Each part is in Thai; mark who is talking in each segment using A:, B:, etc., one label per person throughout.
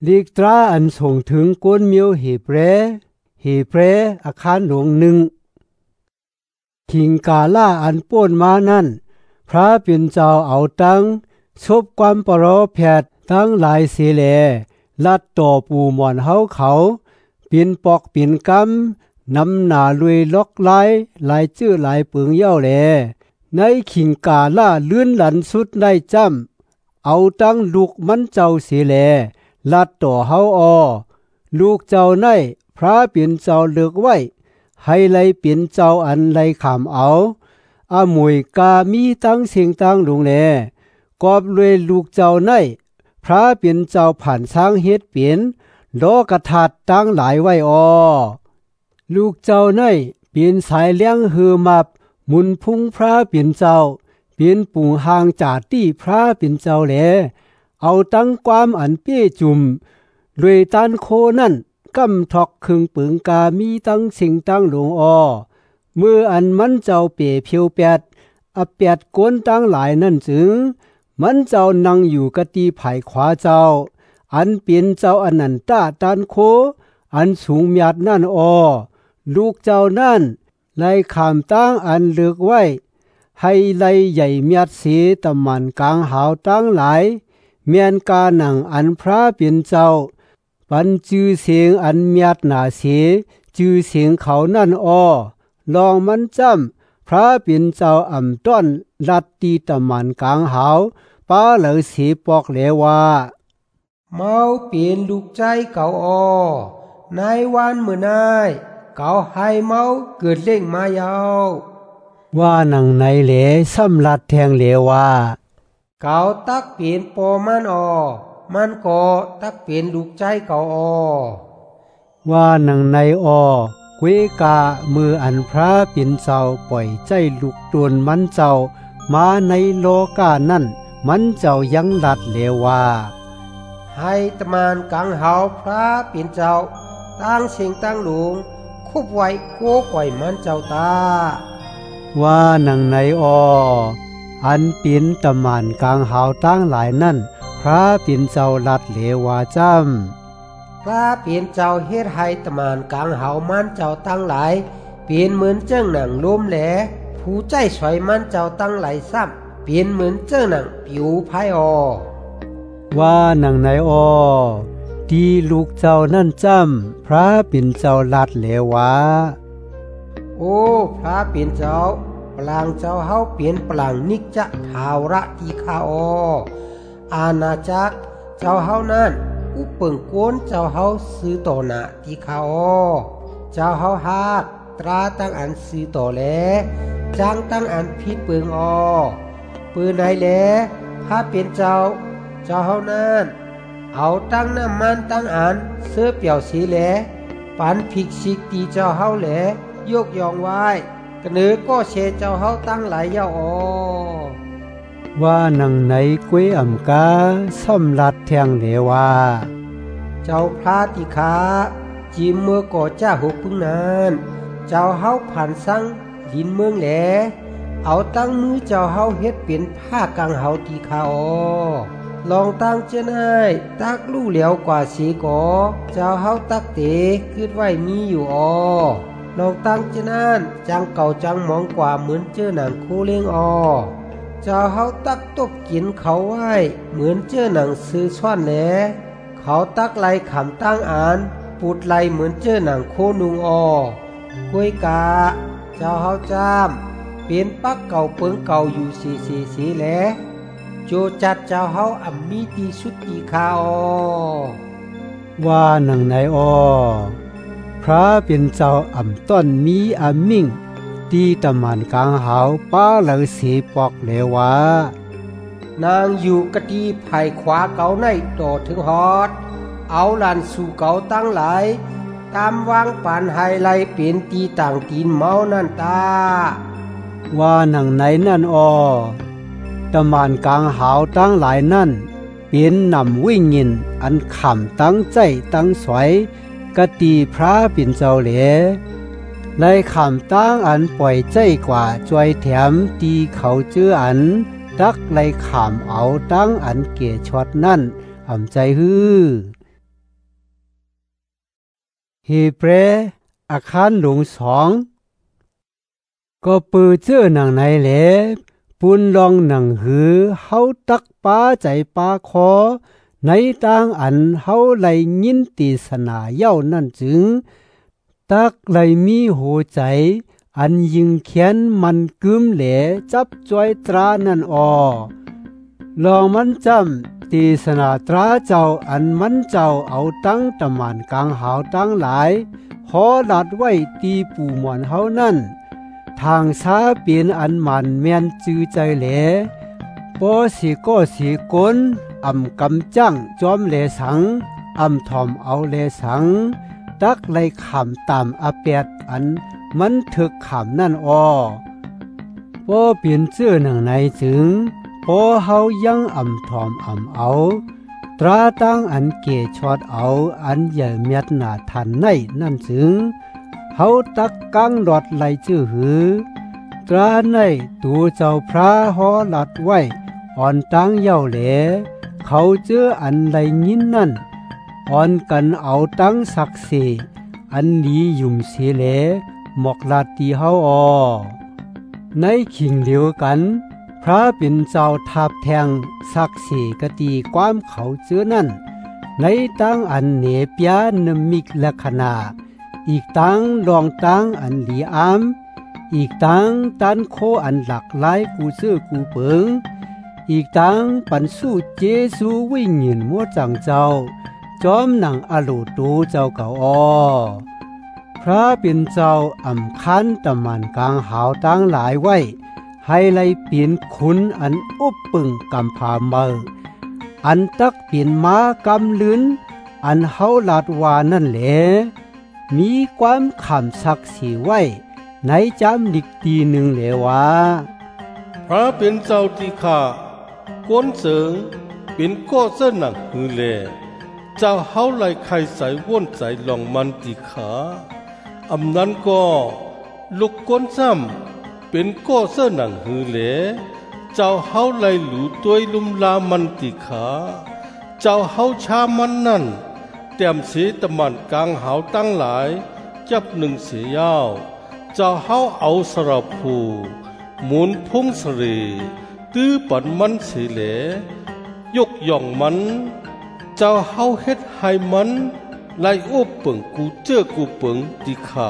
A: ลีกตราอันส่งถึงก้นเมียวเฮเปรอาคารหลวงหนึ่งคิงกาล่าอันป้นมานั่นพระเป็นเจ้าเอาตังชบความปรแพทย์ตั้งหลายเสแลลัดต่อปูหมอนเฮาเขาปินปอกปินกำนำหนาลุยล็อกลายจื้อหลายปึงเย้าแลในขิงกาล่าเลื่อนหลันสุดในจำเอาตั้งลูกมันเจ้าเสแลลัดต่อเฮาลูกเจ้าในพระเป็นเจ้าเลือกไว้ให้ไลเป็นเจ้าอันไลขามเอาอามวยกามีตั้งเสียงตั้งลงแลกอบรวยลูกเจ้าในพระเป็นเจ้าผ่านช้างเฮ็ดเปลี่ยนล้อกระถาดตั้งหลายไว้ลูกเจ้าในเปลี่ยนสายเลี้ยงหือมับหมุนพุ่งพระเป็นเจ้าเปลี่ยนปุ่งหางจาตี้พระเป็นเจ้าแลเอาตั้งความอันเปี้ยจุ่มรวยตันโคนั่นกำทอกคึงปึงกามีตั้งสิ่งตั้งหลวงเมื่ออันมันเจ้าเปียเพียวแปดแปดก้นตั้งหลายนั่นจึงมันเจ้านั่งอยู่กะตีไผ่ขวาเจ้าอันเป็นเจ้าอนันตาตันโคอันสูงเมียดนั่นลูกเจ้านั่นไล่ขามตั้งอันเลือกไว้ให้ไล่ใหญ่เมียดเสียตะมันกลางหาวตั้งหลายเมียนกาหนังอันพระเป็นเจ้าปันจื้อเสียงอันเมียดหนาเสียจื้อเสียงเขานั่นลองมันจำพระเป็นเจ้าต้อนลัดตีตะมันกลางหาวป้าเหลอสีปอกเลว่า
B: เมาเปลี่ยนลูกใจเก่านายวันเมื่อนายเก่าให้เมาเกิดเล่งมายาว
A: ว่าหนังในเหลซ้ำลัดแทงเหลว่า
B: เก่าตักเปลี่ยนปอมันก็ตักเปลี่ยนลูกใจเก่า
A: ว่าหนังในเวกามืออันพระเป็นเจ้าปล่อยใจลูกตวนมันเจ้ามาในโลกานั่นมันเจ้ายังลัดเลว่า
B: ให้ตะมานกังหาวพระเป็นเจ้าตั้งเสียงตั้งหลวงคุบไว้โก้ก่อยมันเจ้าตา
A: ว่าหนังในอันเป็นตะมานกลางหาวตั้งหลายนั่นพระเป็นเจ้าลัดเลว่าจำ
B: พระเป็นเจ้าเฮ็ดให้ตะมานกลางหาวมันเจ้าตั้งหลายเปลี่ยนเหมือนเจ้าหนังล้มแหลผู้ใจสวยมันเจ้าตั้งหลายซ้ำเปลี่ยนเหมือนเจ้าหนังผิวไพ่
A: ว่าหนังในดีลูกเจ้านั่นจำพระเป็นเจ้าลัดเลว่า
B: โอ้พระเป็นเจ้าปลางเจ้าเฮาเปลี่ยนปลางนิจจะทาวระทีคาอาณาจักรเจ้าเฮานั่นอุปเปิงโกนเจ้าเฮาซื้อต่อหน้าทีคาเจ้าเฮาฮากตราตั้งอันซื้อต่อแลจ้างตั้งอันพิดเปิงปืนไหนแลพระเป็นเจ้าเฮานั่นเอาตั้งน้ำมันตั้งอันเสื้อเปี่ยวสีแหลปันผิกสิกตีเจ้าเฮาแหลยกยองไว้กระเนือก็เชเจ้าเฮาตั้งหลายเย้า
A: ว่าหนังในกุ้ยกาซ้ำลัดแทงเหลว่า
B: เจ้าพระติขาจีเมื่อก่อจ้าหกพึ่งนานเจ้าเฮาผ่านสังลินเมืองแหลเอาตั้งมือเจ้าเฮาเฮ็ดเป็นผ้ากางเฮาติขาลองตั้งเจนให้ตักลู่เหลียวกว่าสีก่อเจ้าเฮาตักเตคิดไว้มีอยู่ลองตั้งเจนั้นจังเก่าจังมองกว่าเหมือนเจอหนังโคเล้งเจ้าเฮาตักตบกินเขาไว้เหมือนเจอหนังซื้อช่อนแหลเขาตักไหลขำตั้งอ่านปูดไหลเหมือนเจอหนังโคนุงกล้วยกาเจ้าเฮาจามเปลี่ยนปักเก่าเปิงเก่าอยู่สีแหลโจจัดเจ้าเฮามีตีสุดตีคา
A: ว่าหนังในพระเป็นเจ้าต้นมีมิ่งตีตะมันกลางหาวป้าเหลอสีปอกเลวาน
B: างอยู่กะดีไผ่ขวาเก่าในต่อถึงฮอดเอาลานสู่เก่าตั้งหลายตามวางปานไฮไลเปลี่ยนตีต่างตีนเมานั่นตา
A: ว่าหนังในนั่นตะมานกลางหาวตั้งหลายนั่นเป็นนำวิ่งยินอันขำตั้งใจตั้งสวยกะตีพระเป็นเจ้าเหลไล่ขำตั้งอันปล่อยใจกว่าจวยแถมตีเขาเจื้ออันตักไล่ขำเอาตั้งอันเกศชดนั่นใจฮื้อฮีเปรอาคารหลวง2ก็ปือเจ้อหนังไหนแหลปุนลองหนังหือเฮาตักป้าใจป้าคอในต่างอันเฮาไหลยินตีสนาเย้านั่นจึงตักไหลมีโหใจอันยิงเขียนมันกึมแหลจับจ้อยตรานั่นลองมันจำตีสนาตราเจ้าอันมันเจ้าเอาตั้งตะมันกลางหาวตั้งหลายหอลัดไว้ตีปู่หมอนเฮานั่นทางสาเปลี่ยนอันมันแม่นจือใจแหลปอสิก็สิกลอำกำจังจอมแลสังอำทอมเอาแลสังตักไลขำตามอาเปียดอันมันถึกขำนั่นปอเปลี่ยนเสื้อหนังในจึงพอเฮายังอำทอมอำเอาตราตั้งอันเกชอดเอาอันใหญ่เมียดหนาทันในนั่นจึงเฮาตักกังหลอดไหลจื้อหือตราในตัวเจ้าพระหอหลัดไว้อ่อนตั้งเย้าแหลเขาเจออันไหลยินนั่นอ่อนกันเอาตั้งศักดิ์สิอันนี้ยุ่มเสียแหลหมอกลาตีเฮาในขิงเดียวกันพระเป็นเจ้าทับแทงศักดิ์สิกตีความเขาเจอนั่นในตั้งอันเนเปียนมิกลักษณะอีกตั้งรองตั้งอันหลีอามอีกตั้งตันโคอันหลักหลายกูซื้อกูเปิงอีกตั้งปันสู้เจสูวิ่งเงินมัวจังเจ้าจอมหนังอโลตูเจ้าเก่าพระเป็นเจ้าอำคันตะมันกลางหาวตั้งหลายไว้ให้ไลเปลี่ยนขุนอันอุบปึงกำพาเมออันตักเปลี่ยนม้ากำลืนอันเฮาลาดวานั่นแหละมีความขำศักดิ์สิไว้ในจำดิกตีหนึ่งแหลว่า
C: พระเป็นเจ้าที่ข้าก้นเสริงเป็นก้อเส้นหนังหือแลเจ้าเฮาไหลไข่ใสว่นใสลองมันติขาอำนั้นก็ลุกก้นซ้ำเป็นก้อเส้นหนังหือแลเจ้าเฮาไหลหลูตัวยลุมลามันติขาเจ้าเฮาชามันนั่นเต็มเสียตะมันกลางหาวตั้งหลายจับหนึ่งเสียยาวเจ้าเฮาเอาสระผูหมุนพุ่งสรีตื้อปันมันเสียแหลยกย่องมันเจ้าเฮาเฮ็ดให้มันไล่อุบเปิงกูเจอกูเปิงติขา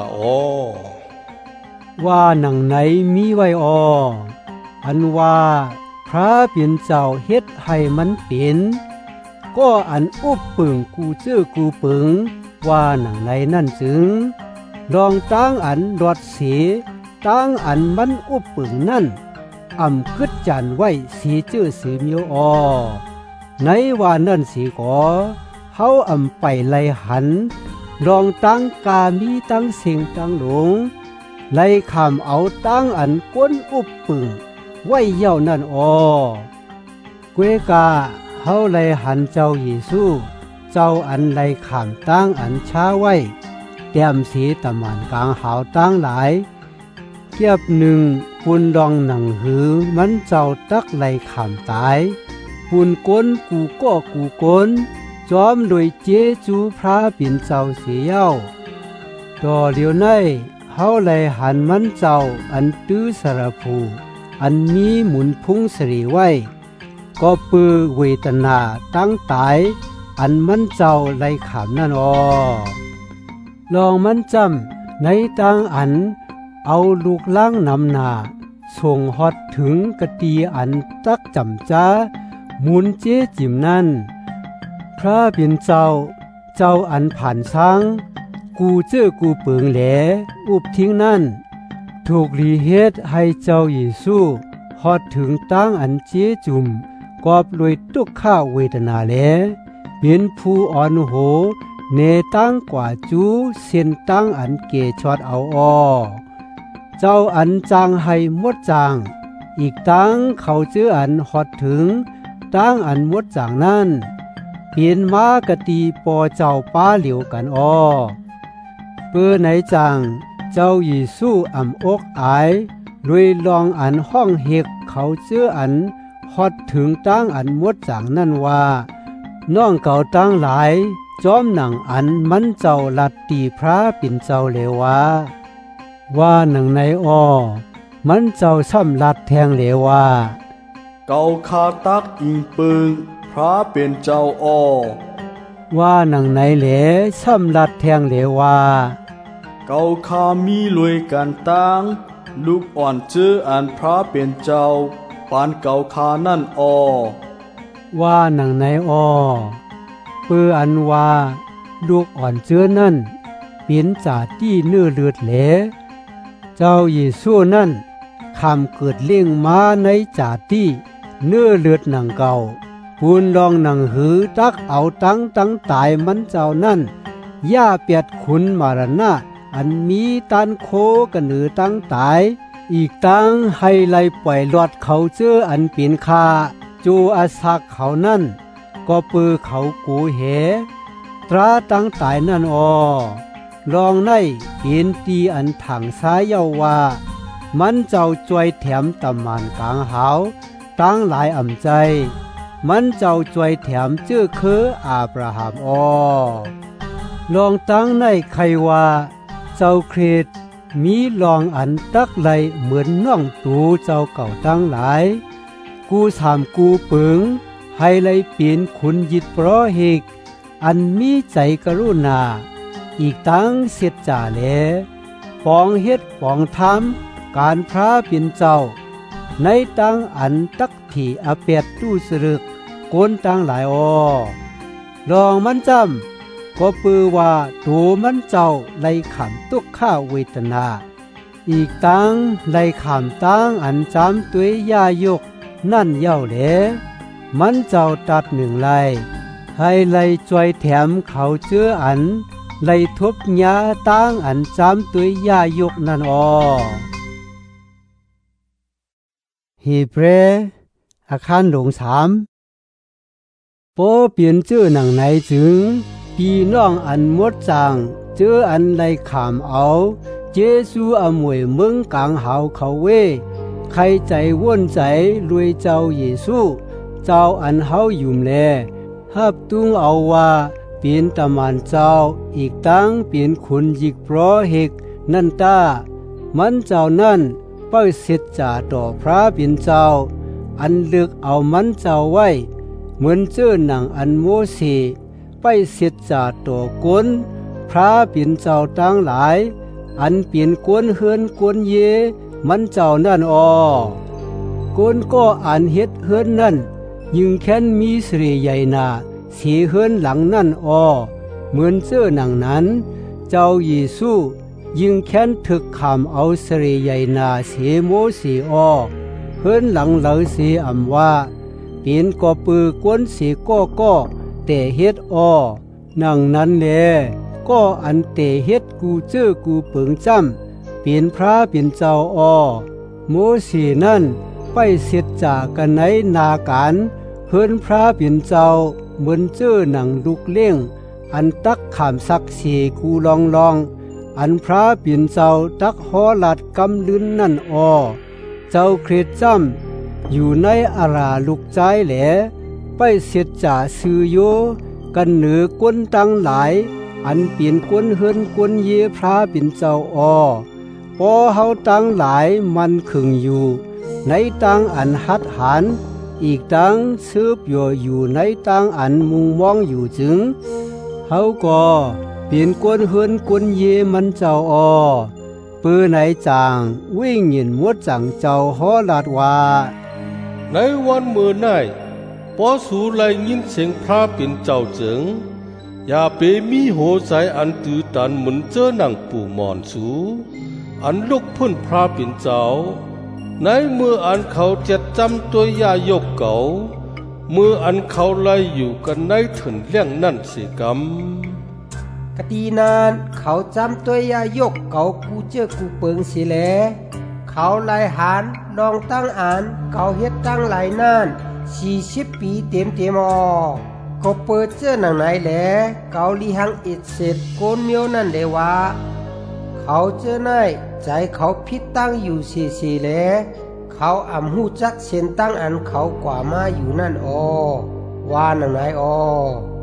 A: ว่าหนังไหนมีไว้อันว่าพระเปลี่ยนเจ้าเฮ็ดให้มันเป็นก็อันอุบปึงกูเจอกูปึงว่าหนังในนั่นจึงลองตั้งอันรอดเสีตั้งอันมันอุบปึงนั่นอำกึดจันไว้สีเจื้อสีเมียวในว่านั่นสีก่อเฮาอำไปไลหันลองตั้งกามีตั้งเสียงตั้งหลงไลคำเอาตั้งอันก้นอุบปึงไว้เย้านั่นเกวกาเฮาไลหันเจ้าเยซูเจ้าอันไลขามตั้งอันช้าไว้เตรียมสีตะมันกลางหาวตั้งหลายเกียบหนึ่งปุนดองหนังหือมันเจ้าตักไลขามตายปุนก้นกูก็กูก้นจอมโดยเจจูพระเป็นเจ้าเสียเย้าต่อเดียวในเฮาไลหันมันเจ้าอันตื้อสระภูอันมีหมุนพุ่งสรีไว้ก็ปือเวทนาตั้งตายอันมันเจ้าไลขามนั่นลองมันจำในตั้งอันเอาลูกล่างนำหนาส่งฮอดถึงกะตีอันตักจำจ้าหมุนเจจิมนั่นพระเป็นเจ้าอันผ่านช้างกูเจอกูเปิงแหลอุบทิ้งนั่นถูกลีเฮ็ดให้เจ้าเยซูฮอดถึงตั้งอันเจจุมกอบลวยตุกข้าเวทนาแลเป็นผู้อ่อนโหเนตั้งกว่าจูเส้นตั้งอันเกชอดเอาเจ้าอันจางให้หมดจางอีกตั้งเขาเจออันฮอดถึงตั้งอันหมดจางนั่นเปลี่ยนมากะตีปอเจ้าป้าเหลียวกันเปื้อไหนจังเจ้าเยซูอำอกอายรวยลองอันห้องเฮกเขาเจออันฮอดถึงตั้งอันหมดจางนั่นว่าน้องเก่าตั้งหลายจอมหนังอันมันเจ้าลัดตีพระปิ่นเจ้าเลวว่าหนังในอ้อมันเจ้าซ้ำลัดแทงเลว่า
D: เกาคาตักอิงปึงพระเป็นเจ้าอ้อ
A: ว่าหนังในเหลซ้ำลัดแทงเลว่า
D: เกาคามีรวยกันตั้งลูกอ่อนจื้ออันพระเป็นเจ้าปานเกาคานั่นอ้อ
A: ว่าหนังในอ้อปืออันว่าลูกอ่อนเจื้อนั่นเป็นจาที่เนื้อเลือดเหลเจ้าเยซูนั่นคำเกิดเลี้ยงมาในจาที่เนื้อเลือดหนังเก่าปูนลองหนังหือตักเอาตั้งตายมันเจ้านั่นย่าเปียดขุนมารณะอันมีตันโคกันหือตั้งตายอีกตั้งให้ไล่ปล่อยลอดเขาเจื้ออันปีนคาจูอาศักเขานั่นก็ปือเขากูเหตราตั้งตายนั่นลองในเห็นตีอันถังซ้ายเยาว่ามันเจ้าจวยแถมตำมานกลางหาวตั้งหลายอ่ำใจมันเจ้าจวยแถมชื่อคืออาบราฮัมลองตั้งในใครว่าเจ้าคริสมีลองอันตักไหลเหมือนน้องตูเจ้าเก่าตั้งหลายกูสามกูปึงให้ไหลเปลี่ยนขุนยิดเพราะเหกอันมีใจกรุณาอีกตั้งเสียจ่าแลปองเฮ็ดปองทำการพระเป็นเจ้าในตั้งอันตักที่อเปียดตู้สรึกโกนตั้งหลายลองมันจำก็ปือว่าตัวมันเจ้าไล่ขำตุกข้าเวทนาอีกตั้งไล่ขำตั้งอันจำตัวยายกนั่นเย้าแหลมันเจ้าตัดหนึ่งไล่ให้ไล่จวยแถมเขาเจื้ออันไล่ทบยาตั้งอันจำตัวยายกนั่นฮีเบรอาคารหลง3โปเปลี่ยนชื่อหนังไหนจึงพี่น้องอันมดจางเจออันไล่ขามเอาเจซูอมวยเมืองกลางหาวเขาเวใครใจว่นใจรวยเจ้าเยซูเจ้าอันเฮายุ่มแลฮับตุ้งเอาว่าเปลี่ยนตะมันเจ้าอีกตั้งเปลี่ยนขุนยิกเพราะเหกนั่นตามันเจ้านั่นเป้าเสร็จจ่าต่อพระเป็นเจ้าอันเลือกเอามันเจ้าไว้เหมือนเจ้าหนังอันโมเสไปเสร็จจ่าต่อกวนพระเป็นเจ้าตั้งหลายอันเปลี่ยนกวนเฮือนกวนเยมันเจ้านั่นกวนก็อันเฮ็ดเฮือนนั่นยิงแค้นมีเสรีใหญ่นาเสียเฮือนหลังนั่นเหมือนเจ้าหนังนั้นเจ้าเยซูยิงแค้นถึกขามเอาเสรีใหญ่นาเสียโมเสียเฮือนหลังเหลาเสียอำว่าเปลี่ยนก็ปือกวนเสียก็แต่เฮ็ดนังนั้นแลก็อันแต่เฮ็ดกูเจอกูเปิงจำเป็นพระเป็นเจ้าโมเสนั่นไปเสร็จจากกันในนาการเฮินพระเป็นเจ้าเหมือนเจอหนังลูกเลี้ยงอันตักขามสักเสกูลองอันพระเป็นเจ้าตักหอลัดกำลืนนั่นเจ้าเครดจำอยู่ในอาราลูกใจแหลไปเสร็จจ่าซื้อโยกันเหนือกวนตั้งหลายอันเปลี่ยนกวนเฮินกวนเยพระเป็นเจ้าพอเฮาตั้งหลายมันขึงอยู่ในตั้งอันหัดหันอีกตั้งสืบอยู่ในตั้งอันมุงมองอยู่จึงเฮาก็เปลี่ยนกวนเฮินกวนเยมันเจ้าปื้อไหนจางวิ่งหยินมวดจังเจ้าฮอลาดว่า
C: ในวันเมื่อไหนพอสูไลยินเสียงพระเป็นเจ้าจึงอย่าไปมีโหใจอันตื้อตันเหมือนเจอหนังปู่มอนสูอันลุกพ้นพระเป็นเจ้าในเมื่ออันเขาจะจำตัวยายกเก่าเมื่ออันเขาไล่อยู่กันในถึงเรื่องนั่นเสียกรรม
B: กตีนานเขาจำตัวยายกเก่ากูเจอกูเปิงสิแลเขาไล่หานลองตั้งอ่านเขาเฮ็ดตั้งหลายนาน40 ปีเต็มก็เปิดเจอหนังไหนแหละเกาลีหังอิดเสร็จโกนเมียวนั่นเดว่าเขาเจอไหนใจเขาพิดตั้งอยู่สีแหละเขาอ่ำหูจักเส้นตั้งอันเขากว่ามาอยู่นั่นว่าหนังไหน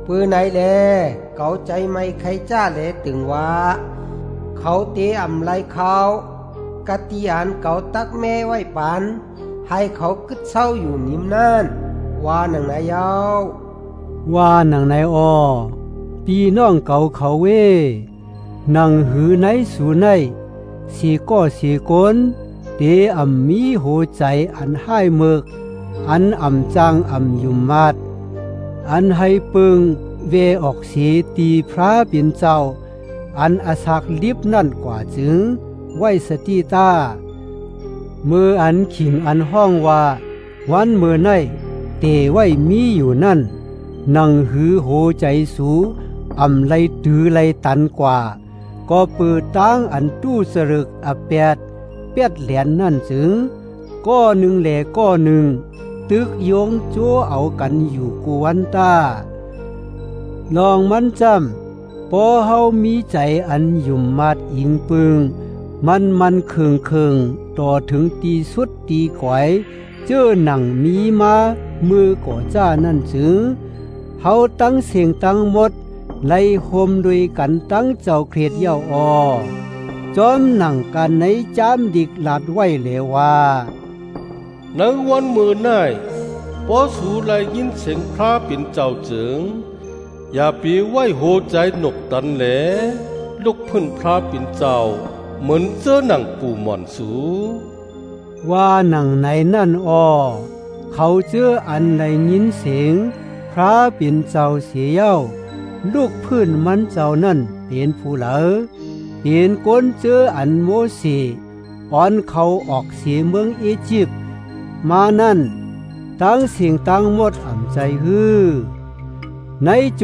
B: ปื้อไหนแลเกาใจไม่ใครจ้าแลตึงว่าเขาเตอำไลเขากะติอันเกาตักแม่ไว้ปานให้เขากึดเศร้าอยู่นิ่มนั่นว่าหนังนายยาว
A: ว่าหนังนายอ้อปีน้องเก่าเขาเว้นังหือไหนสู่ไหนสีก็สีกนเตอำมีโหใจอันให้เมึกอันอำจางอำยุมมาดอันให้ปึงเวออกสีตีพระเป็นเจ้าอันอาศักลิบนั่นกว่าจึงไว้สติตาเมื่ออันขิงอันห้องว่าวันเมื่อไหนเตไว้มีอยู่นั่นนังหือโหใจสูอำไลตือไลตันกว่าก็เปิดตั้งอันตู้สรึกอแปดเหรียญนั่นจึงก็หนึ่งแหล่ก็หนึ่งตึกโยงโจเอากันอยู่กวนตาลองมันจำพอเฮามีใจอันยุ่มมัดอิงปึงมันเคืองต่อถึงตีสุดตีก๋อยเจอหนังมีมามือก่อจ้านั่นจึงเฮาตั้งเสียงตั้งหมดไล่โฮมด้วยกันตั้งเจ้าเครียดเย้าออจอมหนังกันในจามดิกลาดไว้เลยว่า
C: ในวันมือหน้าพอสูไลยินเสียงพระเป็นเจ้าเจิงอย่าปีไว้โหใจหนกตันแหลลูกพึ่นพระเป็นเจ้าเหมือนเจอหนังปูหมอนสู
A: ว่าหนังในนั่นอ้อเขาเจออันในยินเสียงพระเป็นเจ้าเสียเย้าลูกพื้นมันเจ้านั่นเป็นผู้เหลอเป็นก้นเจออันโมเสอ่อนเขาออกเสียเมืองอียิปต์มานั่นตั้งเสียงตั้งหมดอ่ำใจฮือในโจ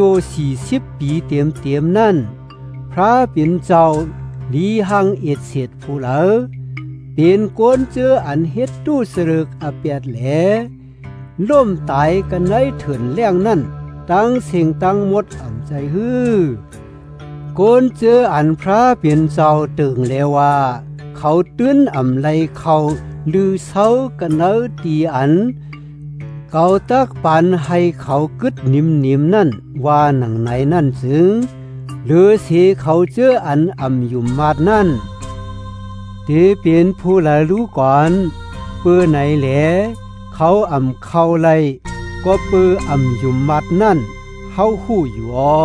A: 40 ปีเต็มนั่นพระเป็นเจ้าลีหังเอ็ดเสดผู้เหลอเป็นก้นเจออันเฮ็ดตู้สรึกอเปียดแหลล่มตายกันในเถินแรงนั่นตั้งเสียงตั้งหมดอ่ำใจฮือก้นเจออันพระเป็นเจ้าตึงแล้วว่าเขาตื้นอ่ำไลเขาลือเศร้ากันเนอตีอันเขาตักปันให้เขากึดนิ่มนั่นว่าหนังไหนนั่นจึงหรือเสียเขาเจออันอ่ำอยู่มาดนั่นเตเป็นผู้หลายรู้ก่อนเปื้อไหนแหลเขาอ่ำเขาไลก็เปื้ออ่ำอยู่มาดนั่นเฮาหู้อยู่อ้อ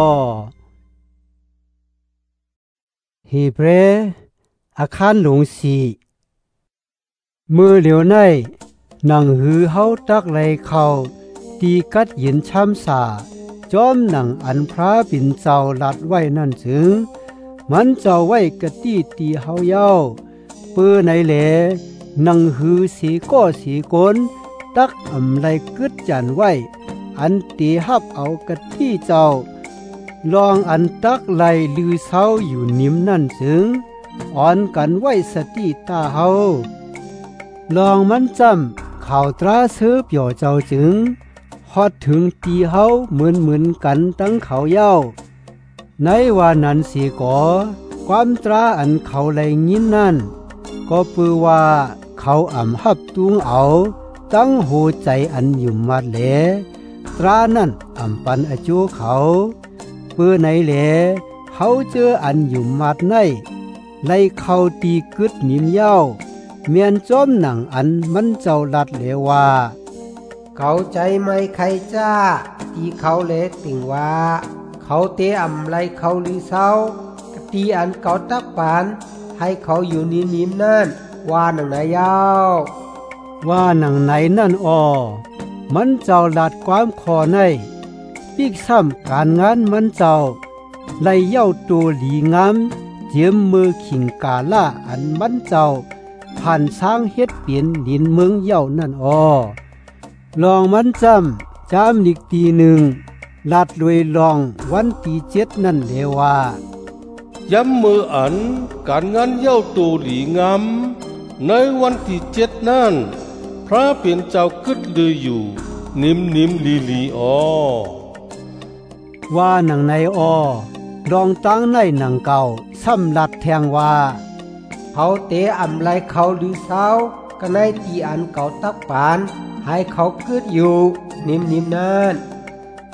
A: ฮีเบรอาคารหลวงสีมือเหลียวในหนังหือเฮาตักไหลเขาตีกัดยินช้ำสาจอมหนังอันพระปิ่นเจ้าลัดไว้นั่นถึงมันเจ้าไว้กะตี้ตีเฮาเย้าเปื้อไหนแหลหนังหือสีก็สีกนตักอำไลกึดจันไว้อันตีฮับเอากะตี้เจ้าลองอันตักไหลลือเศร้าอยู่นิ่มนั่นถึงอ่อนกันไว้สติตาเฮาลองมันจำข่าวตราเสือเปี่ยวเจ้าจึงฮอดถึงตีเฮาเหมือนกันตั้งเขาเย้าในว่านั้นสิก่อความตราอันเขาไหลยินนั่นก็ปือว่าเขาอ่ำหับตุงเอาตั้งโหใจอันอยู่มาแหลตรานั่นอ่ำปันอจูเขาปือไหนแหลเขาเจออันอยู่มาดในไล่เขาตีกึดนิ่มเย้าเมียนจอมหนังอันมันเจ้าลัดเลว่า
B: เขาใจไม่ใครจ้าตีเขาเล็กติงว่าเขาเตะอำไลเขาลือเศร้ากะตีอันเกาตักปานให้เขาอยู่นิ่มนั่นว่าหนังนายยาว
A: ว่าหนังไหนนั่นอ้อมันเจ้าลัดความคอในปีกซ้ำการงานมันเจ้าไล่เย้าตัวหลีงามเจียมมือขิงกาล่าอันมันเจ้าผ่านสร้างเฮ็ดเปลี่ยนดินเมืองเย้านั่นอ้อลองมันจำอีกตีหนึ่งลาดรวยลองวันที่7นั่นเลว่า
C: ย้ำมืออันการงานเย้าตูหลีงามในวันที่7นั่นพระเป็นเจ้ากึดลืออยู่นิ่มลีอ้อ
A: ว่าหนังในอ้อลองตั้งในหนังเก่าซ้ำลัดแทงว่า
B: เขาเตะอำไลเขาลือเศร้าก็ในตีอันเก่าตักปานให้เขากึดอยู่นิ่มนั่น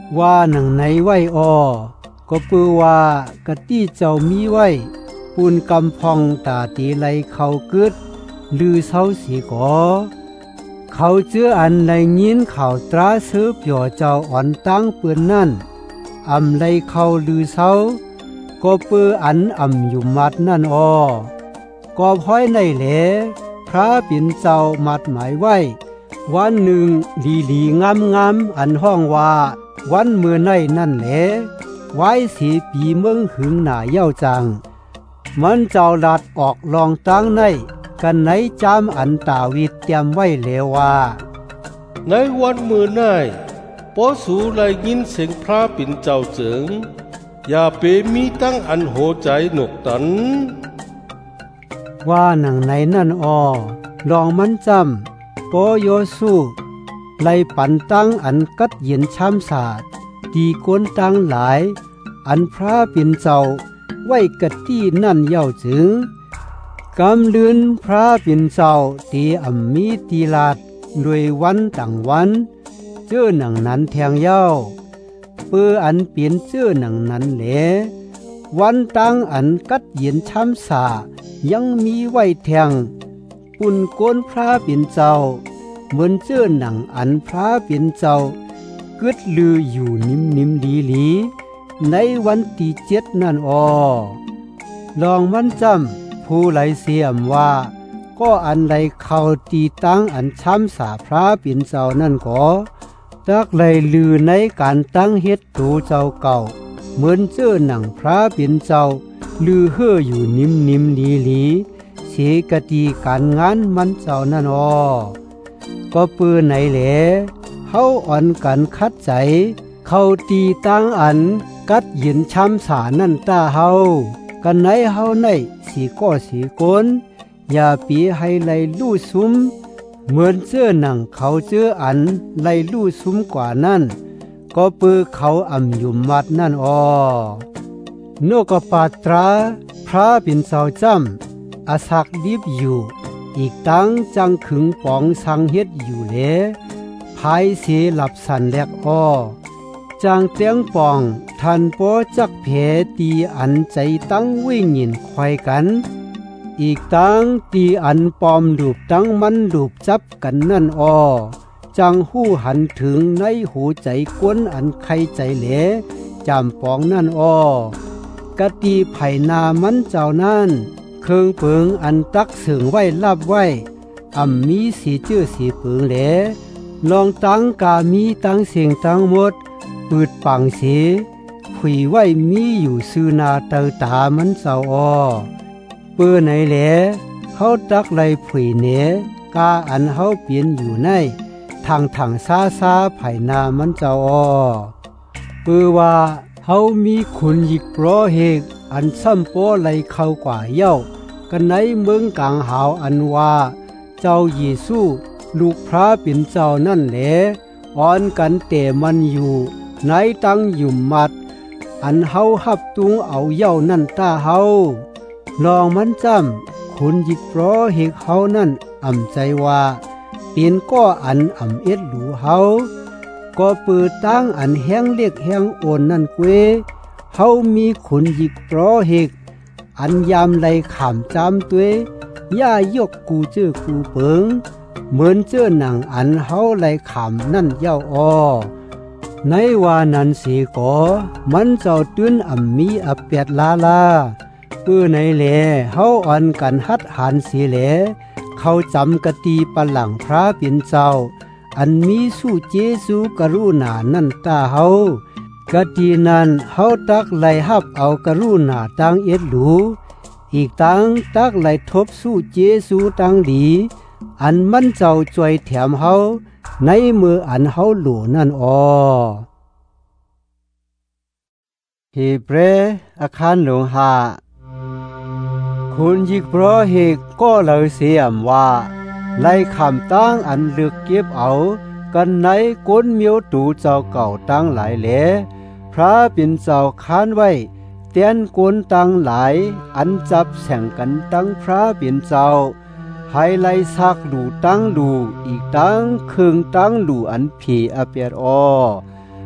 A: ว่าหนังไหนไว้อ้อก็ปือว่ากะตี้เจ้ามีไว้ปูนกำพองตาตีไหลเขากึดลือเศร้าสีก่อเขาเจืออันไหลยินข่าวตราสืบหย่อเจ้าอ่อนตั้งเปื้อนนั่นอำไหลเขาลือเศร้าก็ปืออันอำอยู่มัดนั่นอ้อก็พ้อยในแหลพระปิ่นเจ้ามัดหมายไว้วันหนึ่งลีงามอันห้องว่าวันเมื่อในนั่นแหลไว้สีปีเมืองหึงหน้าเย้าจังมันเจ้าลัดออกลองตั้งในกันไหนจามอันตาวิดเตรียมไว้แล้วว่า
C: ในวันมือในปอสูไลยินเสียงพระปิ่นเจ้าเจิงอย่าเปมีตั้งอันโหใจหนกตัน
A: ว่าหนังไหนนั่นอ้อลองมันจำปอโยสู้ไลปันตั้งอันกัดเย็นช้ำสาดตีกวนตั้งหลายอันพระปิ่นเจ้าไว้กัดที่นั่นเย้าจึงกำลืนพระปิ่นเจ้าตีอัมมีตีลาดด้วยวันต่างวันเจ้อหนังนั้นแทงเย้าเปื้ออันเปลี่ยนเจ้อหนังนั้นแหลวันตั้งอันกัดเย็นช้ำสายังมีไว้แทงปุ่นโกนพระปิ่นเจ้าเหมือนเจ้อหนังอันพระปิ่นเจ้ากึดลืออยู่นิ่มดีในวันที่7นั่นอ้อลองมันจำผู้ไหลเสียมว่าก็อันใดเข้าตีตั้งอันช้ำสาพระปิ่นเจ้านั่นก็ตักเลยลือในการตั้งเฮ็ดตูเจ้าเก่าเหมือนเจ้อหนังพระปิ่นเจ้าลือเฮ่ออยู่นิ่มลีเสกติการงานมันเจ้านั่นอ้อก็ปือไหนแหลเฮาอ่อนกันคัดใจเข้าตีตั้งอันกัดยินช้ำสานั่นตาเฮากันไหนเฮาในสีก้อสีโกนอย่าปีให้ไหลลู่ซุ้มเหมือนเสื้อหนังเขาเจืออันไหลลู่ซุ้มกว่านั่นก็ปือเขาอ่ำอยู่มัดนั่นอ้อนกปาตราพระปิ่นเจ้าจำอาศักดิบอยู่อีกตั้งจังขึงปองสังเฮ็ดอยู่แลภายเสหลับสันแลกอ้อจางเตียงปองทันปอจักเพตีอันใจตั้งวิ่งหยินควายกันอีกตั้งตีอันปอมดูบตั้งมันดูบจับกันนั่นอ้อจังหู้หันถึงในหูใจกวนอันใครใจเหลจำปองนั่นอ้อกะตีไผ่นามันเจ้านั่นเครื่องเปิงอันตักสึงไว้ลับไว้อ่ำมีสีจื้อสีเปิงแหลลองตั้งกามีตั้งเสียงตั้งหมดปืดปังเสียผุยไว้มีอยู่ซื่อนาเตอตามันเจ้าอ้อเปื้อไหนแหลเขาตักไหลผุยเหนกาอันเฮาเปลี่ยนอยู่ในทางซาไผ่นามันเจ้าอ้อเปื้อว่าเฮามีขุนหยิกปลอเฮกอันซ้ำโปไหลเข้ากว่าเย้ากันในเมืองกลางหาวอันว่าเจ้าเยซูลูกพระปิ่นเจ้านั่นแหละอ่อนกันแต่มันอยู่ในตั้งอยู่มัดอันเฮาหับตุงเอาเย้านั่นตาเฮาลองมันจำขุนหยิกปลอเฮกเฮานั่นอ่ำใจว่าเป็นก็อันอ่ำเอ็ดหลูเฮาก็ปือตั้งอันแห้งเล็กแห้งโอนนั่นเกวเฮามีขุนหยิกปลอเฮกอันยามไหลขามจำตัวย่ายกกูเจอกูเปิงเหมือนเจอหนังอันเฮาไหลขามนั่นเย้าอ้อในว่านั้นสีก่อมันเจ้าตื้นอ่ำมีอเปียดลาในแหลเฮาอ่อนกันฮัดหานสีแหลเขาจำกะตีปะหลังพระปิ่นเจ้าอันมีสู้เจซูกรุณานั่นตาเฮากะตีนั้นเฮาตักไหลฮับเอากรุณาตังเอ็ดหลูอีกตังตักไหลทบสู้เจซูตังดีอันมันเจ้าจวยแถมเฮาในมืออันเฮาหลูนั่นอ้อฮีเบรอาคารหลวงหาคุณยิกเพราะเหตุก็เลยเสียมว่าไล่คำตั้งอันเลือกเก็บเอากันในก้นเมียวตูเจ้าเก่าตั้งหลายแหลพระปิ่นเจ้าค้านไว้เตียนก้นตั้งหลายอันจับแข่งกันตั้งพระปิ่นเจ้าให้ไล่ซักดูตั้งดูอีกตั้งเครื่องตั้งดูอันผีอเปียดอ้อ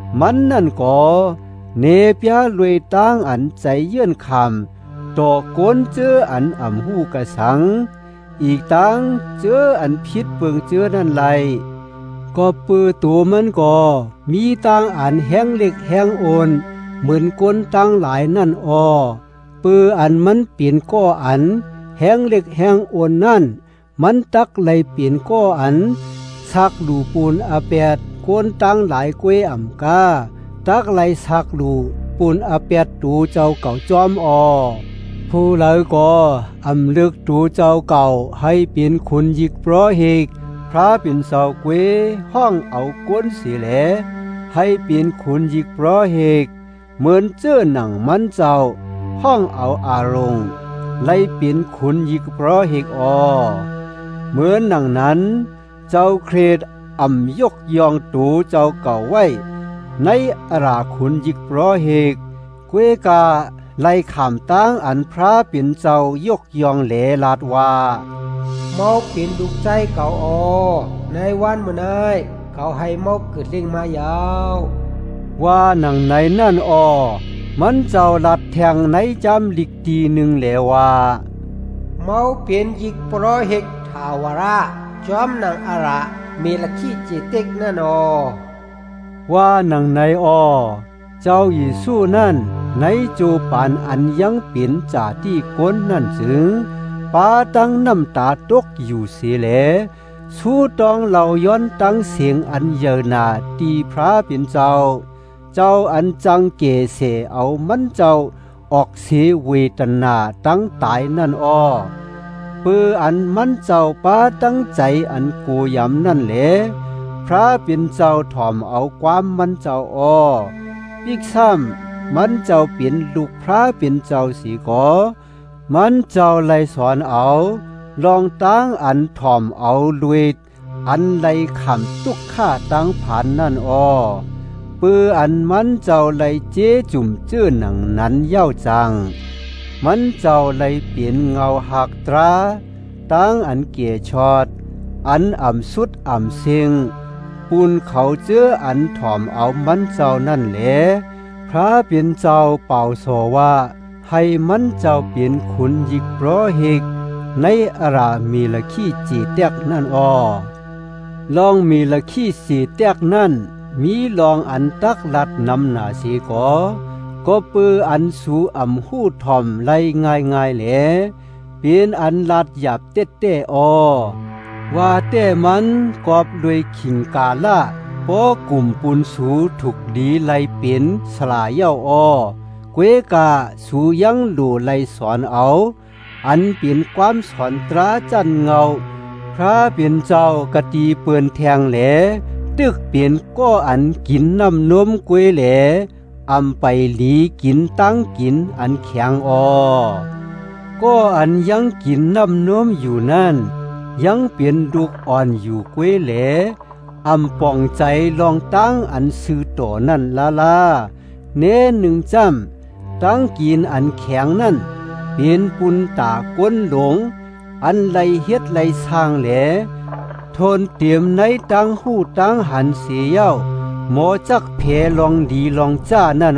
A: มันนั่นก็เนเปียรวยตั้งอันใจเยื่อนคำต่อก้นเจออันอ่ำหูกระสังอีกตั้งเจออันพิษเปิงเจอนั่นไรก็ปือตัวมันก็มีตั้งอันแห้งเล็กแห้งโอนเหมือนก้นตั้งหลายนั่นอ้อปืออันมันเปลี่ยนก้ออันแห้งเล็กแห้งโอนนั่นมันตักไหลเปลี่ยนก้ออันซักดูปูนอาแปดก้นตั้งหลายกวยอ่ำกาตักไหลซักดูปูนอาแปดตูเจ้าเก่าจอมอ้อผู้เหล่าก็อำลึกตูเจ้าเก่าให้เป็นคุณยิกเพราะเหกพระเป็นเสาเกวห้องเอาก้นเสียแหลให้เป็นคุณยิกเพราะเหกเหมือนเจ้าหนังมันเจ้าห้องเอาอารมณ์ไล่เป็นคุณยิกเพราะเหกอเหมือนหนังนั้นเจ้าเครดอ่ำยกยองตูเจ้าเก่าไว้ในอราคุณยิกเพราะเหกเกวกาไล่ขามตั้งอันพระเป็นเจ้ายกยองแหลลาดว่า
B: เมาเป็นดุกใจเก่าอในวันเมื่อนายเขาให้เมาเกิดเล่งมายาว
A: ว่าหนังในนั่นมันเจ้าลัดแทงในจำลิกตีหนึ่งแล้วว่า
B: เมาเป็นยิกโปรเฮกทาวระจอมนางอาระเมลคีเจเต็กนั่น
A: ว่าหนังในเจ้าเยซูนั่นในจูปานอันยังเป็นจ่าที่ก้นนั่นจึงปาตั้งน้ำตาตกอยู่เสียแลสู้ต้องเหล่าย้อนตั้งเสียงอันเยอนาตีพระเป็นเจ้าอันจังเกเสเอามันเจ้าออกเสเวทนาตั้งตายนั่นปืออันมันเจ้าปาตั้งใจอันกูยำนั่นแหละพระเป็นเจ้าถ่อมเอาความมันเจ้าปิกซ้ำมันเจ้าเป็นลูกพระเป็นเจ้าสีก่อมันเจ้าไล่สอนเอาลองตั้งอันถ่อมเอาลุยอันไล่ขำตุกข้าตั้งผ่านนั่นปืออันมันเจ้าไล่เจจุ่มเจื้อหนังนั้นเย้าจังมันเจ้าไล่เปลี่ยนเงาหักตราตั้งอันเกียชอดอันอ่ำสุดอ่ำเซิงปูนเขาเจื้ออันถ่อมเอามันเจ้านั่นแหละพระเป็นเจ้าเป่าโสว่าให้มันเจ้าเปลี่ยนขุนยิกเพราะเหกในอรามีละขี้จีแตกนั่นลองมีละขี้สีแตกนั่นมีลองอันตักลัดนำหนาสีก็ปืออันสูอ่ำหู้ทอมไล่ง่ายแหลเปลี่ยนอันลัดหยาบเต้ว่าแต่มันกอบด้วยขิงกาละปอกลุ่มปุนสูถูกดีไล่เป็นสลายเย้าเกวกาสูยังหลู่ไล่สอนเอาอันเป็นความสอนตราจันเงาพระเป็นเจ้ากะตีเปือนแทงแหลตึกเปลี่ยนก็อันกินน้ำนมกวยแหลอำไปหลีกินตั้งกินอันแข็งก็อันยังกินน้ำนมอยู่นั่นยังเปลี่ยนลูกอ่อนอยู่กวยแหลอำป่องใจลองตั้งอันซื้อต่อนั่นลาเน้หนึ่งจำตั้งกินอันแข็งนั่นเป็นปุนตาก้นหลงอันไลเฮ็ดไลสร้างแหลทนเตรียมในตั้งหูตั้งหันเสียเย้าหมอจักเพลองดีลองจ้านั่น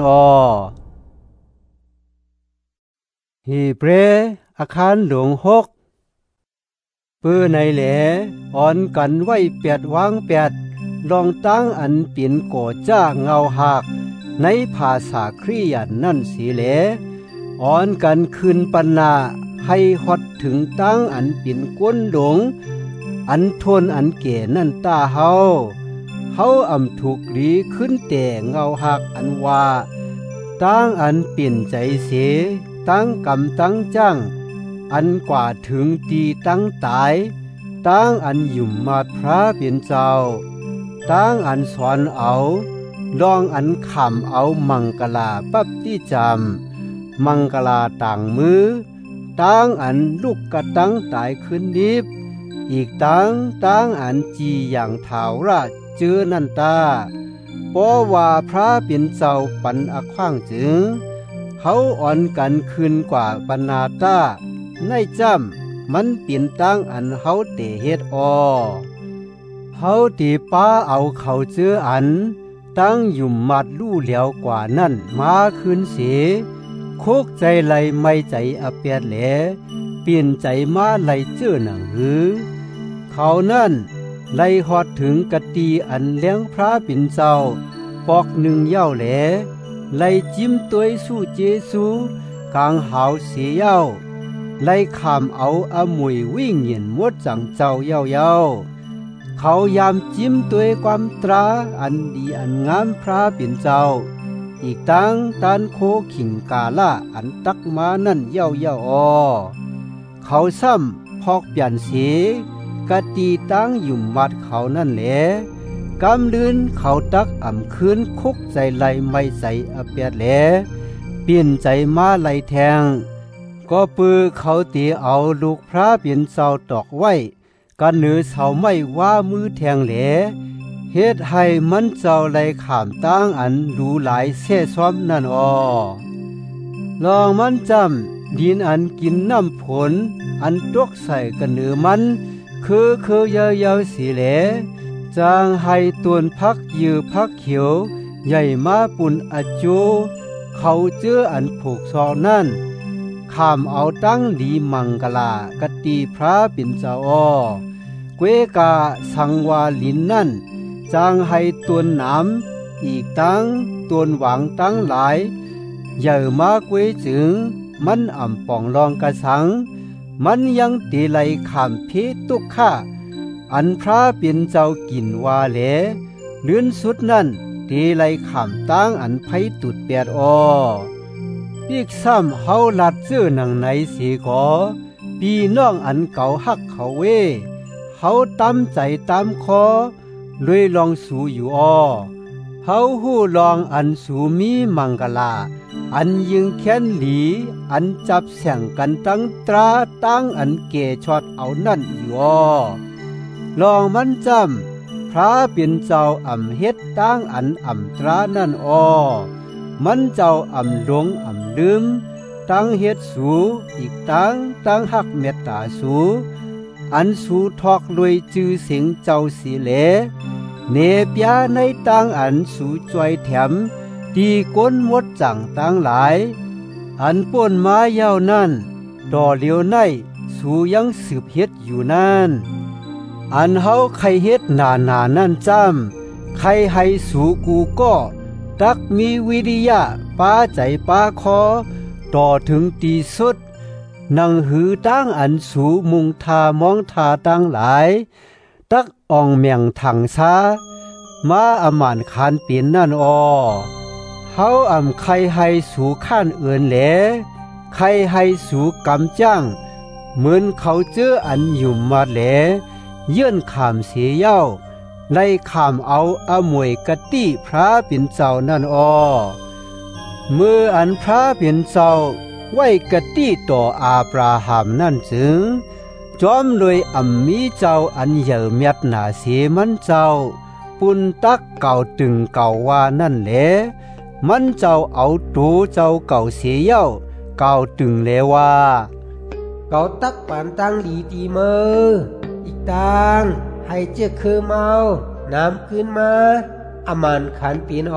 A: ฮีเบรอาคารหลวง6ปื้อในแหลอ่อนกันไว้เปียดวางเปียดลองตั้งอันเปลี่ยนก่อจ้าเงาหักในภาษาคริยันนั่นสีแหลอ่อนกันคืนปัญนาให้ฮอดถึงตั้งอันเปลี่ยนก้นหลงอันทนอันเก่นั่นตาเฮาอำถูกดีขึ้นแต่เงาหักอันว่าตั้งอันเปลี่ยนใจเสตั้งกำตั้งจังอันกว่าถึงตีตั้งตายตั้งอันหยุ่มมาพระเป็นเจ้าตั้งอันสอนเอาลองอันขำเอามังกลาปับที่จำมังกลาต่างมือตั้งอันลูกกระตั้งตายขึ้นดิบอีกตั้งอันจีอย่างเท้าราชเจอนันตาเพราะว่าพระเป็นเจ้าปันอขว้างจึงเขาอ่อนกันคืนกว่าปนาตาในจำมันเปลี่ยนตั้งอันเขาเตเฮ็ดเขาตีป้าเอาเขาเจออันตั้งยุ่มมัดลู่เหลียวกว่านั่นมาคืนเสโคกใจไหลไม่ใจอเปียดแหลเปลี่ยนใจมาไหลเจ้อหนังหือเขานั่นไหลฮอดถึงกะตีอันเลี้ยงพระปิ่นเจ้าปอกหนึ่งเย้าแหลไหลจิ้มตัวสู้เจซูกลางหาวเสียเย้าไหลขามเอาอมวยวิ่งเหยียนมดจังเจ้าเย้าเขายามจิ้มตัวความตราอันดีอันงามพระปิ่นเจ้าอีกตั้งตานโคขิงกาล่าอันตักมานั่นเย้าเขาซ้ำพอกเปลี่ยนเสียกะตีตั้งยุ่มมัดเขานั่นแหละกำลืนเขาตักอ่ำคืนคุกใจไหลไม่ใส่อเปียดแหลเปลี่ยนใจมาไหลแทงก็ปือเขาตีเอาลูกพระเปลี่ยนเจ้าตอกไว้กันเหนือเสาไม่ว่ามือแทงแหลเฮ็ดให้มันเจ้าไหลขามตั้งอันดูหลายเส้ซ้อมนั่นลองมันจำดินอันกินน้ำผลอันตกใส่กันเหนือมันคือเยาสีแหลจางให้ตวนพักยือพักเขียวใหญ่มาปุ่นอจูเขาเจื้ออันผูกซองนั่นข้ามเอาตั้งดีมังกลากตีพระปิ่นเจ้าเกวกาสังวาลินนั่นจางให้ตวนน้ำอีกตั้งตวนหวังตั้งหลายใหญ่มาเกวจึงมันอ่ำป่องรองกระสังมันยังตีไหลขามเพตุกข้าอันพระเป็นเจ้ากินว่าแหลเลื่อนสุดนั่นตีไหลขามตั้งอันไผตุดแปดปีกซ้ำเฮาลัดเสื้อหนังไหนสีกอปีน้องอันเก่าฮักเขาเวเฮาตำใจตามคอลุยลองสูอยู่เฮาหู้ลองอันสูมีมังกลาอันยิงแค้นหลีอันจับแสงกันตั้งตราตั้งอันเกชอดเอานั่นอยู่ลองมันจำพระเป็นเจ้าอ่ำเฮ็ดตั้งอันอ่ำตรานั่นมันเจ้าอ่ำหลงอ่ำลืมตั้งเฮ็ดสูอีกตั้งหักเมตตาสูอันสูทอกรวยจือเสียงเจ้าสีเหลเนปยาในตั้งอันสูจอยแถมตีก้นมดจังตั้งหลายอันป่นมาเย้านั่นดอเลียวในสูยังสืบเฮ็ดอยู่นั่นอันเฮาใครเฮ็ดนานั่นจำใครให้สูกูก็ตักมีวิริยะป้าใจป้าคอต่อถึงตีสุดนังหือตั้งอันสูมุงทามองทาตั้งหลายตักอ่องเมียงถังซามาอมานคานเปลี่ยนนั่นเฮาอ่ำใครให้สูข้านเอือนแหลใครให้สูกำจ้างเหมือนเขาเจออันยุ่มมาแหลเยื่อนขามเสียเย้าไล่ขามเอาอมวยกะติพระเป็นเจ้านั่นมืออันพระเป็นเจ้าไว้กะติต่ออาบราฮัมนั่นจึงจอมเลยมีเจ้าอันเยอเมียดหนาเสียมันเจ้าปุ่นตักเก่าตึงเก่าว่านั่นแหละมันเจ้าเอาตูเจ้าเก่าเสียเย้าเก่าตึงเลว่า
B: เก่าตักปานตั้งดีตีเมออีกตังให้เจ้าคือเมาน้ำขึ้นมาอมันขันปีน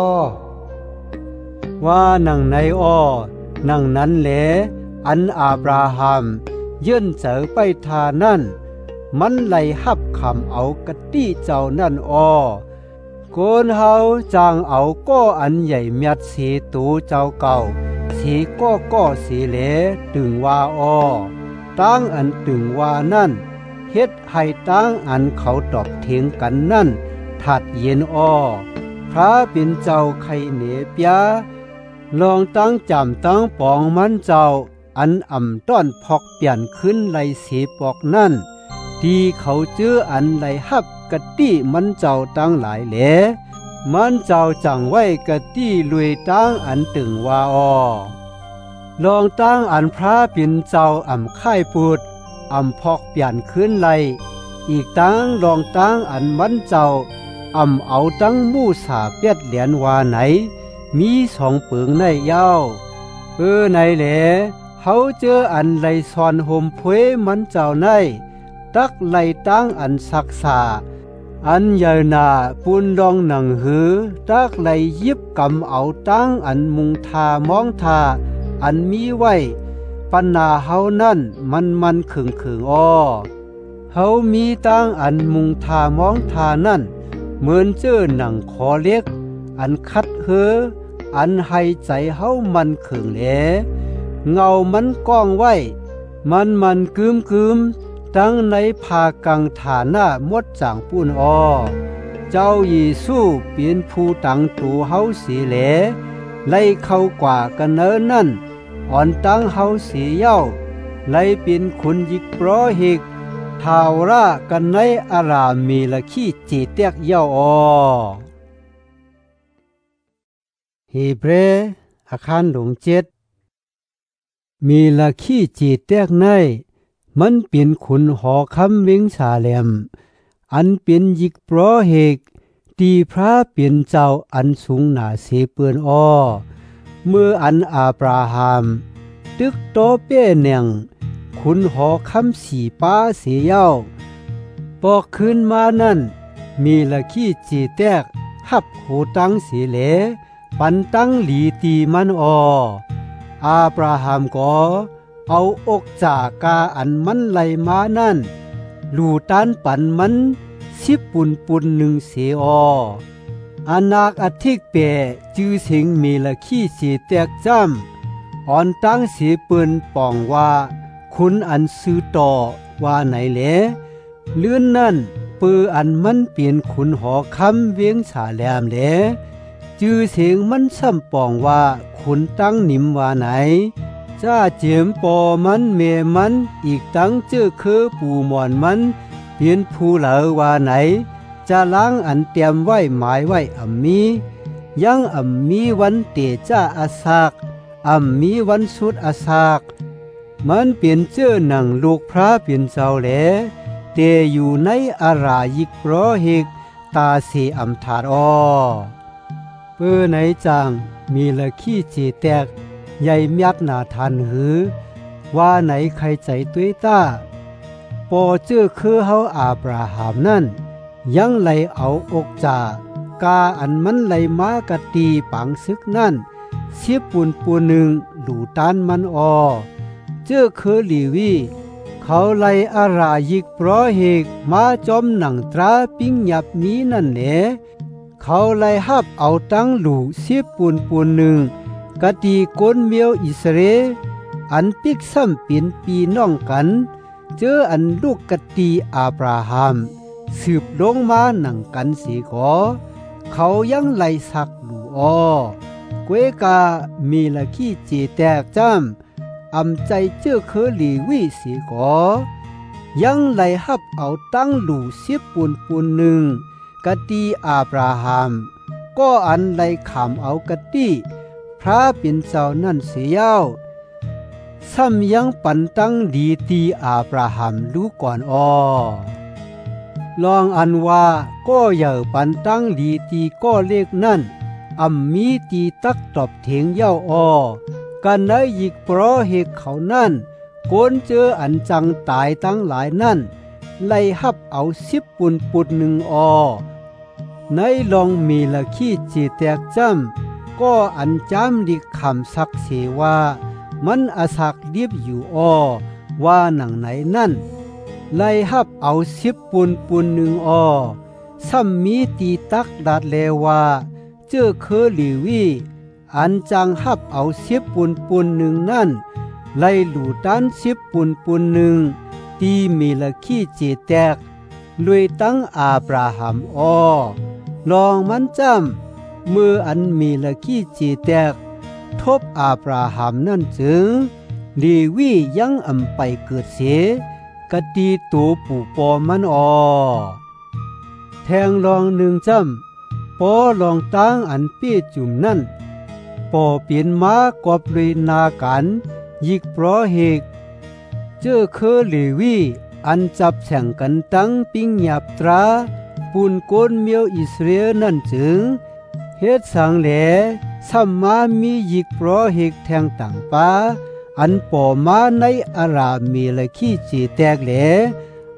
A: ว่านั่งในนั่งนั้นแหละอันอาบราฮัมยื่นเจอไปทานั่นมันไหลหับคำเอากะตี้เจ้านั่นโกนเฮาจางเอาก้ออันใหญ่เมียดสีตูเจ้าเก่าสีก้อสีเหลตึงว่าตั้งอันตึงว่านั่นเฮ็ดให้ตั้งอันเขาตอบเถียงกันนั่นถัดเย็นพระเป็นเจ้าไข่เหนเปียลองตั้งจำตั้งปองมันเจ้าอันต้อนพอกเปลี่ยนขึ้นไหลสีปอกนั่นที่เขาเจออันไหลหับกะตี้มันเจ้าตั้งหลายแหลมันเจ้าจังไว้กะตี้ลุยตั้งอันตึงว่าลองตั้งอันพระเป็นเจ้าค่ายปูดพอกเปลี่ยนขึ้นไหลอีกตั้งลองตั้งอันมันเจ้าเอาตั้งมู่สาเปียดเหรียญว่าไหนมี2 เปิงในยาวในแหลเฮาเจออันไหลซอนห่มเพมันเจ้าในตักไหลตั้งอันศักษาอันใหญ่หนาปุนดองหนังหือตักไหลยิบกำเอาตั้งอันมุงทามองทาอันมีไว้ปัญนาเฮานั่นมันขึงอ้อเฮามีตั้งอันมุงทามองทานั่นเหมือนเจ้อหนังขอเล็กอันคัดเฮออันให้ใจเฮามันขึงแหลเงามันก้องไว้มันกึมตั้งในภากังฐานะมดจางปุ้นอ้อเจ้าเยซูเป็นผู้ตังตูเฮาสีแหลไล่เข้ากว่ากันเนินนั่นอ่อนตั้งเฮาสีเย้าไล่เป็นคุณยิกปรอหิกทาวรากันในอารามีละขี้จีเตียกเย้าอ้อฮีเบรอาคารหลง7มีละขี้จีเตียกในมันเป็นขุนหอคำเวงสาแลมอันเป็นยิกปรอเหกตีพระเป็นเจ้าอันสูงหนาเสเปือนอ้อเมื่ออันอาบราฮัมตึกโตเป้เนียงขุนหอคำสีป้าเสียเย้าปอกขึ้นมานั่นมีละขี้จีแตกหับโหตังสีเหลปันตั้งหลีตีมันอ้ออาบราฮัมก็เอาอกจากกาอันมันไหลมานั่นลู่ต้านปันมัน10 ปุ่นหนึ่งเสออานาคอธิกเปจื้อเสียงมีละขี้สีแตกจ้ำอ่อนตั้งเสียปืนป่องว่าคุณอันซื้อต่อว่าไหนแหลเลื่อนนั่นปืออันมันเปลี่ยนขุนหอคำเวียงสาแหลมแหลจื้อเสียงมันซ้ำป่องว่าคุณตั้งนิมว่าไหนจ้าเจียมปอมันเมมันอีกตั้งเจ้อคือปูหมอนมันเปลี่ยนผู้เหลอว่าไหนจะล้างอันเตรียมไว้หมายไว้มียังมีวันเตจ้าอาสากมีวันสุดอาสากมันเปลี่ยนเจ้อหนังลูกพระเปลี่ยนเจ้าแหลเตอยู่ในอารายิกเพราะเหกตาเสถาดอ้อเปื้อไหนจางมีละขี้จีแตกใหญ่เมียดหนาทันหือว่าไหนใครใจตุ้ยต้าปอเจ้อคือเฮาอาบราฮัมนั่นยังไหลเอาอกจากาอันมันไหลมากะตีปังซึกนั่น10 ปุ่นหนึ่งหลู่ต้านมันอ้อเจ้อคือลีวีเขาไหลอารายิกปรอเหกมาจอมหนังตราปิ้งหยับมีนั่นแหนเขาไหลหับเอาตั้งหลู่10 ปุ่นหนึ่งกะตีก้นเมียวอิสเรอันปิกซ้ำเป็นปีน้องกันเจออันลูกกะตีอาบราฮัมสืบลงมาหนังกันสีขอเขายังไล่สักหลู่อ้อกวยกามีละขี้จีแตกจ้ำใจเจ้อเคอลีวิสีขอยังไล่หับเอาตั้งหลู่10 ปุ่นหนึ่งกะตีอาบราฮัมก็อันไล่ขำเอากะตีพระเป็นเจ้านั่นเสียเย้าซ้ำยังปันตั้งดีตีอาบราฮัมรู้ก่อนอ้อลองอันว่าก็อย่าปันตั้งดีตีก็เลขนั่นมีตีตักตอบเถียงเย้าอ้อกันได้ยิกเพราะเหตุเขานั่นโกนเจออันจังตายตั้งหลายนั่นไล่หับเอา10 ปุ่นหนึ่งอ้อในลองมีละขี้จีแตกจ้ำก็อันจำดิคำสักเสว่ามันอาศักเรียบอยู่อ้อว่าหนังไหนนั่นไล่หับเอา10 ปุ่นหนึ่งอ้อซ้ำมีตีตักดัดเลว่าเจ้อเคอลีวีอันจังหับเอา10 ปุ่นหนึ่งนั่นไล่หลู่ด้าน10 ปุ่นหนึ่งตีมีละขี้จีแตกลุยตั้งอาบราฮัมอ้อลองมันจำเมื่ออันมีละขี้จีแตกทบอาบราฮัมนั่นจึงลีวียังไปเกิดเสกะตีตัวปู่ปอมันอ้อแทงลองหนึ่งจำปอลองตั้งอันเปี้ยจุ่มนั่นปอเปลี่ยนมากอบเลยนากันยิกเพราะเหกเจ้อเคอลีวีอันจับแข่งกันตั้งปิ้งหยับตราปูนโกนเมียวอิสราเอลนั่นจึงเฮ็ดสังแหลสัมมามียิกเพราะเหกแทงต่างป้าอันป่อมาในอารามีละขี้จีแตกแหล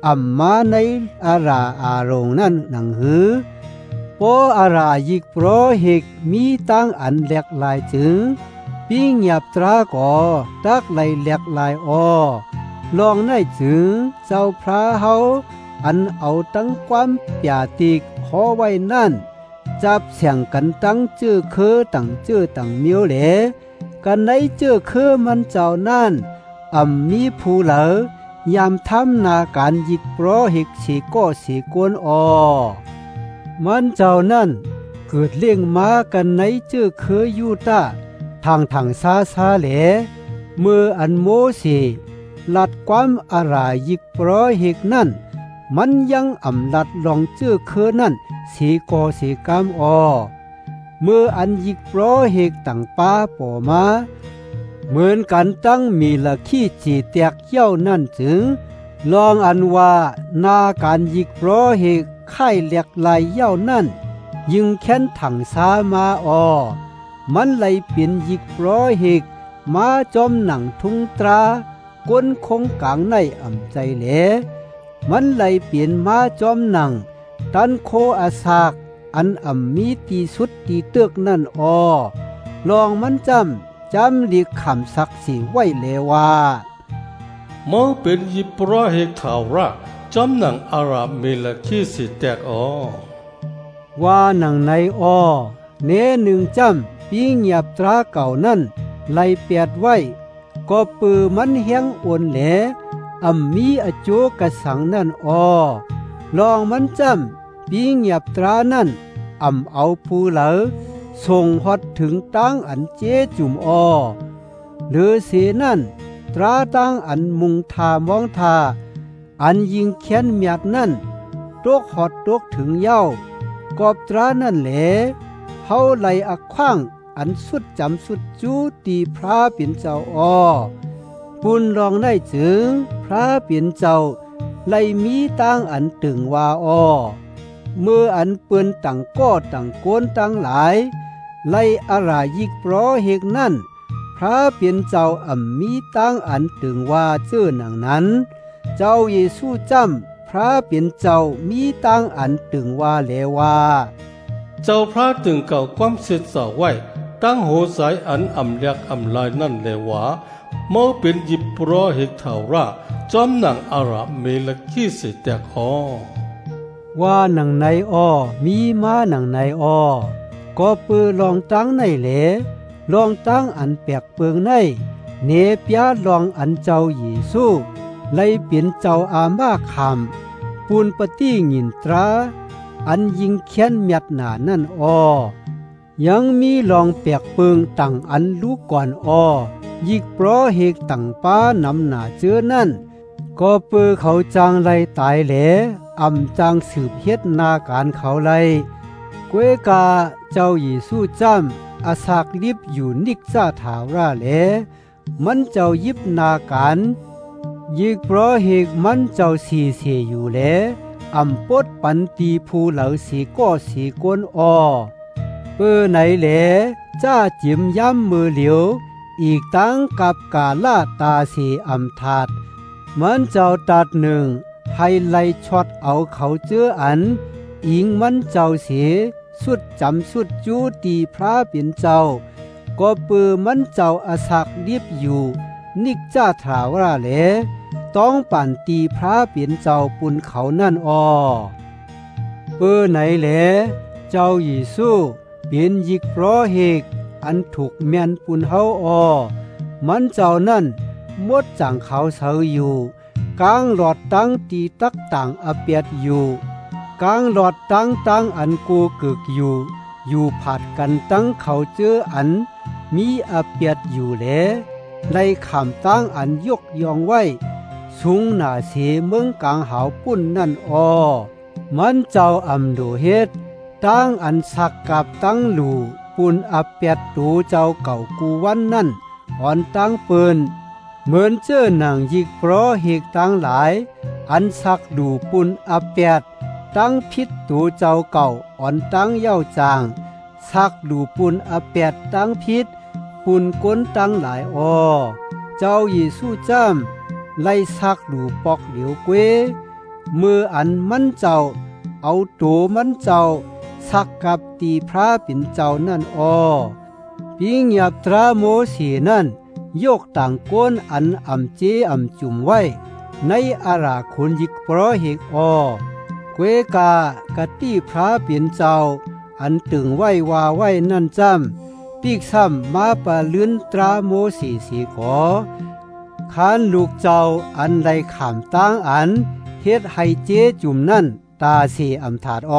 A: มาในอาราอารงนั่นหนังหือโปอารายิกโปรหิกมีตั้งอันแหลกลายจึงปิ้งหยับตราก่อตักไหลแหลกลายลองได้จึงเจ้าพระเฮาอันเอาตั้งความปยาติกขอไว้นั่นจับเสียงกันตั้งเจอคือตั้งเจอตั้งเมียวเหลกันในเจอคือมันเจ้านั่นมีผู้เหลอยามทำนาการยิกโปรหิกสีก็สีกวนมันเจ้านั่นเกิดเลี้ยงมากันในเจอคือยูตาทางซาเหลเมื่ออันโมสีลัดความอารายิกโปรหิกนั่นมันยังลัดลองเจอคือนั่นสีก็สีกามเมื่ออันยิกโปรหิกตั้งป้าปอมาเหมือนกันตั้งมีละขี้จีแตกเย้านั่นจึงลองอันว่านาการยิกโปรหิกไข่เหล็กลายเย้านั่นยิงแค้นถังสามามันไหลเปลี่ยนยิกโปรหิกมาจอมหนังทุงตราก้นคงกลางในใจเหลมันไหลเปลี่ยนมาจอมหนังตันโคอาสากอันมีตีสุดตีเตือกนั่นลองมันจำลีคำศักดิ์สิไว้เลว่า
C: เมื่อเป็นยิปราเฮกทาวระจำหนังอาราบเมลคีสิแตก
A: ว่าหนังในเนหนึ่งจำปีเงียบตราเก่านั่นไล่เปียดไว้ก็ปือมันเฮียงโอนแหลมีอโจกระสังนั่นลองมันจำปีเงียบตรานั่นเอาผู้เหลอส่งฮอดถึงตั้งอันเจจุ่มหรือเสนั่นตราตั้งอันมุงทามองทาอันยิงเขียนเมียดนั่นตกฮอดตกถึงเย้ากอบตรานั่นแหลเฮาไหลอักขว้างอันสุดจำสุดจูตีพระเป็นเจ้าปุนลองได้จึงพระเป็นเจ้าไหลมีตั้งอันตึงว่าเมื่ออันเปืนตั้งก้อตั้งโกนตั้งหลายไล่อารายิกโปรหิกนั่นพระเป็นเจ้ามีตั้งอันตึงว่าเจ้าหนังนั้นเจ้าเยซูจำพระเป็นเจ้ามีตั้งอันตึงว่าเลว่า
C: เจ้าพระตึงเก่าความเสร็จสาไว้ตั้งโหสายอันเลียกลายนั่นเลว่าเมื่อเป็นยิปราเฮกทาวระจอมหนังอาราบเมลคีสิแตก
A: ว่าหนังในมีมาหนังในก็ปือลองตั้งในเหลลองตั้งอันแปลกเปิงในเนปยาลองอันเจ้าเยซูไล่เปลี่ยนเจ้าอามาคำปูนปฏิงินตราอันยิงเขียนเมียดหนานั่นยังมีลองแปลกเปิงตั้งอันลูกก่อนยิกโปรเฮกตั้งป้านำหนาเจอนั่นก็ปือเขาจางไล่ตายแหลจางสืบเฮ็ดนาการเขาไล่กวยกาเจ้าเยซูจำอาสากลิบอยู่นิกจ้าถาวราแหลมันเจ้ายิบนาการยิกโปรเฮกมันเจ้าสีเสอยู่แหลปดปันตีผู้เหลาสีก็สีก้นเปื้อไหนแหลจ้าจิมย้ำมือเหลียวอีกตั้งกับกาลาตาสีถาดมันเจ้าตัดหนึ่งให้ไล่ช็อตเอาเขาเจออันอิงมันเจ้าเสียสุดจำสุดจูตีพระเป็นเจ้าก็ปือมันเจ้าอาศักรีบอยู่นิกจ้าถาวราแหลต้องปั่นตีพระเป็นเจ้าปุนเขานั่นปือไหนแหลเจ้าเยซูเป็นยิกโปรเฮกอันถูกแม่นปุนเฮามันเจ้านั่นมดจังเขาเสาอยู่กลางหลอดตั้งตีตักต่างเปียดอยู่กลางหลอดตั้งอันกูกึกอยู่ผัดกันตั้งเขาเจออันมีเปียดอยู่แลในคำตั้งอันยกยองไว้สูงหน้าเสเมืองกลางหาวปุ่นนั่นมันเจ้าโดเฮ็ดตั้งอันสักกับตั้งหลูปุ่นเปียดตูเจ้าเก่ากูวันนั่นตั้งเปิ้นเหมือนเจ้าหนังยิกโปรเฮกตั้งหลายอันสักดูปุ่นเปียดตั้งพิษตูเจ้าเก่าตั้งเย้าจางสักดูปุ่นเปียดตั้งพิษปุ่นก้นตั้งหลายเจ้าเยซูจำไล่สักดูปอกเหลียวเกวมืออันมันเจ้าเอาตัวมันเจ้าสักกับตีพระเป็นเจ้านั่นปิงหยับตราโมสีนั่นยกต่างก้นอันอ่ำเจอ่ำจุ่มไว้ในอาราคุณยิกเพราะเหกเกวกากะตี้พระเป็นเจ้าอันตึงไว้ว่าไว้นั่นจำปีกซ้ำมาปะลื่นตราโมสีสีขอขานลูกเจ้าอันใดขามตั้งอันเฮ็ดให้เจจุ่มนั่นตาสีอำถาด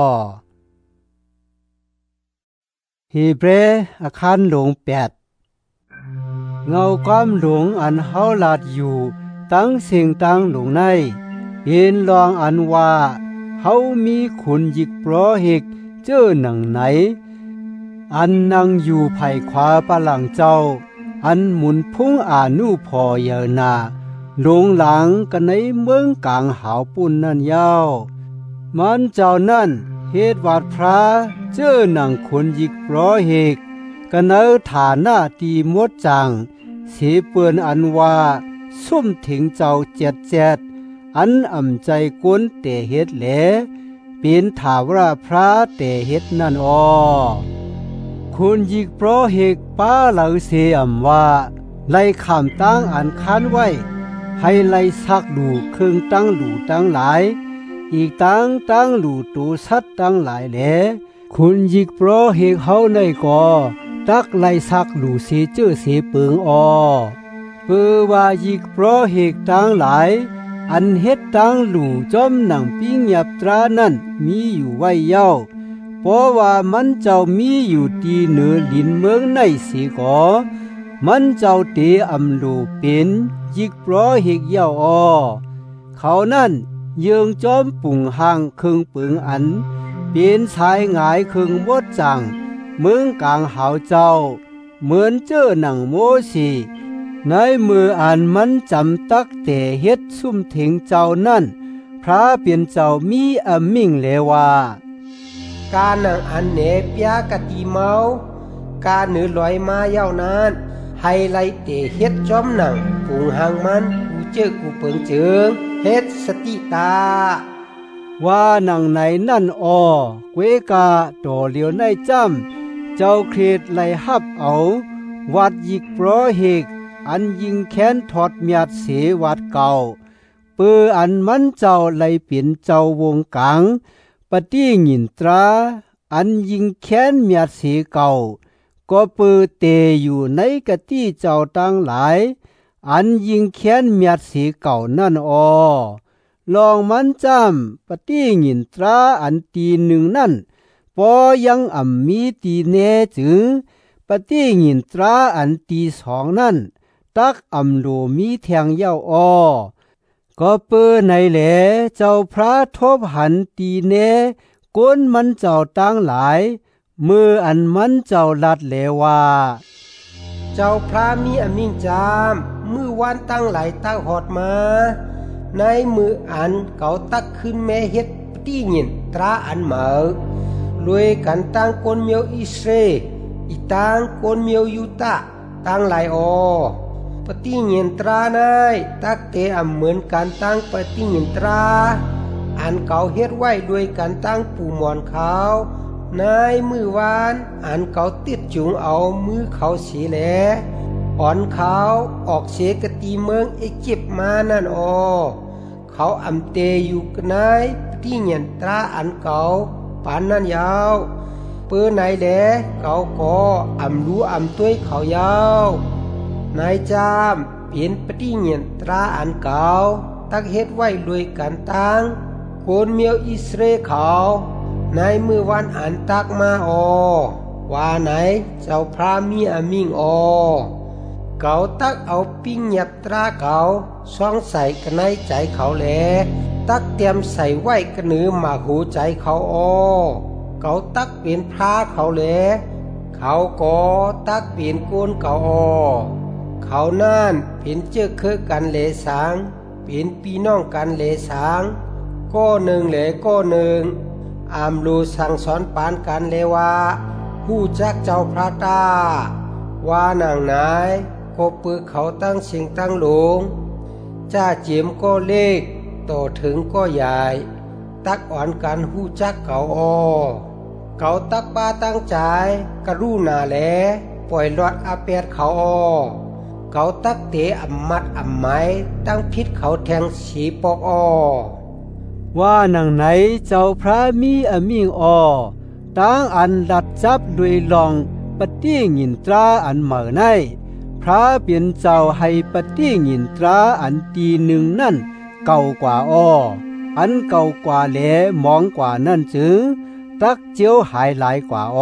A: ฮีเบรอาคารหลวง8เงาความหลงอันเฮาลาดอยู่ตั้งสิ่งตั้งหลงในเห็นลองอันว่าเฮามีขุนยิกปลอเหกเจ้อหนังไหนอันนั่งอยู่ไผ่ขวาปะหลังเจ้าอันหมุนพุ่งอานุพอเยนาหลงหลังกันในเมืองกลางหาวปุ่นนั่นยาวมันเจ้านั่นเฮ็ดวาดพระเจ้อหนังขุนยิกปลอเหกกันในฐานะตีมดจังเสียเปื้อนอันว่าซุ่มถึงเจ้าเจ็ดอันอ่ำใจกวนแต่เฮ็ดแหลเป็นถาวรพระแต่เฮ็ดนั่นคุณยิกเพราะเหกป้าเหล่าเสียมว่าไล่ขามตั้งอันค้านไว้ให้ไล่ซักดูเครื่องตั้งหลู่ตั้งหลายอีกตั้งหลู่ตูสัดตั้งหลายแหลคุณยิกเพราะเหกเฮาในก่อตักไล่ซักหลู่เสียเจ้อเสียเปิงเปือว่ายิกเพราะเหกตั้งหลายอันเฮ็ดตั้งหลู่จอมหนังปิ้งหยับตรานั่นมีอยู่ไว้เย้าเพราะว่ามันเจ้ามีอยู่ตีเหนือดินเมืองในสีก่อมันเจ้าเตอำลูเป็นยิกเพราะเหกเย้าเขานั่นเยืองจอมปุ่งห่างครึ่งปึงอันเป็นชายหงายครึ่งวดจังเมืองกลางหาวเจ้าเหมือนเจ้อหนังโมสีในมืออันมันจำตักแต่เฮ็ดซุ่มถึงเจ้านั่นพระเปลี่ยนเจ้ามีอมิ่งเลว่า
B: การนังอันเนเปียกะตีเมาการเนือลอยมาเย้านั้นให้ไล่เตเฮ็ดจอมหนังปุงหางมันกูเจอกูเปิงเจิงเฮ็ดสติตา
A: ว่าหนังไหนนั่นเกวกาต่อเหลียวในจำเจ้าเครดไล่ฮับเอาวัดยิกเพราะเหกอันยิงแค้นถอดเมียดเสวัดเก่าเปืออันมันเจ้าไล่เปลี่ยนเจ้าวงกลางปฏิหญินตราอันยิงแค้นเมียดเสเก่าก็เปือเตอยู่ในกะตี้เจ้าตั้งหลายอันยิงแค้นเมียดเสเก่านั่นลองมันจำปฏิหญินตราอันตีหนึ่งนั่นพอยังมีตีเนจึงปฏิหญินตราอันตีสองนั่นตักโลมีแทงเย้าก็เปื้อในแหลเจ้าพระทบหันตีเนก้นมันเจ้าตั้งหลายมืออันมันเจ้าลัดแหลว่า
B: เจ้าพระมีอมิ่งจามมือวันตั้งหลายตั้งหอดมาในมืออันเก่าตักขึ้นแม่เฮ็ดตีหยินตราอันเหมาลวยกันตั้งคนเมียวอิสเรอีตั้งคนเมียวยูตาตั้งหลายปฏิหญินตรานายตักเตเหมือนการตั้งปฏิหญินตราอันเก่าเฮ็ดไว้ด้วยการตั้งปู่หมอนเขานายมือวานอันเก่าติดจุงเอามือเขาสีแหลอ่อนเขาออกเสกตีเมืองอียิปต์มานั่นเขาเตอยู่กันนายปฏิหญินตราอันเก่าปานนั่นยาวเปื้อไหนแหลเก่าก็รู้ต้วยเขายาวนายจามเปลี่ยนปฏิหญินตราอันเก่าตักเฮ็ดไว้ด้วยการตั้งโกนเมียวอิสเรเขาในมือวันอันตักมาว่าไหนเจ้าพระมีอมิ่งเก่าตักเอาปิ้งหยับตราเก่าซ่องใส่กันในใจเขาแหลตักเตรียมใส่ไว้กระเนือมาหูใจเขาเก่าตักเปลี่ยนพระเขาแหลเขาก็ตักเปลี่ยนโกนเก่าเขานั่นเป็นเจ้าคือกันเลสางเป็นพี่น้องกันเลสางก็หนึ่งเหลก็หนึ่งลูสั่งสอนปานกันเลว่าผู้จักเจ้าพระตาว่านางนายก็ปือเขาตั้งสิงตั้งหลงจ้าเจียมก็เลขต่อถึงก็ใหญ่ตักอ่อนกันหู้จักเก่าเก่าตักป้าตั้งใจกะรู้หนาแลปล่อยลอดอาเปียดเขาเก่าตักเตะอำมัดอำไม้ตั้งพิษเขาแทงสีปอก
A: ว่าหนังไหนเจ้าพระมีอมิงตั้งอันลัดจับด้วยลองปฏิญินตราอันเหมือในพระเปลี่ยนเจ้าให้ปฏิญินตราอันตีหนึ่งนั่นเก่ากว่าอันเก่ากว่าแหลมองกว่านั่นจึงตักเจียวหายหลายกว่า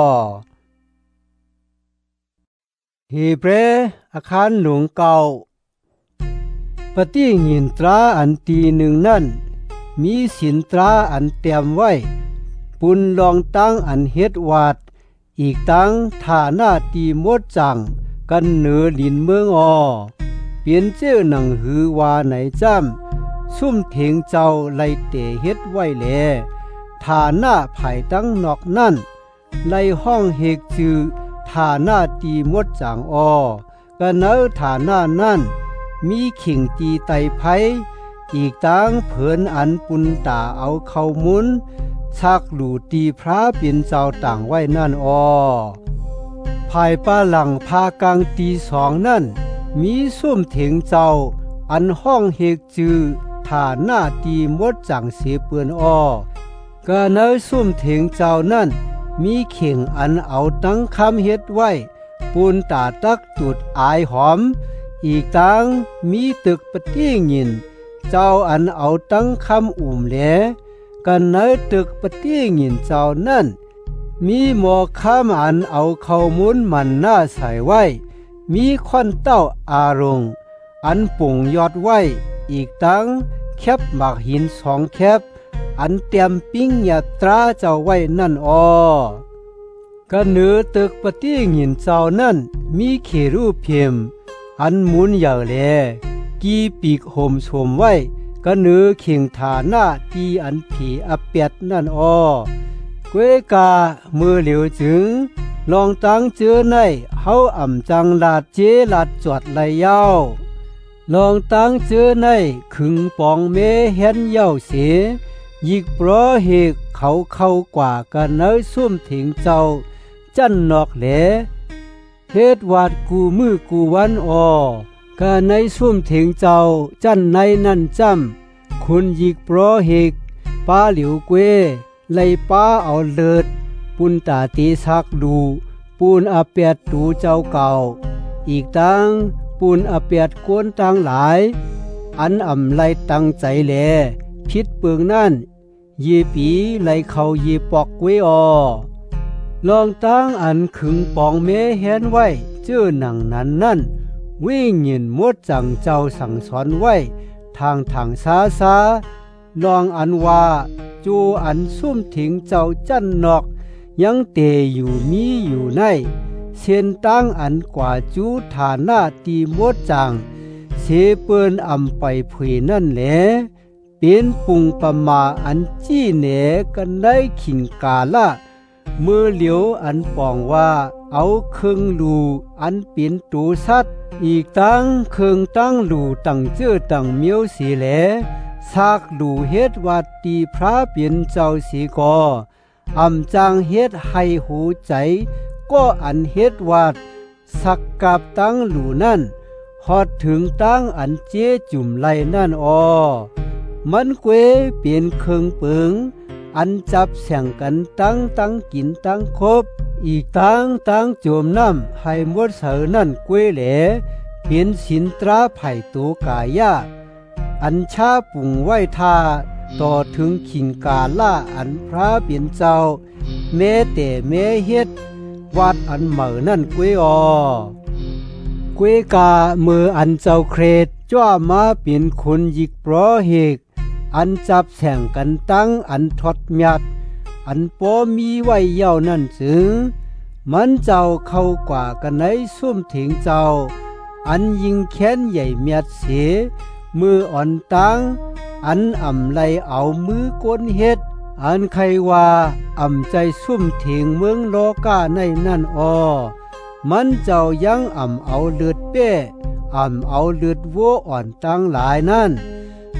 A: ฮีเบรอาคารหลวงเก่าปฏิญินตราอันตีหนึ่งนั่นมีสินตราอันเตรียมไว้ปุนลองตั้งอันเฮ็ดวาดอีกตั้งฐานาตีมดจังกันเหนือลินเมืองเปลี่ยนเจ้าหนังหือว่าไหนจำซุ่มเถงเจ้าไลเตเฮ็ดไว้แลฐานาไผ่ตั้งนอกนั่นไลห้องเฮกจือฐานาตีมดจังกันเนอฐานานั่นมีขิงตีไตไผอีกตั้งเผินอันปุนตาเอาเข้ามุนชักหลูตีพระเป็นเจ้าต่างไว้นั่นภายป้าหลังพากลางตีสองนั่นมีซุ่มเถงเจ้าอันห้องเฮกจือฐาหน้าตีมดจังเสียเปือนกะเนยซุ่มเถงเจ้านั่นมีเข่งอันเอาตั้งคำเฮ็ดไว้ปูนตาตักตุดอายหอมอีกตั้งมีตึกปฏิญินเจ้าอันเอาตั้งคำอุ่มแหลกันเนยตึกปฏิญินเจ้านั่นมีหมอข้ามอันเอาเข้ามุนมันหน้าใส่ไว้มีควันเต้าอารมณ์อันปุ่งยอดไว้อีกตั้งแคบหมากหินสองแคบอันเตรียมปิ้งยาตราเจ้าไว้นั่นก็เหนือตึกปฏิญินเจ้านั่นมีเขรูปเพียมอันหมุนใหญ่แลกีปีกห่มสวมไว้ก็เหนือเข่งฐานาตีอันผีอเปียดนั่นกวยกามือเหลียวจึงลองตั้งเจอในเฮาอ่ำจังลาดเจลาดจวดไหลยาวลองตั้งเจอในขึงปองเมเห็นเย้าเสียยิกปลอเหกเขาเข้ากว่ากันเนยซุ่มถิงเจ้าจันนอกแหลเฮ็ดวาดกูมือกูวันกะในซุ่มถิงเจ้าจันในนั่นจำคุณยิกปลอเหกป้าเหลียวเกวไลป้าเอาเลิดปุนตาตีซักดูปูนอาเปียดตูเจ้าเก่าอีกตั้งปูนอาเปียดกวนตั้งหลายอันอ่ำไลตั้งใจแลพิษเปืองนั่นเยปีไลเขาเยปอกเวลองตั้งอันขึงปองเมเห็นไว้เจ้าหนังนั้นนั่นวิ่งหยินมดจังเจ้าสั่งสอนไว้ทางซาลองอันว่าจูอันซุ่มถิงเจ้าจันนอกยังเตอยู่มีอยู่ในเส้นตั้งอันกว่าจูฐานาตีมดจังเสเปิ้นอำไปผุยนั่นแหละเป็นปุงประมาอันจี้เหนกันได้ขิงกาละมือเหลียวอันปองว่าเอาเครื่องลูอันเป็นตูสัตอีกตั้งเครื่องตั้งลูตั้งเจื้อตั้งเมียวสีแหลซากลูเฮ็ดวัดตีพระเปลี่ยนเจ้าสีกอำจางเฮ็ดให้หูใจก็อันเฮ็ดวัดสักกับตั้งลูนั่นฮอดถึงตั้งอันเจจุ่มไหลนั่นมันเกวเปลี่ยนเครื่องเปิงอันจับแข่งกันตั้งกินตั้งครบอีกตั้งโจมน้ำให้มดเสือนั่นเกวแหลเปลี่ยนสินตราไผ่ตัวกายาอันชาปุ่งไว้ทาต่อถึงขิงกาล่าอันพระเปลี่ยนเจ้าแม้แต่แม้เฮ็ดวัดอันเหมือนั่นเกวเกวกาเมื่ออันเจ้าเครดจ้ามาเป็นคนยิกปลอเหกอันจับแข่งกันตั้งอันทอดเมียดอันปอมีไว้เย้านั่นจึงมันเจ้าเข้ากว่ากันในซุ่มถิงเจ้าอันยิงแค้นใหญ่เมียดเสียมืออ่อนตั้งอันอ่ำไลเอามือก้นเฮ็ดอันใครว่าอ่ำใจซุ่มถิงเมืองโลกาในนั่นมันเจ้ายังอ่ำเอาเลือดเป้อ่ำเอาเลือดวัวอ่อนตั้งหลายนั่น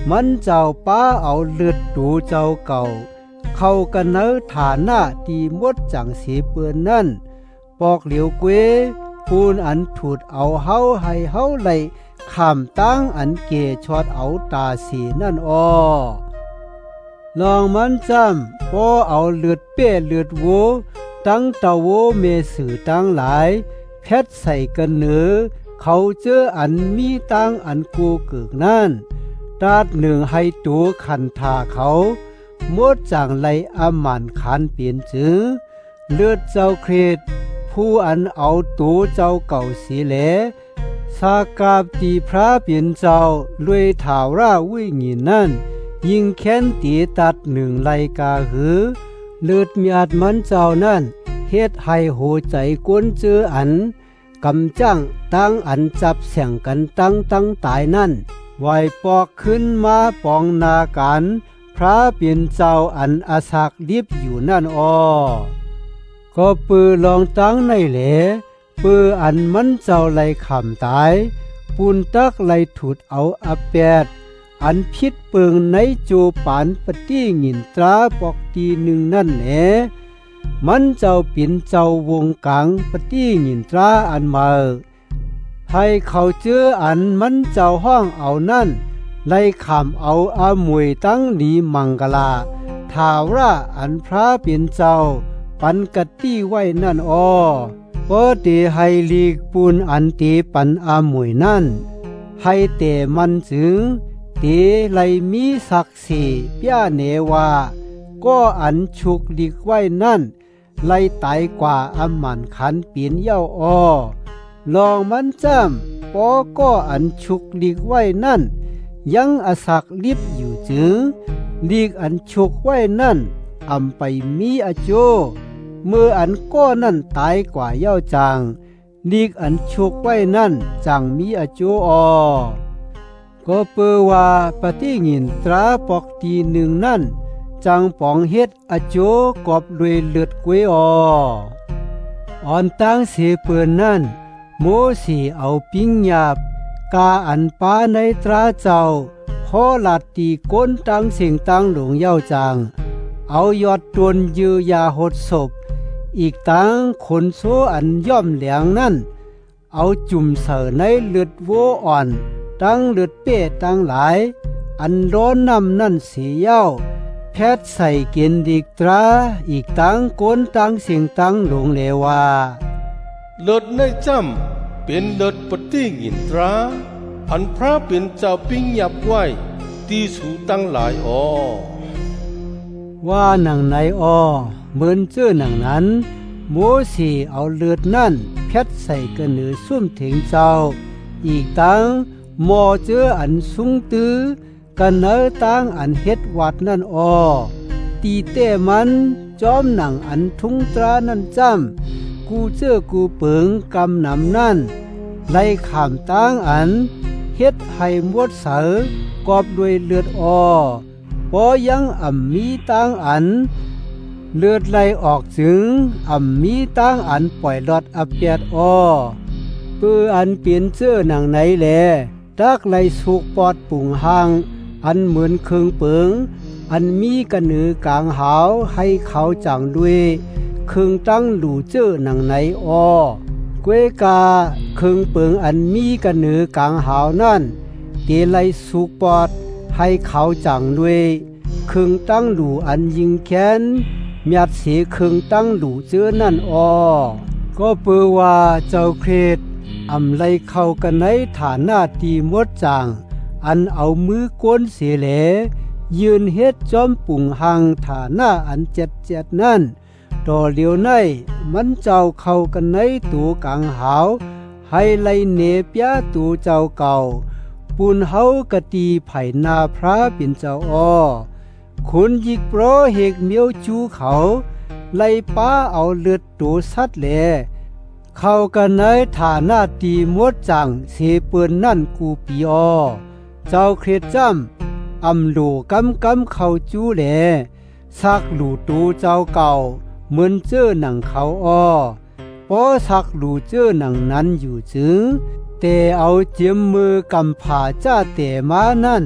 A: มันเจ้าป้าเอาเลือดดูเจ้าเก่าเข้ากันเนอฐานะตีมดจังสีเปื้อนนั่นปอกเหลียวเกวปูนอันถูดเอาเฮาให้เฮาไหลข้ามตั้งอันเกชอดเอาตาสีนั่นอ้อลองมันจำพอเอาเลือดเป้เลือดโวตั้งเตาโวเมสื่อตั้งหลายแพทใส่กันเนือเขาเจออันมีตั้งอันกูเกิกนั่นตาดหนึ่งให้ตัวขันทาเขามดจางไหลอามันขันเปลี่ยนจื้อเลือดเจ้าเครดผู้อันเอาตัวเจ้าเก่าสีแหลสากาบตีพระเปลี่ยนเจ้าลุยถาวราวิ่งหินนั่นยิงแค้นตีตัดหนึ่งไหลกาหือเลือดมีอาจมันเจ้านั่นเฮ็ดให้โหใจก้นเจออันกำจังตั้งอันจับเสียงกันตั้งตายนั่นไหวปอกขึ้นมาปองนาการพระเปลี่ยนเจ้าอันอาศักดิบอยู่นั่นอ้อก็ปือลองตั้งในเหลปืออันมันเจ้าไหลขำตายปูนตักไหลถุดเอาอาแปดอันพิษเปิงในจูปานปฏิงินตราปอกตีหนึ่งนั่นแหละมันเจ้าปิ่นเจ้าวงกลางปฏิงินตราอันมาให้เขาเจออันมันเจ้าห้องเอานั่นไล่ขำเอาอามวยตั้งหนีมังกลาทาวราอันพระปิ่นเจ้าปันกตี้ไว้นั่นอ้อพอเตให้ลีกปูนอันเตปันอามวยนั่นให้เตมันจึงเตไลมีศักดิ์ศรีเปียเนว่าก็อันฉุกลีกไว้นั่นไล่ตายกว่าอามันขันเปลี่ยนเย้าอ้อลองมันจำปอก็อันฉุกลีกไว้นั่นยังอาศักลิบอยู่จึงลีกอันฉุกไว้นั่นอำไปมีอโจเมื่ออันก็นั่นตายกว่าเย้าจางลีกอันฉุกไว้นั่นจังมีอโจอ้อก็เปือว่าปฏิงินตราปอกตีหนึ่งนั่นจังปองเฮ็ดอโจกอบด้วยเลือดกวยอ้ออ่อนตั้งเสเปื้อนนั่นโมสีเอาปิ้งหยาบกาอันป้าในตราเจ้าพอลาตีก้นตั้งเสียงตั้งหลงเย้าจางเอายอดตวนยือยาหดศพอีกตั้งขนโซอันย่อมแหลงนั่นเอาจุ่มเสในเลือดโวอ่อนตั้งเลือดเป้ตั้งหลายอันร้อนน้ำนั่นสีเย้าแพทย์ใส่เกณฑ์ดีตราอีกตั้งก้นตั้งเสียงตั้งหลงเลว่า
C: เลือดในจำเป็นเลือดปฏิงินตราอันพระเป็นเจ้าปิ้งยับไว้ตีสูตั้งหลายอ้อ
A: ว่าหนังไหนอ้อเหมือนเจ้อหนังนั้นโมสีเอาเลือดนั่นแพทย์ใส่กระเหนือซุ่มถึงเจ้าอีกตั้งหมอเจ้ออันสูงตื้อกันเนอตั้งอันเฮ็ดวัดนั่นอ้อตีเต้มันจอมหนังอันทุงตรานั่นจำกูเจ้อกูเปิงกำนำนั่นไล่ขามตั้งอันเฮ็ดให้มวดเสอกอบด้วยเลือดอ้อพอยังมีตั้งอันเลือดไหลออกจึงมีตั้งอันปล่อยลอดอเปียดอ้อเพื่ออันเปลี่ยนเสื้อหนังไหนแลตักไหลสุกปอดปุ่งหางอันเหมือนเครื่องเปิงอันมีกระหนือกลางหาวให้เขาจังด้วยเครื่องตั้งหลู่เจ้อหนังไหนอ้อกวยกาเครื่องเปิงอันมีกระหนือกลางหาวนั่นเตไลสุกปอดให้เขาจังด้วยเครื่องตั้งหลู่อันยิงแค้นเมียดเสียเครื่องตั้งหลู่เจ้อนั่นอ้อก็เปือว่าเจ้าเครดไลเข้ากันในฐานะตีมดจางอันเอามือก้นเสียแหลยืนเฮ็ดจอมปุ่งหังฐานะอันเจ็ดนั่นต่อเลียวในมันเจ้าเข้ากันในตัวกลางหาวให้ไลเนเปียตัวเจ้าเก่าปูนเฮากะตีไผ่นาพระเป็นเจ้าอ้อคุณยิกโปรเฮกเมียวจูเขาไล่ป้าเอาเลือดตัวสัตว์แหลเข้ากันในฐานะตีมดจังเสเปืนนั่นกูปีอ้อเจ้าเครดจำหลูกำเข้าจูแหลซักหลูตูเจ้าเก่าเหมือนเจ้อหนังเขาอ้อพอซักหลูเจ้อหนังนั้นอยู่จึงแต่เอาเจียมมือกำผ่าจ้าแต่มานั่น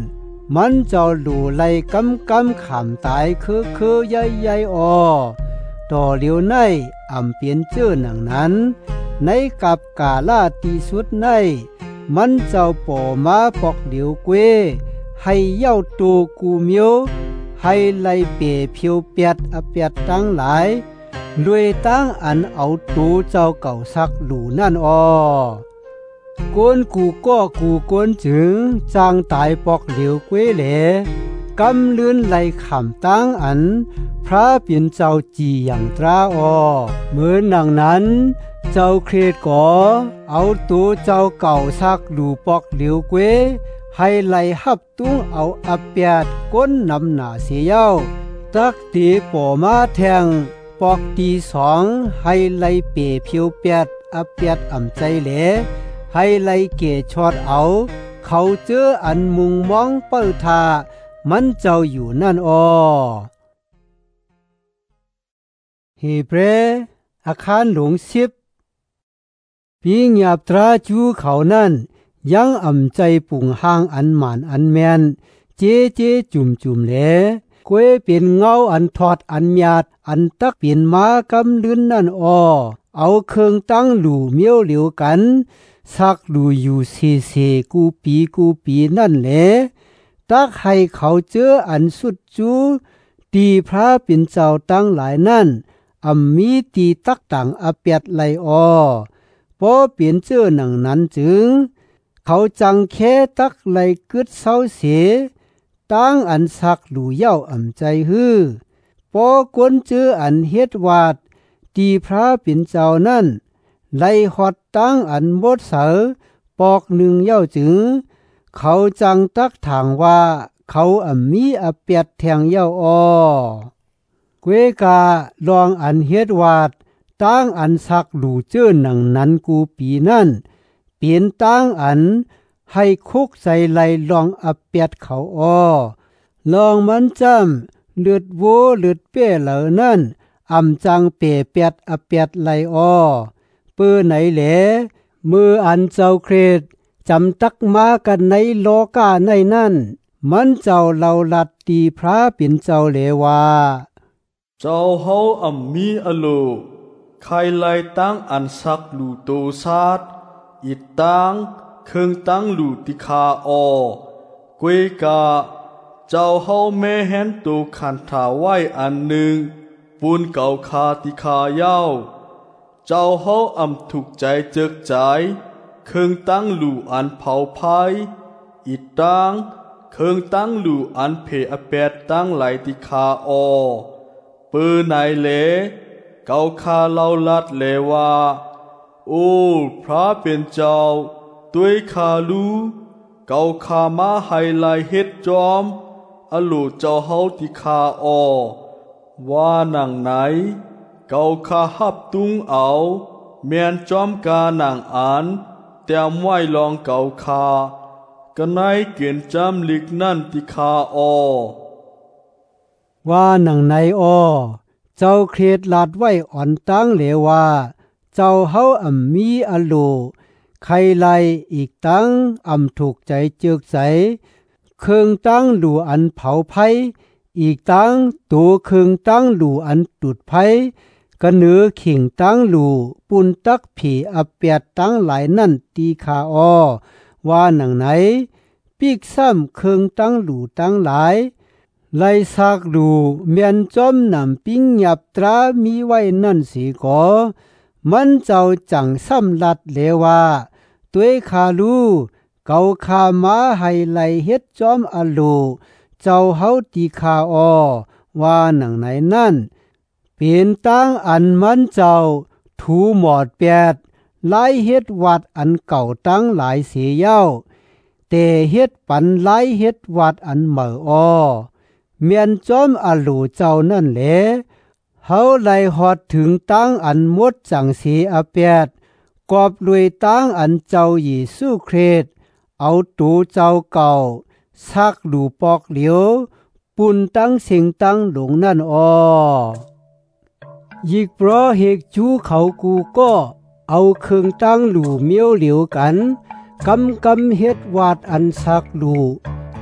A: มันเจ้าหลู่ไล่กำขำตายคือใหญ่ออต่อเหลียวในเปลี่ยนเจ้อหนังนั้นในกับกาลาตีสุดในมันเจ้าป่อมาปอกเหลียวเกวให้เย้าตูกูเมียวให้ไล่เปียเพียวเปียดตั้งหลายด้วยตั้งอันเอาตูเจ้าเก่าซักหลู่นั่นออกวนกูก็กูกวนจึงจางตายปอกเหลียวเกวเหลกำเลื่อนไหลขำตั้งอันพระเปลี่ยนเจ้าจีอย่างตราอเหมือนดังนั้นเจ้าเครดก่อเอาตัวเจ้าเก่าซักหลู่ปอกเหลียวเกวให้ไหลหับตุ้งเอาเปียดก้นนำหนาเสียเย้าตักตีป่อมาแทงปอกตีสองให้ไหลเปียเพียวเปียดเปียดใจเหลให้ไหลเกชอดเอาเขาเจออันมุงมองเปิ้ลทามันเจ้าอยู่นั่นฮีเบรอาคารหลวง10ปีหยาบตราจูเขานั่นยังใจปุ่งห้างอันหมานอันแมนเจจุ่มแหลกวยเป็นเงาอันทอดอันหยาดอันตักเปลี่ยนมากำลื่นนั่นเอาเครื่องตั้งหลู่เมียวเหลียวกันซักหลู่อยู่เสกูปีนั่นแหละตักให้เขาเจออันสุดจูตีพระเป็นเจ้าตั้งหลายนั่นมีตีตักต่างเปียดไหลพอเปลี่ยนเจอหนังนั้นจึงเขาจังแค่ตักไหลกึดเศร้าเสียตั้งอันซักหลู่เย้าใจฮือพอกวนเจออันเฮ็ดวาดตีพระเป็นเจ้านั่นไหลหอดตั้งอันบดเสอปอกหนึ่งเย้าจึงเขาจังตักถางว่าเขามีเปียดแทงเย้าเกวกาลองอันเฮ็ดวาดตั้งอันซักหลู่เจอหนังนั้นกูปีนั่นเปลี่ยนตั้งอันให้คุกใส่ไหลลองเปียดเขาลองมันจำเลือดโวเลือดเป้เหล่านั้นจังเปียดไหลเปื้อไหนแหลมืออันเจ้าเครดจำตักมากันในโลกาในนั่นมันเจ้าเราลัดตีพระเป็นเจ้าเหลว่า
D: เจ้าเฮามีโลใครไล่ตั้งอันซักหลู่โตซาดอิดตั้งเครื่องตั้งหลู่ติคากวยกาเจ้าเฮาแม่แหนโตขันถาไว้อันหนึ่งปูนเก่าคาติคาเย้าเจ้าเฮาถูกใจเจิกใจเครื่องตั้งหลู่อันเผาไผ่อิดตั้งเครื่องตั้งหลู่อันเพเปียดตั้งไหลติคาปืนไหนเหลเกาคาเล่าลัดเลว่าโอ้พระเป็นเจ้าด้วยคาลูเกาคามาให้ลายเฮ็ดจอมโลเจ้าเฮาติคาว่าหนังไหนเกาคาหับตุงเอาเมียนจอมกาหนังอันเตรียมไว้ลองเกาคากันไหนเกียนจำลิกนั่นติคา
A: ว่าหนังไหนเจ้าเครดลาดไว้อ่อนตั้งเหลว่าเจ้าเฮามีโลใครไลอีกตั้งถูกใจเจือกใจเครื่องตั้งหลู่อันเผาไผ่อีกตั้งตัวเครื่องตั้งหลู่อันตุดไผ่กระเนือขิงตั้งหลู่ปุนตักผีเปียดตั้งหลายนั่นตีขาว่าหนังไหนปีกซ้ำเครื่องตั้งหลู่ตั้งหลายไล่ซักดูเมียนจอมนำปิ้งหยับตรามีไว้นั่นสีก่อมันเจ้าจังซ้ำลัดเลว่าตัวคาลูเกาคามาให้ไล่เฮ็ดจอมโลเจ้าเฮาตีคาว่าหนังไหนนั่นเป็นตั้งอันมันเจ้าถูหมอดแปดไล่เฮ็ดวัดอันเก่าตั้งหลายเสียเย้าแต่เฮ็ดปันไล่เฮ็ดวัดอันเหม่อเมียนจอมโลเจ้านั่นแหละเฮาไล่ฮอดถึงตั้งอันมดจังสีเปียดกอบลุยตั้งอันเจ้าเยซูคริสต์เอาตูเจ้าเก่าซักหลู่ปอกเหลียวปุ่นตั้งเสียงตั้งหลงนั่นยิกเพราะเหกจูเขากูก็เอาเครื่องตั้งหลู่เมียวเหลียวกันกำเฮ็ดวาดอันซักหลู่ป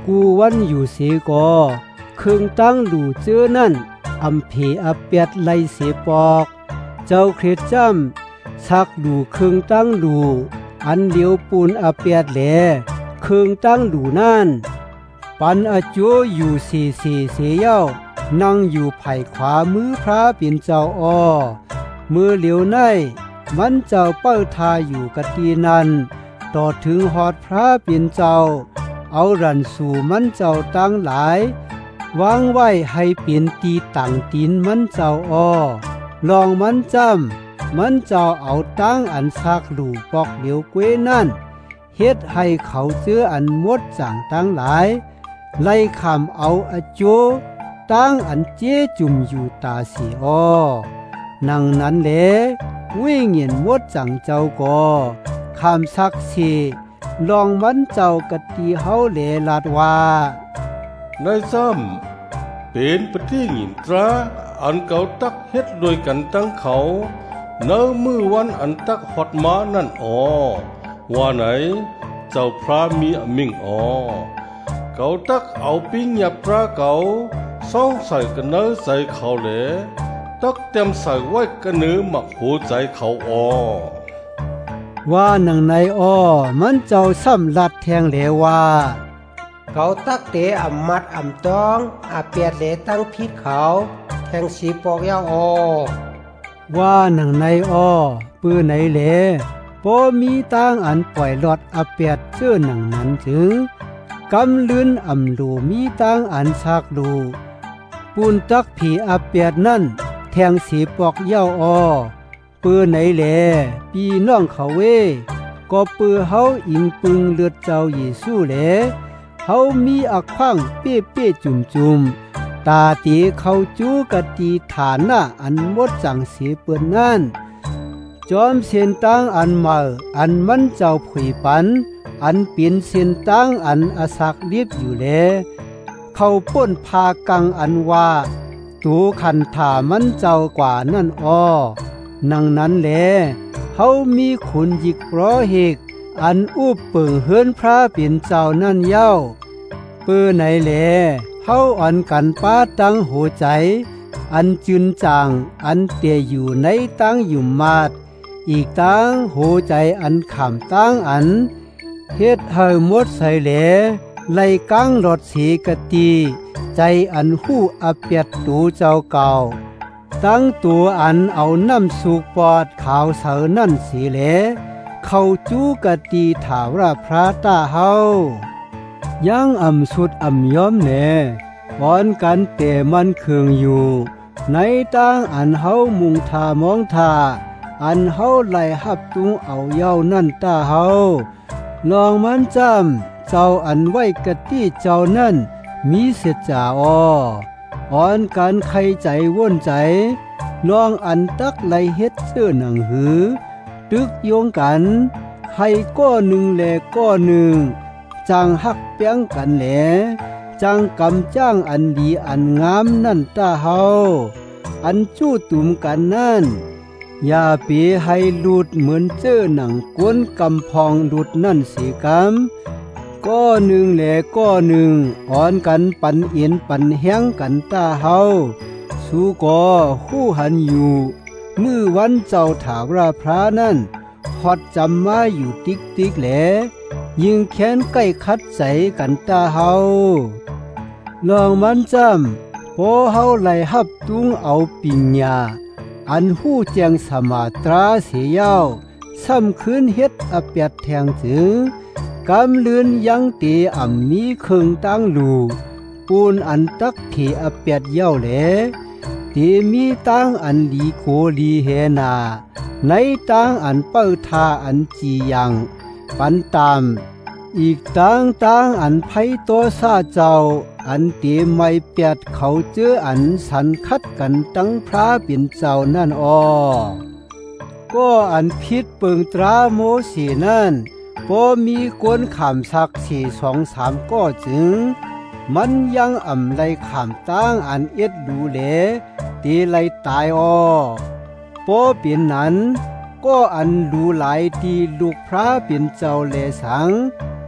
A: กูวันอยู่เสกอเครื่องตั้งหลู่เจอนั่นอำเพอเปียดไลเสปอกเจ้าเครดจ้ำซักหลู่เครื่องตั้งหลู่อันเหลียวปูนอเปียดแหลเครื่องตั้งหลู่นั่นปันอาจูอยู่เสเย้านั่งอยู่ไผ่ขวามือพระเป็นเจ้าอ้อมือเหลียวในมันเจ้าเป้าทาอยู่กะตีนันต่อถึงหอดพระเป็นเจ้าเอารันสู่มันเจ้าตั้งหลายวางไว้ให้เปลี่ยนตีตั้งตีนมันเจ้าอ้อลองมันจำมันเจ้าเอาตั้งอันซักหลู่ปอกเหลียวเกวยนั่นเฮ็ดให้เขาเจออันมดจ่างตั้งหลายไล่คำเอาอโจตั้งอันเจจุ่มอยู่ตาสีอ้อนังนั้นแหละวิ่งเห็นมดจังเจ้าก็คำซักสีลองมันเจ้ากะตีเฮาแหลลาดว่า
C: ในซ้ำเป็นปฏิหญินตราอันเก่าตักเฮ็ดโดยกันตั้งเขาเนื้อมือวันอันตักหอดม้านั่นอ๋อว่าไหนเจ้าพระมีอมิ่งอ๋อเก่าตักเอาปิ้งหยับตราเก่าซ่องใส่กันเนื้อใส่เขาแหลตักเต็มใส่ไว้กันเนื้อหมักหัวใจเขาอ๋อ
A: ว่าหนังในอ้อมันเจ้าซ้ำลัดแทงเหลวว่า
B: เขาตักเตะอ่ำมัดอ่ำต้องอาเปียดเหลตั้งพิษเขาแทงสีปอกยาวอ้อ
A: ว่าหนังในอ้อปื้อไหนเหลปอมีตั้งอันปล่อยหลอดอาเปียดเชื่อหนังนั้นถึงกำลื่นอ่ำลูมีตั้งอันซักลูปูนตักผีอาเปียดนั่นแทงสีปอกยาวอ้อปื้อไหนแหลปีน้องเขาเวก็ปื้อเฮาอิงปึงเลือดเจ้าเยซูแหลเฮามีอักขว้างเป้ๆจุ่มตาตีเขาจูกะตีฐานหน้าอันมดจังเสียเปิ้นนั่นจอมเส้นตั้งอันมาอันมันเจ้าผุยปันอันเป็นเส้นตั้งอันอาศักรีบอยู่แลเขาป้นพากังอันว่าตูขันถามันเจ้ากว่านั่นอ้อนังนั้นแลเฮามีขุนหยิกร้อเฮกอันอุบเปิงเฮือนพระเป็นเจ้านั่นเย้าเปื้อไหนแลเฮาอ่อนกันป้าตั้งหัวใจอันจืนจางอันเตยอยู่ในตั้งอยู่มาดอีกตั้งหัวใจอันขำตั้งอันเฮ็ดให้หมดใส่แหลไล่กังรถสีกะตีใจอันหู้อเปียดตูเจ้าเก่าตั้งตัวอันเอาน้ำสุกปอดขาวเสือนั่นสีแหลเข้าจูกะตีถาวรพระตาเฮายังอ่ำสุดอ่ำย้อมแหน่ป้อนกันแต่มันเคืองอยู่ในตั้งอันเฮามุงทามองทาอันเฮาไล่หับตุงเอาเย้านั่นตาเฮาลองมันจำเจ้าอันไว้กะตี้เจ้านั่นมีเสียจ่าอ้ออ่อนกันใครใจว่นใจลองอันตักไล่เฮ็ดเสื้อหนังหือตึกโยงกันให้ก้อหนึ่งแลก้อหนึ่งจังหักเปียงกันแหลจังกำจ้างอันดีอันงามนั่นตาเฮาอันจู้ตุ่มกันนั่นอย่าเปีให้หลุดเหมือนเจ้อหนังกวนกำพองหลุดนั่นสิกำก้อหนึ่งแหลก้อหนึ่งอ่อนกันปันเอียนปันแห้งกันตาเฮาสู้ก่อคู่หันอยู่มือวันเจ้าถาวรพระนั่นฮอดจำมาอยู่ติ๊กแหลยิงแค้นใกล้คัดใจกันตาเฮาลองมันจำพอเฮาไล่หับตุงเอาปิญญาอันหู้แจงสมาตราเสียเย้าซ้ำคืนเฮ็ดอเปียดแทงถึงกำเลือนยังตีอ่ำมีเครื่องตั้งลูปูนอันตักผีอเปียดเย้าแหลตีมีตั้งอันลีโคลีเฮนาในตั้งอันเป้าทาอันจียังปันตามอีกตั้งอันไพโตซาเจ้าอันเตีไม่เปียดเขาเจออันสันคัดกันตั้งพระเป็นเจ้านั่นอ้อก็อันพิษเปิงตราโมสีนั่นพอมีกวนขามสัก4-2-3ก็จึงมันยังอ่ำไลขามตั้งอันเอ็ดดูแลตีไลตายอ้อพอเปลี่ยนนั้นก็อันดูหลายตีลูกพระเป็นเจ้าเลสัง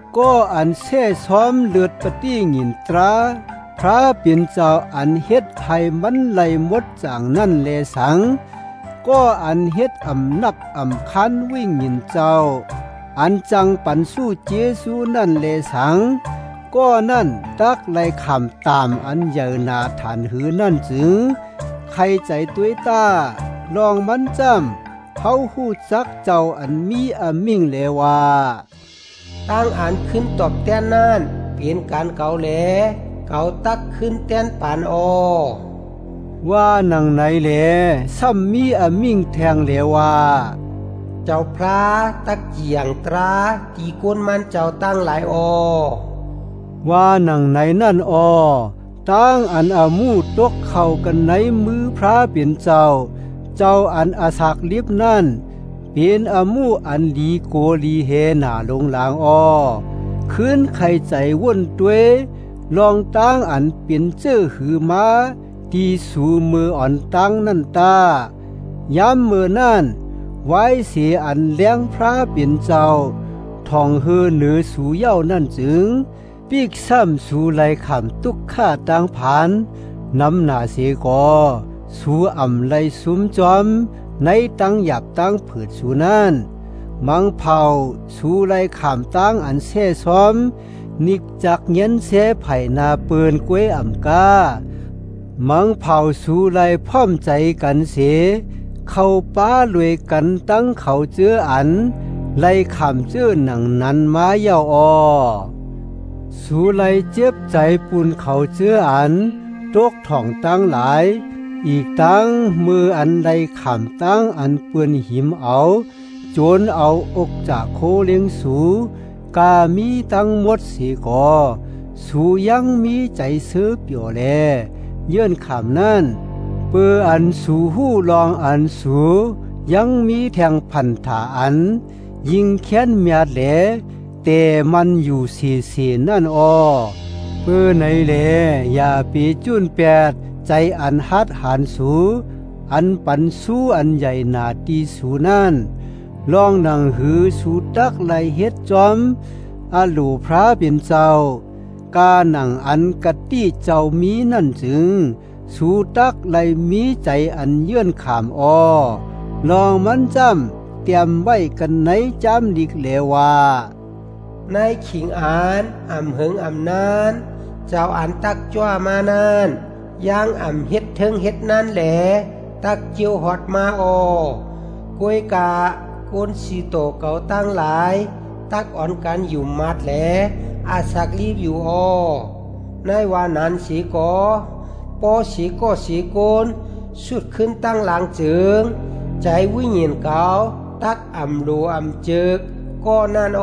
A: ก็อันแซ่ซ้อมเลือดปฏิหงินตราพระเป็นเจ้าอันเฮ็ดให้มันไหลหมดจางนั่นแลสังก็อันเฮ็ดอำนับอำคันวิ่งหยินเจ้าอันจังปันสู้เจซูนั่นแลสังก็นั่นตักไหลคำตามอันเยอนาฐานหือนั่นจึงใครใจตัวยตาลองมันจำเฮาฮู้จักเจ้าอันมีอมิ่งแลว่า
B: ตั้งอ่านขึ้นตอบแต้นนั่นเป็นการเก่าแลเก่าตักขึ้นแต้นปานอ
A: ว่านังไหนแลซ้ำมีอมิ่งแทงแลว่า
B: เจ้าพระตักเจียงตราตีก้นมันเจ้าตั้งหลาย
A: ว่านังไหนนั่นตั้งอันอามูตกเข้ากันในมือพระเป็นเจ้าอันอาศักลิบนั่นเป็นอามูอันลีโกลีเฮนาลงหลางคืนไข่ใจว่นตัวยลองตั้งอันเป็นเจ้อหือมาตีสู่มืออ่อนตั้งนั่นตาย้ำมือนั่นไว้เสียอันเลี้ยงพระเป็นเจ้าทองเฮือเหนือสู่เย้านั่นจึงปีกซ้ำสู่ไหลขำตุกข้าต่างผ่านน้ำหนาเสกสู่อ่ำไหลสุมจอมในตั้งหยับตั้งผืดสู่นั่นมังเผาสู่ไหลขำตั้งอันแซ่ซ้อมนิกจักเย็นเสไผ่นาเปืนกวยอ่ำกามังเผาสู่ไหลพร้อมใจกันเสเข้าป้ารวยกันตั้งเขาเจืออันไล่ขำเจือหนังนั้นมาเยาสู่ไล่เจ็บใจปุ่นเขาเจืออันตกถ่องตั้งหลายอีกตั้งมืออันใดขำตั้งอันเปื้อนหิมเอาโจนเอาอกจากโคเลี้ยงสูกามีตั้งหมดสีกสูยังมีใจซื้อเปียวแลเยื่อนขำนั่นเปื้ออันสูหู้ลองอันสูยังมีแทงพันถาอันยิงแค้นเมียดแหลแต่มันอยู่สีนั่นเปื้อในแหลอย่าปีจุนแปดใจอันฮัดหันสูอันปันสู้อันใหญ่หนาตีสูนั่นลองนังหือสูตักไหลเฮ็ดจอมอาลูพระเป็นเจ้ากาหนังอันกะตี้เจ้ามีนั่นจึงสูตักไหลมีใจอันเยื่อนขามลองมันจำเตรียมไว้กันในจำดิกเลว่า
B: ในขิงอ่านอ่ำเหิงอ่ำนานเจ้าอ่านตักจ้วมานานย่างอ่ำเฮ็ดเทิงเฮ็ดนั่นแหละตักเจียวหอดมากวยกาโกนสีโตเก่าตั้งหลายตักอ่อนกันอยู่มัดแหลอาศักรีบอยู่ในว่านั้นสีกอปอสีก็สีโกนสุดขึ้นตั้งหลังเจิงใจวิญญาณเก่าตักอ่ำรูอ่ำเจิกก็นั่น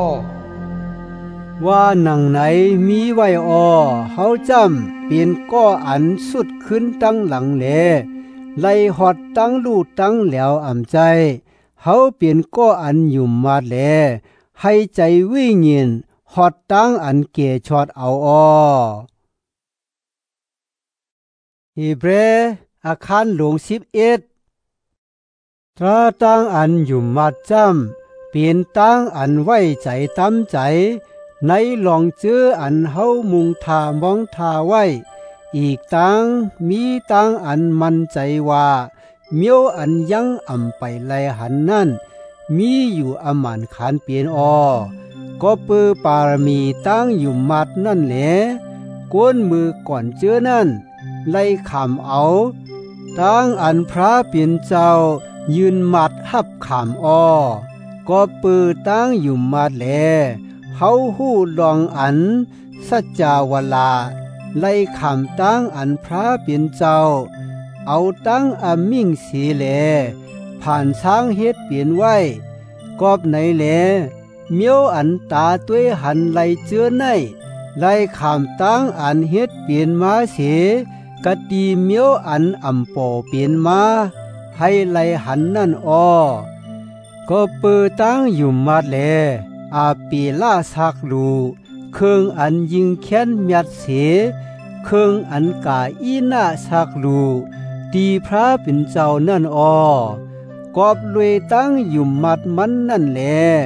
A: ว่าหนังไหนมีไว้เฮาจำเปลี่ยนก็อันสุดขึ้นตั้งหลังแลไล่หอดตั้งลู่ตั้งแล้วอ่ำใจเฮาเปลี่ยนก็อันอยู่มาแลให้ใจวิญญาณหอดตั้งอันเกชอดเอาฮีเบรอาคารหลวง11ตราตั้งอันอยู่มาจำเปลี่ยนตั้งอันไว้ใจตั้มใจในลองเจออันเฮามุงทามองทาไว้อีกตั้งมีตั้งอันมันใจว่าเมียวอันยังอ่ำไปไลหันนั่นมีอยู่อมันขานเปลี่ยนก็เปือปารมีตั้งอยู่มัดนั่นแหละก้นมือก่อนเจอนั่นไล่ขำเอาตั้งอันพระเปลี่ยนเจ้ายืนมัดหับขำก็ปือตั้งอยู่มัดแลเฮาหู้ลองอันสัจจาวลาไล่ขำตั้งอันพระเปลี่ยนเจ้าเอาตั้งอามิ่งสีแลผ่านช้างเฮ็ดเปลี่ยนไว้กอบไหนแลเมียวอันตาต้วยหันไล่เจือในไล่ขำตั้งอันเฮ็ดเปลี่ยนมาเสกะตีเมียวอันอำปอเปลี่ยนมาให้ไล่หันนั่นก็เปิดตั้งอยู่มาแลอาปีล่าสักลูเครื่องอันยิงแค้นเมียดเสเครื่องอันกาอีน่าสักลูตีพระเป็นเจ้านั่นกอบรวยตั้งอยู่มัดมันนั่นแลพ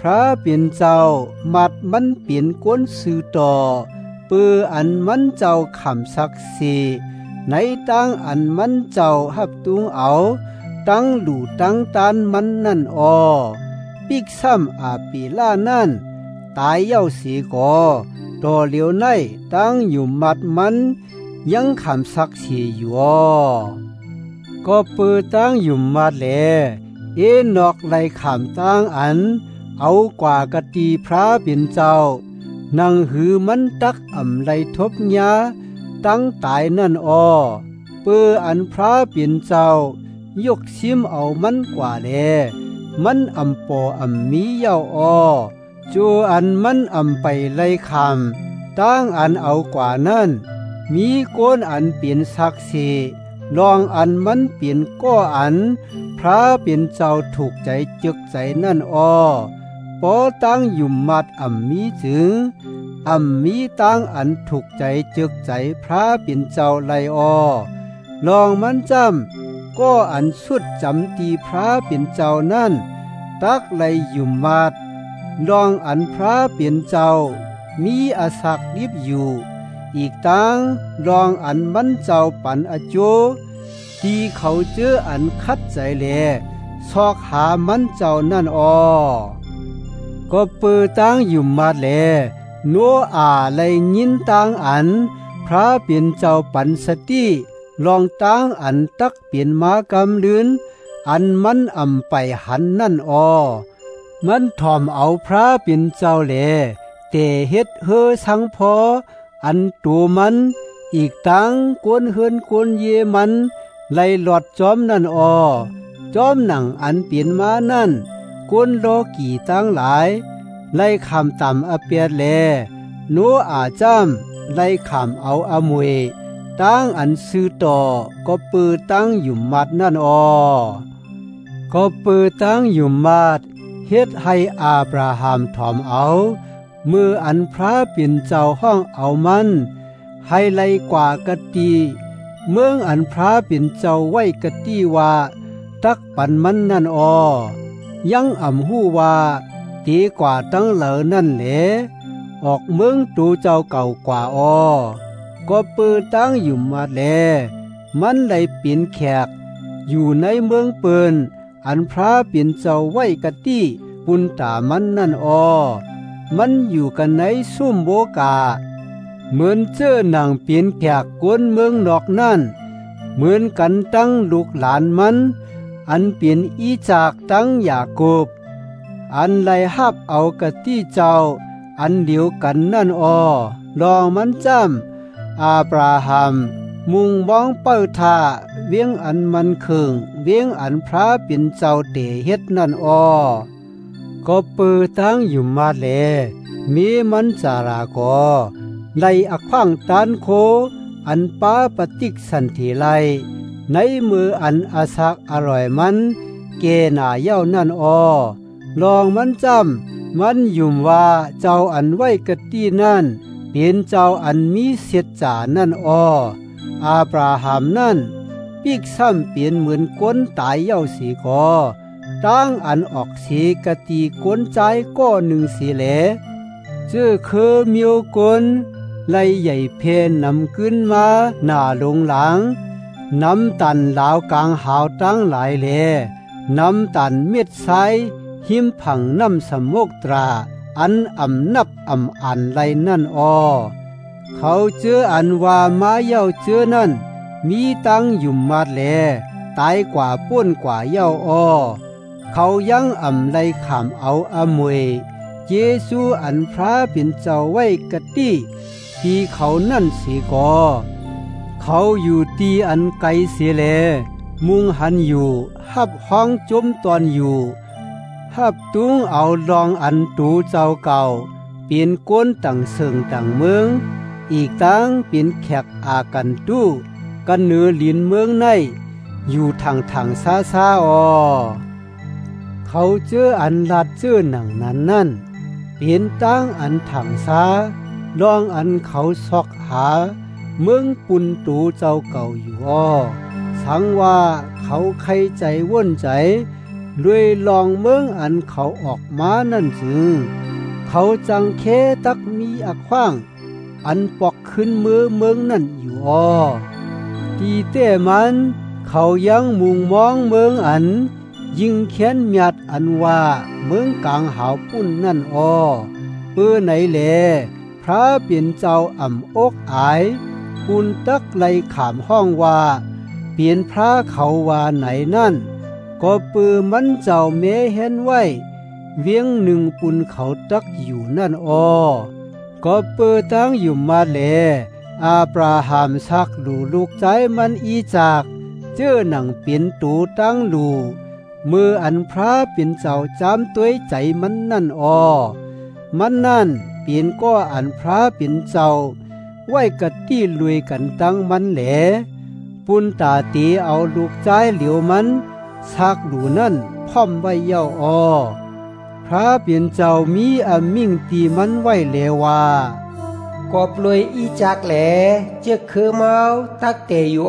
A: ระเป็นเจ้ามัดมันเปลี่ยนก้นสื่อต่อเปื้ออันมันเจ้าขำศักดิ์สิในตั้งอันมันเจ้าหับตุงเอาตั้งหลู่ตั้งตานมันนั่นปิกซ้ำอาปีล่านั่นตายเย้าสีก่อต่อเหลียวในตั้งอยู่มัดมันยังขำศักดิ์สิอยู่ก็เปื้อตั้งอยู่มัดแลนอกไหลขำตั้งอันเอากว่ากะตีพระเป็นเจ้านั่งหือมันตักอ่ำไหลทบยาตั้งตายนั่นเปื้ออันพระเป็นเจ้ายกซิมเอามันกว่าแลมันอ่ำปออ่ำมีเย้าจูอันมันอ่ำไปไหลคำตั้งอันเอากว่านั่นมีโกนอันเปลี่ยนศักดิ์สิลองอันมันเปลี่ยนก็อันพระเป็นเจ้าถูกใจจึกใจนั่นปอตั้งอยู่มัดอ่ำมีจึงอ่ำมีตั้งอันถูกใจจึกใจพระเป็นเจ้าไลลองมันจำก็อันสุดจำตีพระเป็นเจ้านั่นตักไลอยู่มัดลองอันพระเป็นเจ้ามีอาศักดิบอยู่อีกตั้งลองอันมันเจ้าปันอโจที่เขาเจออันคัดใจแลซอกหามันเจ้านั่นก็เปื้อตั้งอยู่มัดแลโนอาไลยินตั้งอันพระเป็นเจ้าปันสติลองตั้งอันตักเปลี่ยนมากำลืนอันมันอ่ำไปหันนั่นมันถ่อมเอาพระเป็นเจ้าแลแต่เฮ็ดเฮอสังพออันตัวมันอีกตั้งกวนเฮินกวนเยมันไล่หลอดจอมนั่นจอมหนังอันเปลี่ยนมานั่นกวนโลกี่ตั้งหลายไล่คำต่ำอเปียดแลโนอาจำไล่คำเอาอมวยตั้งอันซื้อต่อก็ปือตั้งอยู่มัดนั่นก็ปือตั้งอยู่มัดเฮ็ดให้อาบราฮัมถ่อมเอามืออันพระเป็นเจ้าห้องเอามันให้ไล่กว่ากะตีเมืองอันพระเป็นเจ้าไว้กะตีว่าตักปันมันนั่นยังอ่ำหู้ว่าตีกว่าตั้งเหลอนั่นแหลออกเมืองตูเจ้าเก่ากว่าก็ปือตั้งอยู่มาแลมันได้เปลี่ยนแขกอยู่ในเมืองเปินอันพระเป็นเจ้าไว้กะตีปุนตามันนั่นมันอยู่กันในซุ่มโบกาเหมือนเจ้าหนังเปลี่ยนแขกกวนเมืองนอกนั่นเหมือนกันตั้งลูกหลานมันอันเปลี่ยนอีจากตั้งยาโกบอันไล่หับเอากะตี้เจ้าอันเดียวกันนั่นลองมันจำอาบราฮัมมุงบ้องเป้าท่าเวียงอันมันเคืองเวียงอันพระเป็นเจ้าเตเฮ็ดนั่นก็ปือตั้งอยู่มาแลมีมันจารากไล่อักพังตานโคอันป้าปฏิกสันติไลในมืออันอาศักอร่อยมันเกนาเย้านั่นลองมันจำมันยุ่มว่าเจ้าอันไว้กะตีนั่นเป็นเจ้าอันมีเสียจานั่นอาบราฮัมนั่นปีกซ้ำเปลี่ยนเหมือนก้นตายเย้าสีตั้งอันออกสีกะตีก้นใจก็หนึ่งสีแหลเจอคือเมียวก้นไล่ใหญ่เพนนำขึ้นมาหน้าลงหลังน้ำตันลาวกลางหาวตั้งหลายแลน้ำตันเม็ดไซหิมผังน้ำสมกตราอันอ่ำนับอ่ำอันไลนั่นเขาเจออันว่ามาเย้าเจอนั่นมีตั้งอยู่มาดแลตายกว่าป้นกว่าเย้าเขายังอ่ำไลขามเอาอมวยเยซูอันพระเป็นเจ้าไว้กะตีที่เขานั่นสีเขาอยู่ตีอันไกลเสียแลมุงหันอยู่หับห้องจมตอนอยู่หับตุงเอาลองอันตูเจ้าเก่าเปลี่ยนก้นต่างเสิงต่างเมืองอีกตั้งเปลี่ยนแขกอากันตู้กันเนื้อลินเมืองในอยู่ทางซาเขาเจออันลัดเจอหนังนั้นเปลี่ยนตั้งอันถังซาลองอันเขาซอกหาเมืองปุนตูเจ้าเก่าอยู่สังว่าเขาใครใจว่นใจลุยลองเมืองอันเขาออกมานั่นจึงเขาจังเคตักมีอักขว้างอันปอกขึ้นเมืองนั่นอยู่ตีเต้มันเขายังมุงมองเมืองอันยิงเขียนเมียดอันว่าเมืองกลางหาวปุ่นนั่นเปื้อไหนแลพระเป็นเจ้าอ่ำอกอายปุนตักไลขามห้องว่าเปลี่ยนพระเขาว่าไหนนั่นก็ปือมันเจ้าเมเห็นไว้เวียงหนึ่งปุนเขาตักอยู่นั่นก็ปือตั้งอยู่มาแลอาบราฮัมซักลูกใจมันอีจากเจ้อหนังเปลี่ยนตูตั้งมืออันพระเป็นเจ้าจำตัวใจมันนั่นมันนั่นเปลี่ยนก็อันพระเป็นเจ้าไว้กะตี้ลุยกันตั้งมันแหลปุนตาตีเอาลูกใจเหลียวมันซักนั่นพ่อมไว้เย้าพระเปลี่ยนเจ้ามีอามิ่งตีมันไว้เลวาก
B: อบเลยอีจากแหลเจ้าคือเมาตักเตอยู่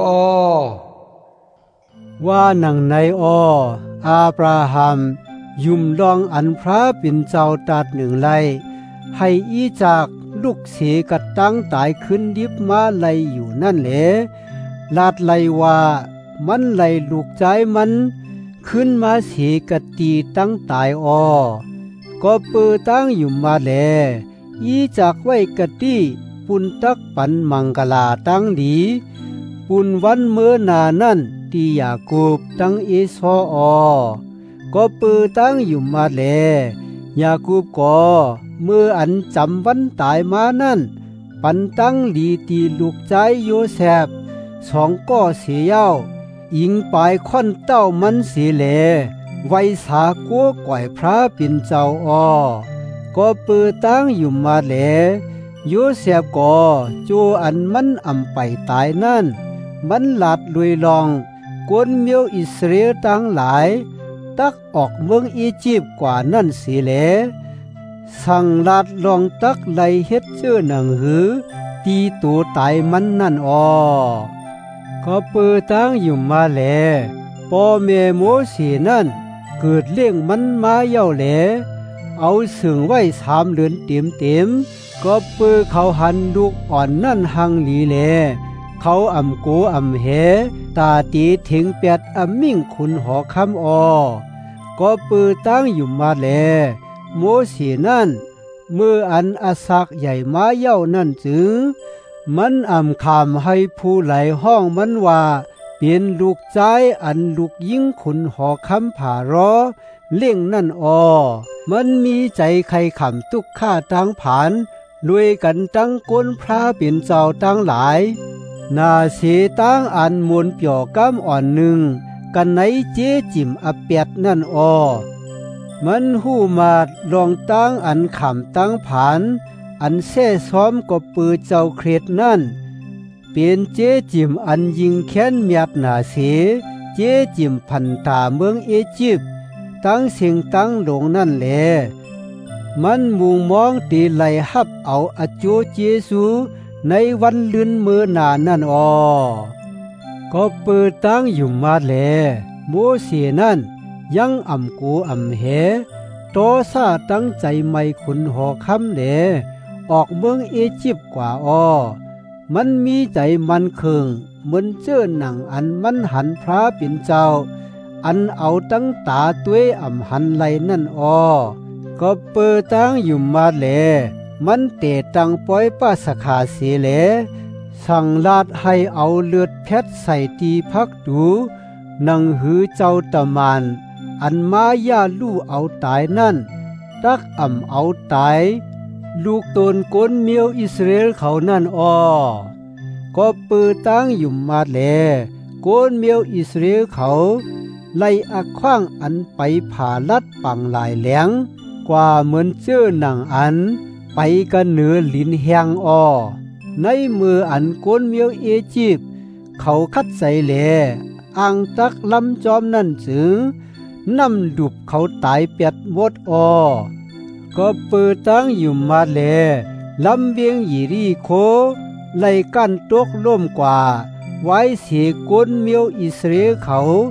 A: ว่าหนังในอาบราฮัมยุ่มลองอันพระเป็นเจ้าตัดหนึ่งไลให้อีจากลูกเสกัดตั้งตายขึ้นดิบมาไลอยู่นั่นแหละลาดไลว่ามันไลลูกใจมันขึ้นมาเสกัดตีตั้งตายก็เปือตั้งอยู่มาแลอีจากไว้กะตี้ปุนตักปันมังกลาตั้งดีปุนวันเมื่อนานั่นตียากูบตั้งเอซก็ปือตั้งอยู่มาแลยากูบก็เมื่ออันจำวันตายมานั่นปันตั้งลีตีลูกใจโยแซบสองก็เสียเย้าอิงปลายค่อนเต้ามันเสียแลไว้สากัวก่อยพระเป็นเจ้าก็ปือตั้งอยู่มาแลโยแซบก็จูอันมันอำไปตายนั่นมันหลัดลุยลองกวนเมียวอิสราเอลตั้งหลายตักออกเมืองอียิปต์กว่านั่นสิแลสั่งลาดลองตักไลเฮ็ดเจ้อหนังหือตีตัวตายมันนั่นก็เปิดตั้งอยู่มาแลพ่อแม่โมเสนั่นเกิดเลี้ยงมันมาเย้าแลเอาสึงไว้3 เดือนเต็มก็เปิดเขาหันลูกอ่อนนั่นหังหลีแลเขาอำโกอำเหตาตีถึง8อำมิ่งคุณหอคำก็ปือตั้งอยู่มาแลโมเสนั่นเมื่ออันอาศักใหญ่มาเย้านั่นจึงมันอำคำให้ผู้ไหลห้องมันว่าเป็นลูกใจอันลูกยิ่งคุณหอคำผ่ารอเล่งนั่นมันมีใจใครขำตุกข้าตั้งผานรวยกันตั้งก้นพระเป็นเจ้าตั้งหลายนาเสตั้งอันมวนเปี่ยวก้ามอ่อนหนึ่งกันไหนเจ๊จิมอเปียดนั่นมันหู้มาดลองตั้งอันขำตั้งผานอันแซ่ซ้อมก็ปือเจ้าเครดนั่นเป็นเจ๊จิมอันยิงแค้นเมียดนาเสเจ๊จิมพันตาเมืองเอจิปต์ตั้งเสียงตั้งหลงนั่นแหละมันมุงมองตีไหลหับเอาอโจเจซูในวันลืนเมื่อนานั่นก็เปิดตั้งอยู่มาแลโมเสนั่นยังอำกูอำเหโตซาตั้งใจไม่ขุนหอคำแหลออกเมืองเอจิปต์กว่ามันมีใจมันเคืองเหมือนเจ้าหนังอันมันหันพระเป็นเจ้าอันเอาตั้งตาตัวอำหันไหลนั่นก็เปิดตั้งอยู่มาแลมันเตะตังปอยป้าสขาเสียแลสั่งลาดให้เอาเลือดเพชรใส่ตีพักดูนังหือเจ้าตะมานอันมาย่าลู่เอาตายนั่นตักเอาตายลูกตนก้นเมียวอิสราเอลเขานั่นก็เปิดตั้งอยู่มาแลก้นเมียวอิสราเอลเขาไล่อักขว้างอันไปผ่าลัดปังหลายแหลงกว่าเหมือนเจ้าหนังอันไปกันเหนือลิ้นแหงในมืออันก้นเมียวเอจิปต์เขาคัดใส่แหลอ่างตักลำจอมนั่นจึงน้ำดุบเขาตายเปียดหมดก็เปิดตั้งอยู่มาแลลำเวียงยีรีโคไล่กันตกล่มกว่าไว้เสียก้นเมียวอิสราเอลเขา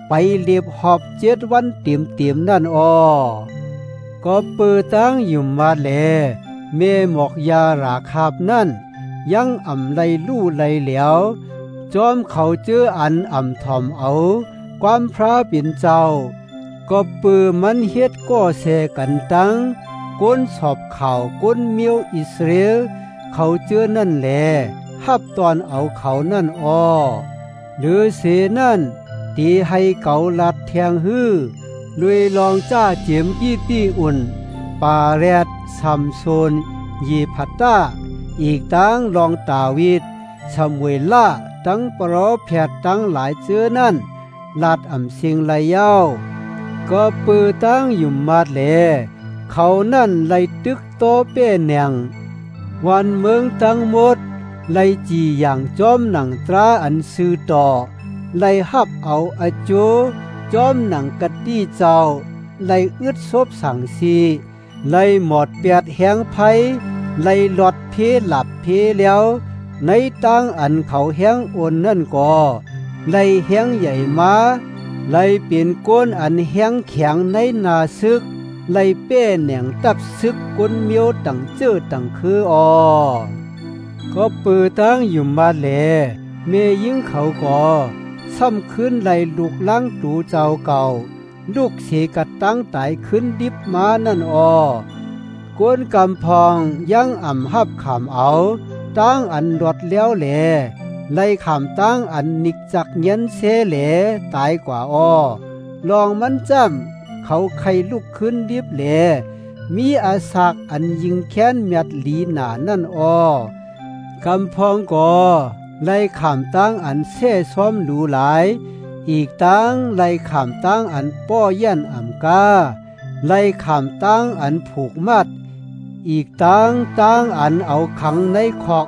A: ไปเลียบหอบ7 วันเต็มนั่นก็เปิดตั้งอยู่มาแลเมหมอกยาราคาบนั่นยังอ่ำไลลู่ไลเหลียวจอมเขาเจออันอ่ำถอมเอาความพระเป็นเจ้าก็ปือมันเฮ็ดก็แสกันตั้งก้นสอบข่าวก้นเมียวอิสราเอลเขาเจอนั่นแลฮับตอนเอาเขานั่นหรือเสนั่นตีให้เกาลัดแทงฮื้อลุยลองจ้าเจียมกี้ปี้อุ่นปาแรดซัมโซนยีพัตตาอีกตั้งลองตาวิดชมเวล่าตั้งปรอแผดตั้งหลายเจอนั่นลาดอ่ำเสียงไหลเย้าก็ปือตั้งอยู่มาดแลเขานั่นไหลตึกโตเป้แหนงวันเมืองตั้งหมดไหลจีอย่างจอมหนังตราอันซื้อต่อไหลฮับเอาอโจจอมหนังกัดดีเจ้าไหลอึดซบสังสีไหลหมอดเปียดแหงไผไหลหลอดเพหลับเพแล้วในตั้งอันเขาแหงโอนนั่นก็ไหลแหงใหญ่มาไหลเปลี่ยนก้นอันแหงแข็งในนาซึกไหลเป้แหน่งตับซึกก้นเมียวตั้งเจอตั้งคือก็ปือตั้งอยู่มาแลเมยิงเขาก็ซ้ำขึ้นไหลลูกล้างตูเจ้าเก่าลูกเสกัดตั้งตายขึ้นดิบมานั่นกวนกำพองยังอ่ำหับขามเอาตั้งอันรดแล้วแหลไล่ขามตั้งอันนิกจักเย็นเสแหลตายกว่าลองมันจำเขาไข่ลูกขึ้นดิบแหลมีอาศักอันยิงแค้นเมียดลีหนานั่นกำพองก็ไล่ขามตั้งอันเซ่ซ้อมหลูหลายอีกตั้งไล่ขามตั้งอันป้อยันอ่ำกาไล่ขามตั้งอันผูกมัดอีกตั้งอันเอาขังในคอก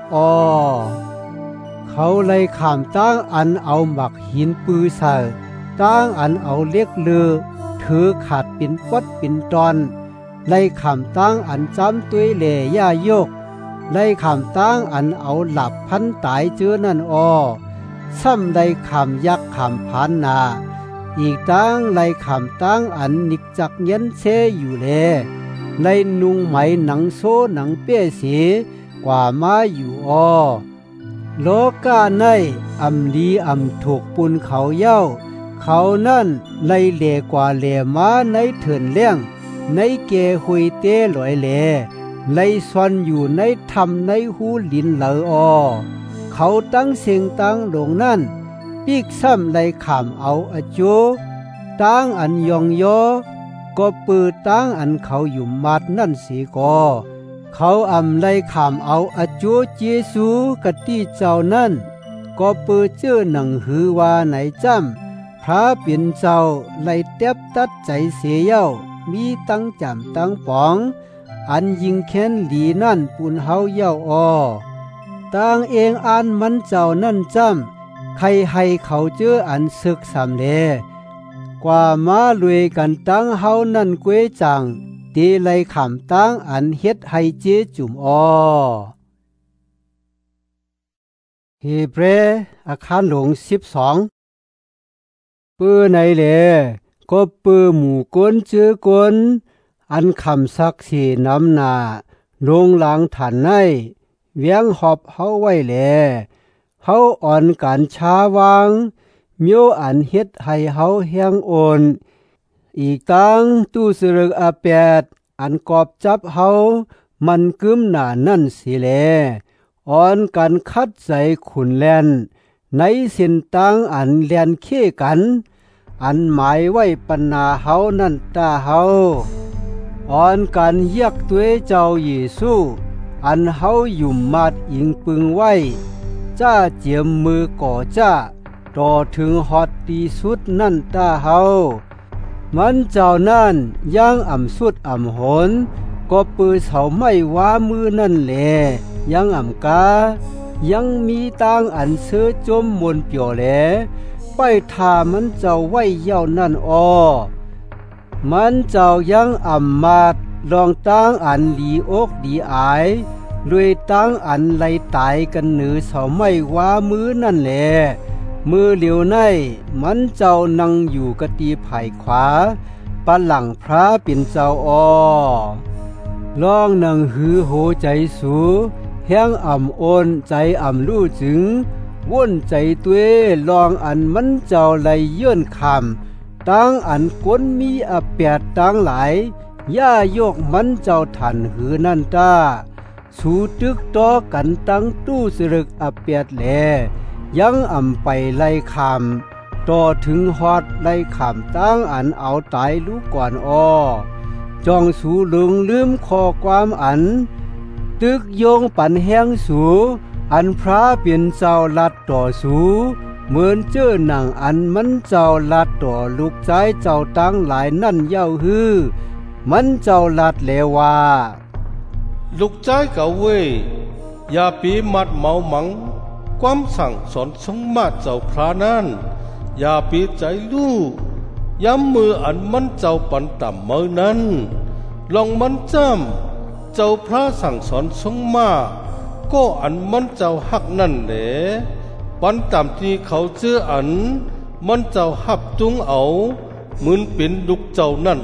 A: เขาไล่ขามตั้งอันเอาหมักหินปือใส่ตั้งอันเอาเล็กเลือถือขาดเป็นปัดเป็นตอนไล่ขามตั้งอันจำตุยเล่ย่ายกไล่ขามตั้งอันเอาหลับพันตายเจอนั่นซ้ำไล่ขามยักษ์ขามผานนาอีกตั้งไล่ขามตั้งอันนิกจักเย็นเซอยู่แลไล่นุ่งไหมหนังโซหนังเปี้ยสีกว่ามาอยู่โลกาในอำลีอำถูกปุนเขาเย้าเขานั่นไล่เล่กว่าเล่มาในเถินเลี้ยงในเกหุยเต้ลอยเล่ไล่ซอนอยู่ในธรรมในหูลินเหลอเขาตั้งเสียงตั้งลงนั่นปีกซ้ำไล่ขามเอาอโจตั้งอันยองยอก็ปือตั้งอันเขาอยู่มัดนั่นสีก็เขาอำไล่ขามเอาอโจเจซูกติเจ้านั่นก็ปือเจอหนังหือว่าไหนจำพระเป็นเจ้าไล่เต็บตัดใจเสียเย้ามีตั้งจำตั้งป๋องอันยิงแค้นหลีนั่นปุนเฮาเย้าตั้งเองอันมันเจ้านั่นจำใครให้เขาเจออันศึกสำเลกว่ามาลุยกันตั้งเฮานั่นกวยจังตีไลขามตั้งอันเฮ็ดให้เจจุ่มเฮเบรอาคารหลง12ปื้อในแลก็ปื้อหมู่ก้นเจอก้นอันคำซักสีน้ำหนาลงหลังฐานในเวียงหอบเฮาไว้แลเฮาอ่อนการช้าวางเมียวอันเฮ็ดให้เฮาแห้งโอนอีกตั้งตู้สรึกอาแปดอันกอบจับเฮามันกึมหนานั่นสิแลอ่อนกันคัดใจขุนแลนในสินตั้งอันแลนเค้กันอันหมายไว้ปัญนาเฮานั่นตาเฮาอ่อนกันเยียกตัวเจ้าเยซูอันเฮาอยู่มาดอิงปึงไว้จ้าเจียมมือก่อจ้าต่อถึงฮอดตีสุดนั่นตาเฮามันเจ้านั่นย่างอ่ำสุดอ่ำหนก็ปือเสาไม่ว่ามือนั่นแหลยังอ่ำกายังมีตังอันเสื้อจมมนเปียวแหลไปทามันเจ้าไว้เย้านั่นมันเจ้ายังอ่ำมาดลองตั้งอันดีอกดีอายลุยตั้งอันไล่ตายกันเหนือเสาไม่ว่ามือนั่นแหละมือเหลียวในมันเจ้านั่งอยู่กะตีไผ่ขวาปะหลังพระเป็นเจ้าลองนั่งหือโหใจสูแห้งอ่ำโอนใจอ่ำลู่จึงว่นใจตัวลองอันมันเจ้าไหลเยื่อนคำตั้งอันก้นมีอแปดตั้งหลายย่ายกมันเจ้าทันหือนั่นตาสูตึกต่อกันตั้งตู้สรึกอแปดแลยังอ่ำไปไล่คำต่อถึงฮอดไล่คำตั้งอันเอาตายลูกก่อนจองสูลึงลืมข้อความอันตึกโยงปันแห้งสูอันพระเปลี่ยนเจ้าลัดต่อสูเหมือนเจ้าหนังอันมันเจ้าลัดต่อลูกใจเจ้าตั้งหลายนั่นเย้าฮือมันเจ้าลัดแล้วว่า
C: ลูกใจเก่าเว้ยอย่าปีมัดเมาหมังความสั่งสอนสงมาเจ้าพระนั้นอย่าปีใจลูกย้ำมืออันมันเจ้าปันต่ำเมื่อนั้นลองมันจำเจ้าพระสั่งสอนสงมาก็อันมันเจ้าหักนั่นแหละปันต่ำที่เขาเชื่ออันมันเจ้าหับจุงเอาเหมือนเป็นลูกเจ้านั่น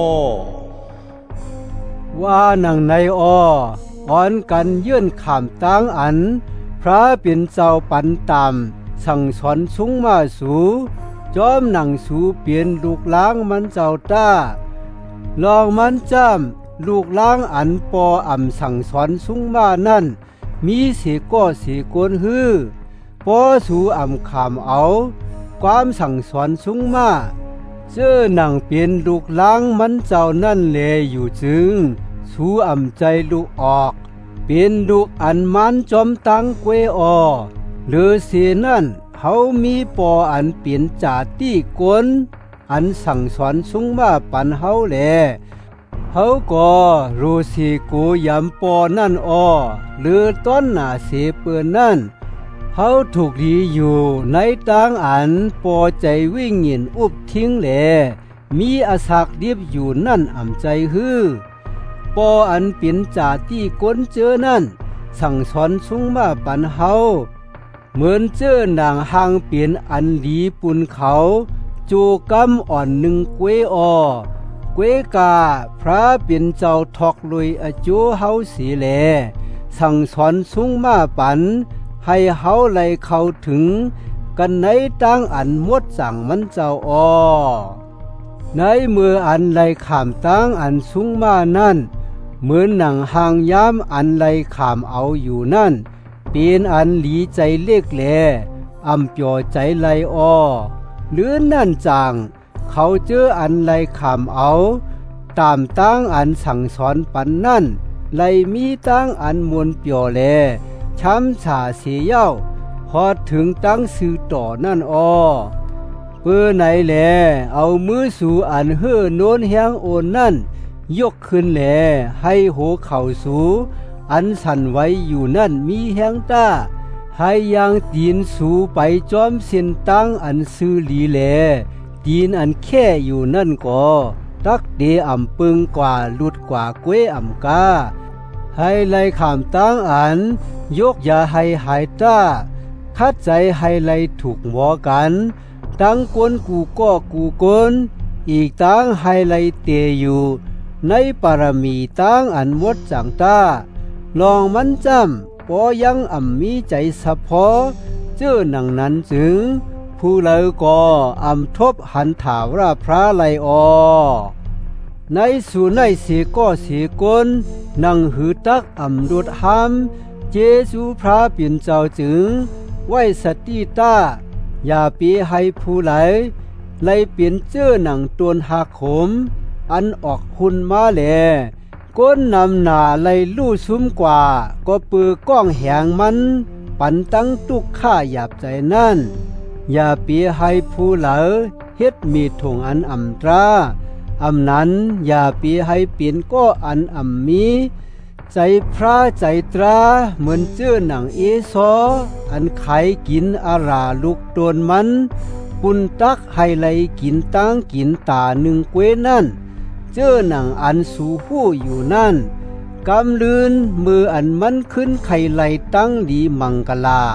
A: ว่านังในอ่อนกันยื่นขามตั้งอันพระเป็นเจ้าปันต่ำสั่งสอนสุงมาสูจอมหนังสูเปลี่ยนลูกล้างมันเจ้าต้าลองมันจำลูกล้างอันปออ่ำสั่งสอนสุงมานั่นมีสีก็สีกวนฮือปอสูอ่ำขามเอาความสั่งสอนสุงมาเจ้าหนังเปลี่ยนลูกล้างมันเจ้านั่นแลอยู่จึงสูอ่ำใจลูกออกเปลี่ยนลูกอันมันจอมตังเกวหรือเสียนั่นเขามีปออันเปลี่ยนจ่าตี้กวนอันสั่งสอนสุงมาปันเฮาแลเขาก็รู้สิกูยำปอนั่นหรือต้นหน้าเสเปื้อนนั่นเขาถูกดีอยู่ในต่างอันปอใจวิ่งหยินอุบทิ้งแลมีอาศักดิบอยู่นั่นอ่ำใจฮือปออันเปลี่ยนจ่าตี้กวนเจอนั่นสั่งสอนสุงมาปันเฮาเหมือนเจ้านางหางเปลี่ยนอันดีปุนเขาจูกำอ่อนหนึ่งเกวกาพระเปลี่ยนเจ้าทอกลุยอจูเฮาสีแลสั่งสอนสุงมาปันให้เฮาไหลเข้าถึงกันในตั้งอันมดสั่งมันเจ้าในมืออันไหลขามตั้งอันสุงมานั่นเหมือนหนังหางย้ำอันไหลขามเอาอยู่นั่นเป็นอันหลีใจเล็กแลอำเปียวใจไหลหรือนั่นจางเขาเจออันไหลขามเอาตามตั้งอันสั่งสอนปันนั่นไหลมีตั้งอันมวลเปียวแลช้ำฉาเสียเย้าพอถึงตั้งซื้อต่อนั่นเปื้อไหนแลเอามือสู่อันเฮ่อโน้นแหงโอนนั่นยกขึ้นแลให้โหเข่าสูอันสั่นไว้อยู่นั่นมีแหงต้าให้ยางตีนสูไปจอมเส้นตั้งอันซื้อหลีแลตีนอันแค่อยู่นั่นก็ตักเดอ่ำปึงกว่าหลุดกว่าเกวอ่ำกาให้ไล่ขามตั้งอันยกอย่าให้หายต้าคัดใจให้ไล่ถูกหมอกันตั้งกวนกูก็กูกนอีกตั้งให้ไล่เตอยู่ในปารมีตั้งอันมดจังต้าลองมันจำปอยังอ่ำมีใจสะพอเจ้าหนังนั้นจึงผู้เลวก็อ่ำทบหันถาว่าพระไลในสู่ในเสียก็เสียกนนั่งหือตักอ่ำดุดหามเจสูพระเปลี่ยนเจ้าจึงไว้สติต้าอย่าปีให้ผู้ไหลไลเปลี่ยนเจ้าหนังตวนหักขมอันออกหุ่นมาแลก้นนำหนาไลลู่ซุ้มกว่าก็ปือก้องแหงมันปันตั้งตุกข้าหยาบใจนั่นอย่าปีให้ผู้เหลอเฮ็ดมีถงอันอ่ำตราอำนั้นอย่าปีให้เปลี่ยนก็อันอ่ำมีใจพระใจตราเหมือนเจ้าหนังเอซออันไขกินอาราลูกโดนมันปุนตักให้ไหลกินตั้งกินตาหนึ่งเกวนั่นเจ้าหนังอันสูหู้อยู่นั่นกำลืนมืออันมันขึ้นไข่ไหลตั้งดีมังกลา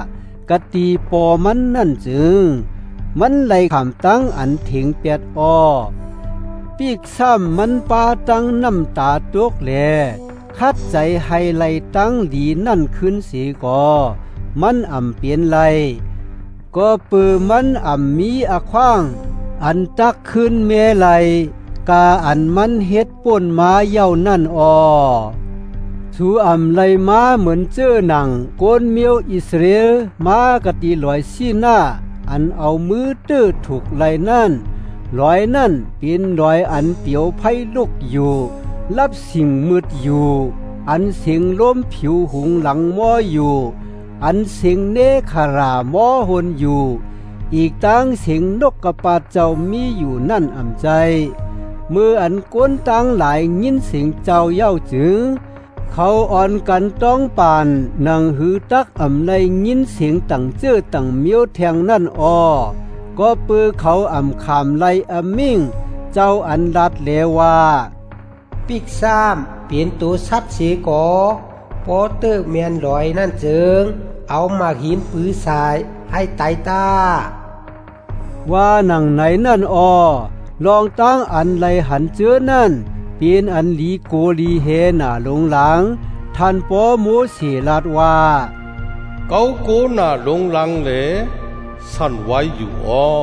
A: กะตีปอมันนั่นจึงมันไหลขามตั้งอันเถงแปดอ้อปีกซ้ำมันปาตั้งน้ำตาตกแลคัดใจให้ไหลตั้งดีนั่นขึ้นสีก่อมันอ่ำเปลี่ยนไหลก็ปือมันอ่ำมีอะขว้างอันตักขึ้นเมไหลกาอันมันเฮ็ดป่นมาเย่านั่นอ้อสูอ่ำไหลมาเหมือนเจอหนังโกนเมียวอิสราเอลมากะตีลอยซีหน้าอันเอามือตื้อถูกไหลนั่นรอยนั่นเป็นรอยอันเตียวไผ่ลุกอยู่รับสิ่งมืดอยู่อันเสียงล้มผิวหุงหลังม้ออยู่อันเสียงเนคาราม้อหนอยู่อีกตั้งเสียงนกกระปาเจ้ามีอยู่นั่นอ่ำใจมืออันก้นตั้งหลายยินเสียงเจ้าเย้าจึงเขาอ่อนกันต้องปานนางหือตักอ่ำในยินเสียงตั้งเจื้อตั้งเมียวแทงนั่นอ้อก็ปือเขาอ่ำขามไลอ่ำมิ่งเจ้าอันรัดเลว่า
B: ปิกซ้ำเปลี่ยนตัวสัตว์เสียก่อปอเตอร์แมนลอยนั่นเจิงเอามาหินปื้อสายให้ไตตา
A: ว่าหนังไหนนั่นอ้อลองตั้งอันไหลหันเจอนั่นเป็นอันลีโกลีเฮน่าลงหลังท่านปอโมเสลาดว่า
C: เกาโกน่าลงหลังเลยสั่นไว้อยู่อ้อ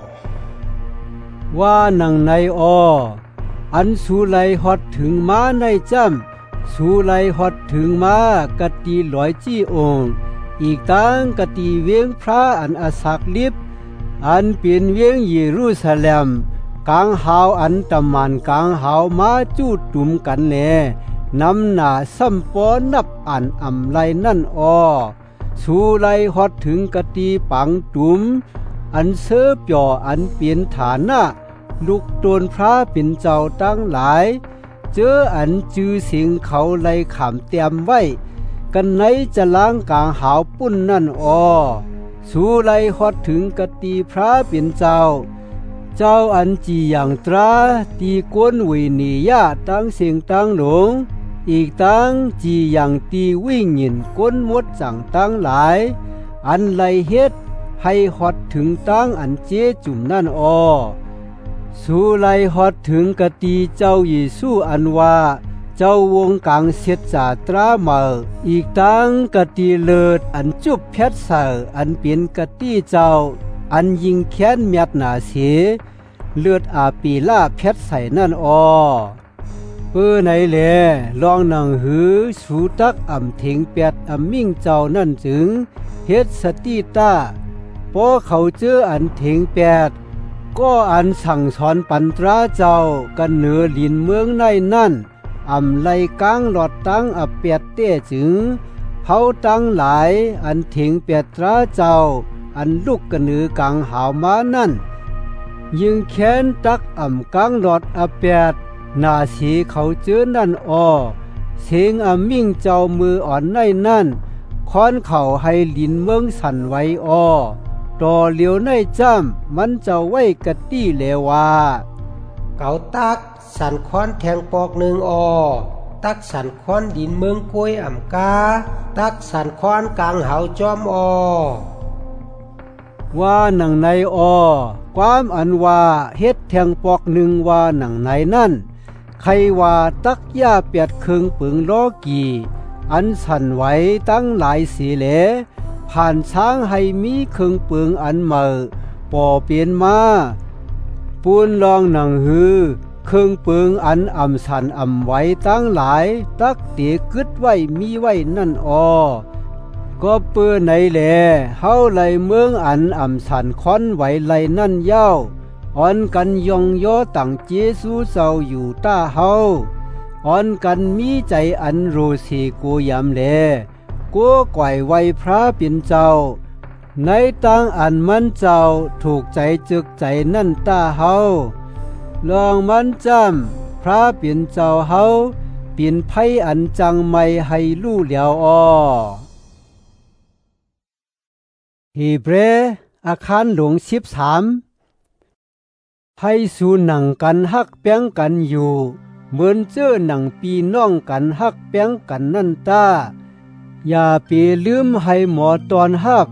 A: ว่าหนังในอ้ออันสูไหลฮอดถึงมาในจำสูไหลฮอดถึงมากะตีลอยจี้องค์อีกตั้งกะตีเวียงพระอันอาศักลิบอันเป็นเวียงเยรูซาเล็มกลางหาวอันตะมันกลางหาวมาจูดตุ่มกันแลนำหน้าซ้ำปอนับอันอ่ำไหลนั่นอ้อสูไหลฮอดถึงกะตีปังตุ่มอันเสือป่ออันเปลี่ยนฐานะลูกโดนพระเป็นเจ้าตั้งหลายเจออันจือเสียงเขาไหลขามเตรียมไว้กันไหนจะล้างกลางหาวปุ้นนั่นอ้อสูไหลฮอดถึงกะตีพระเป็นเจ้าอันจีอย่างตราตีกวนวินียาตั้งเสียงตั้งหลงอีกตั้งจีอย่างตีวิ่งหยินก้นมดจังตั้งหลายอันไหลเฮ็ดให้ฮอดถึงตั้งอันเจจุ่มนั่นอ้อสู่ไหลฮอดถึงกะตีเจ้าเยซูอันว่าเจ้าวงกลางเสียจาตราเมาอีกตั้งกะตีเลิดอันจุบเพชรเสออันเป็นกะตีเจ้าอันยิงแค้นเมียดหนาเสียเลือดอาปีล่าเพชรใส่นั่นอ้อเปื้อไหนแลลองหนังหือสูตักอ่ำเถงแปดอ่ำมิ่งเจ้านั่นจึงเฮ็ดสติตาพอเขาเจออันเถงแปดก็อันสั่งสอนปันตราเจ้ากันเหนือลินเมืองในนั่นอ่ำไลกลางหลอดตั้งอับเปียดเต้จึงเผาตั้งหลายอันเถงแปดตราเจ้าอันลูกกันเหนือกลางหาวมานั่นยิงแค้นตักอ่ำกลางหลอดอับเปียดหน้าสีเขาเจอนั่นอ้อเสียงอ่ำมิ่งเจ้ามืออ่อนในนั่นค้อนเข่าให้ลินเมืองสั่นไว้อ้อต่อเหลียวในจ้ำมันจะไว้กะตี้เลว่า
B: เกาตักสันค้อนแทงปอกหนึ่งอ้อตักสันค้อนดินเมืองกล้วยอ่ำกาตักสันค้อนกลางเหาจอมอ้อ
A: ว่าหนังในอ้อความอันว่าเฮ็ดแทงปอกหนึ่งว่าหนังในนั่นใครว่าตักย่าเปียดเคืองปึงล้อกี่อันสั่นไหวตั้งหลายสีเหลผ่านช้างให้มีเคืองปึงอันเมื่อป่อเปลี่ยนมาปูนลองหนังหือเคืองปึงอันอ่ำสันอ่ำไหวตั้งหลายตักเตียกึดไว้มีไว้นั่นอ้อก็เปื้อไหนแลเฮาไหลเมืองอันอ่ำสันค้อนไหวไหลนั่นเย้าอ่อนกันยองย่อตั้งเจซูเจ้าอยู่ต้าเฮาอ่อนกันมีใจอันโรเสโกยามแลโกก่อยไว้พระเป็นเจ้าในตั้งอันมันเจ้าถูกใจจึกใจนั่นต้าเฮาลองมันจำพระเป็นเจ้าเฮาเปลี่ยนไผอันจังไม่ให้ลู่เหลียวอ้อฮีเบรอาคารหลวง13ให้สู่หนังกันฮักแป้งกันอยู่เหมือนเจอหนังปีน้องกันฮักแป้งกันนั่นตาอย่าไปลืมให้หมอตอนฮัก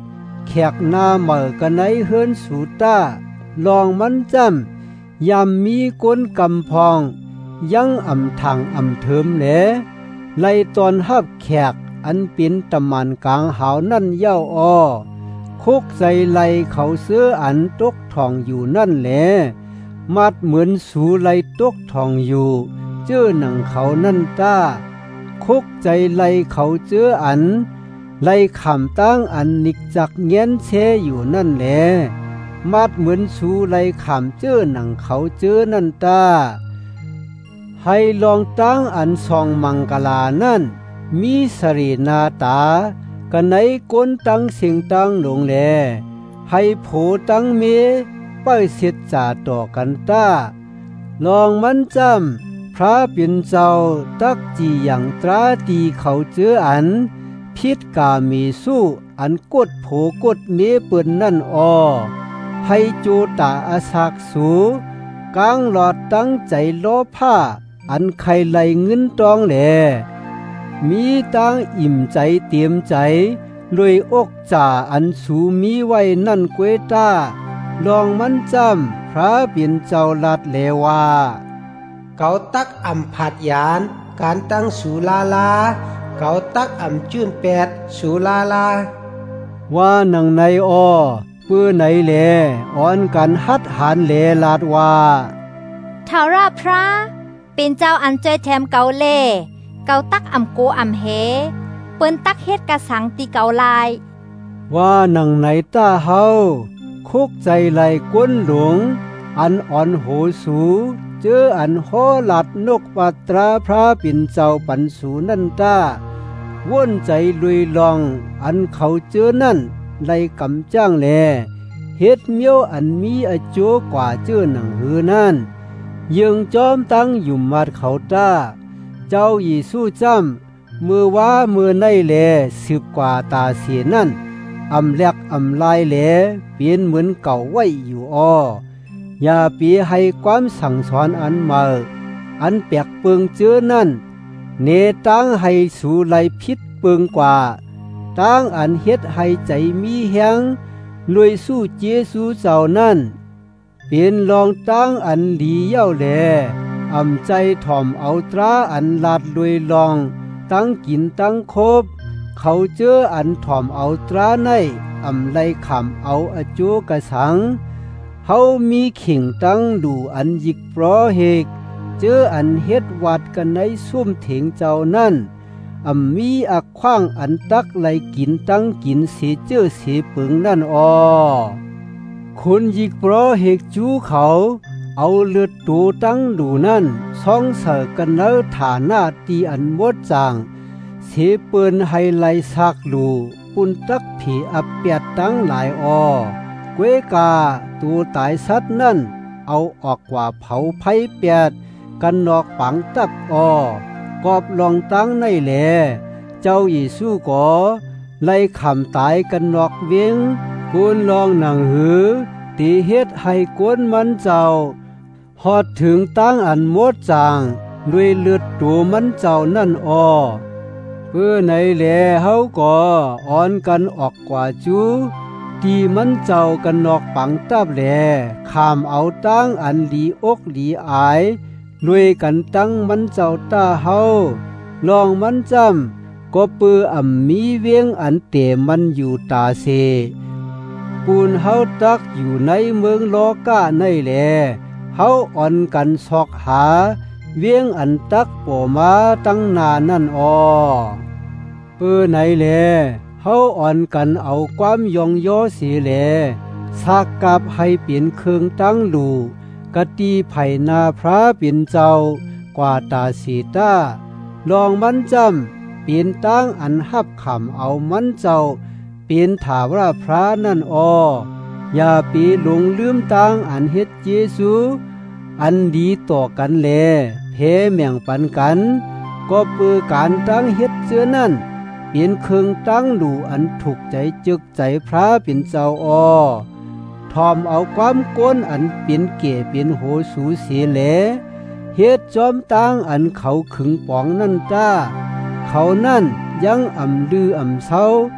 A: แขกหน้าเหมือกันในเฮือนสูต้าลองมันจำยามมีก้นกำพองยังอ่ำทางอ่ำเทิมแหลไล่ตอนฮับแขกอันเป็นตะมันกลางหาวนั่นเย้าอ้อคุกใจไล่เขาเสื้ออันตกทองอยู่นั่นแหละมัดเหมือนสูไล่ตกทองอยู่เจ้อหนังเขานั่นต้าคุกใจไล่เขาเจ้ออันไล่ขำตั้งอันนิกจักเงี้ยนเชอยู่นั่นแหละมัดเหมือนสูไล่ขำเจ้อหนังเขาเจ้อนั่นต้าให้ลองตั้งอันซองมังกลานั่นมีสรีนาตากันไหนก้นตั้งเสียงตั้งลงแลให้โผตั้งเมป้ายเสียจ่าต่อกันต้าลองมันจำพระเป็นเจ้าตักจีอย่างตราตีเขาเจออันพิษกามีสู้อันกดโผกดเมเปิ่นนั่นอ้อให้โจตาอาศักสูกลางหลอดตั้งใจล้อผ้าอันใครไหลเงินตองแหลมีตั้งอิ่มใจเตรียมใจลอยอกจ่าอันสูมีไว้นั่นกวยต้าลองมันจำพระเปลี่ยนเจ้าลัดเลว่า
B: เกาตักอ่ำผัดยานการตั้งสุลาลาเกาตักอ่ำจื้นแปดสุลาลา
A: ว่านังในอ้อเปื้อไหนแลอ่อนกันฮัดหานเลลาดว่า
E: เท่าราพระเป็นเจ้าอันเจยแถมเกาเล่เกาตักอ่ำโกอ่ำเฮเปิ้นตักเฮ็ดกะสังตีเกาลาย
A: ว่านังไหนต้าเฮาคุกใจไหลก้นหลงอันอ่อนโหสูเจออันโหหลัดนกปัตราพระปิ่นเจ้าปันสูนั่นต้าว่นใจลุยลองอันเขาเจอนั่นไล่กำจ้างแลเฮ็ดเมียวอันมีอโจกว่าเจอหนังหือนั่นยังจอมตั้งอยู่มัดเขาต้าเจ้าอีสู้จำมือว่ามือในแลสืบกว่าตาเสียนั่นอำแลกอำลายแหลเปลี่ยนเหมือนเก่าไว้อยู่อ้ออย่าปีให้ความสั่งสอนอันมาอันแปลกเปิงเจอนั่นเนตั้งให้สู่ไหลพิษเปิงกว่าตั้งอันเฮ็ดให้ใจมีแหงรวยสู้เจสู้เจ้านั่นเป็นลองตั้งอันหลีเย้าแหลอำใจถ่อมเอาตราอันลาดรวยลองตั้งกินตั้งครบเขาเจออันถ่อมเอาตราในอำไลขำเอาอโจกะสังเฮามีเข่งตั้งดูอันยิกปลอเฮกเจออันเฮ็ดวัดกันในซุ่มเถงเจ้านั่นมีอักขว้างอันตักไหลกินตั้งกินเสียเจอเสียปึงนั่นอ้อคนยิกปลอเฮกจูเขาเอาเลือดตูตั้งดูนั่นซ่องเสกันเนอฐานาตีอันมดจางเสียเปิ้นให้ไหลซักลูปุ่นตักผีอับเปียดตั้งหลายอ้อกวยกาตัวตายสัตว์นั่นเอาออกกว่าเผาไผ่เปียดกันนอกปังตักอ้อกอบลองตั้งในแหลเจ้าอีสู้ก่อไล่ขำตายกันนอกเวียงกุนลองหนังหือตีเฮ็ดให้กวนมันเจ้าฮอดถึงตั้งอันมดจางด้วยเลือดตัวมันเจ้านั่นอ้อเพื่อในแหลเฮาก่ออ่อนกันออกกว่าจูตีมันเจ้ากันนอกปังตับแหลข้ามเอาตั้งอันหลีอกหลีอายรวยกันตั้งมันเจ้าต้าเฮาลองมันจำก็ปือมีเวียงอันเตมันอยู่ตาเซปูนเฮาตักอยู่ในเมืองลอก้าในแหลเฮาอ่อนกันซอกหาเวียงอันตักโปมาตั้งนานนั่นอ้อเปื้อไหนแลเฮาอ่อนกันเอาความยองย่อเสียแลสักกับให้เปลี่ยนเครื่องตั้งลูกะตีไผ่นาพระเปลี่ยนเจ้ากว่าตาสีต้าลองมันจำเปลี่ยนตั้งอันหับขำเอามันเจ้าเปลี่ยนถาวรพระนั่นอ้ออย่าปีหลงลืมตั้งอันเฮ็ดเยซูอันดีต่อกันแลเพแม่งปันกันก็เปือการตั้งเฮ็ดเจือนั่นเปลี่ยนเครื่องตั้งดูอันถูกใจจึกใจพระเป็นเจ้าอ้อทอมเอาความก้นอันเป็นเก๋เป็นโหสูเสียแหลเฮ็ดจอมตั้งอันเขาขึงปองนั่นต้าเขานั่นยังลือเศร้า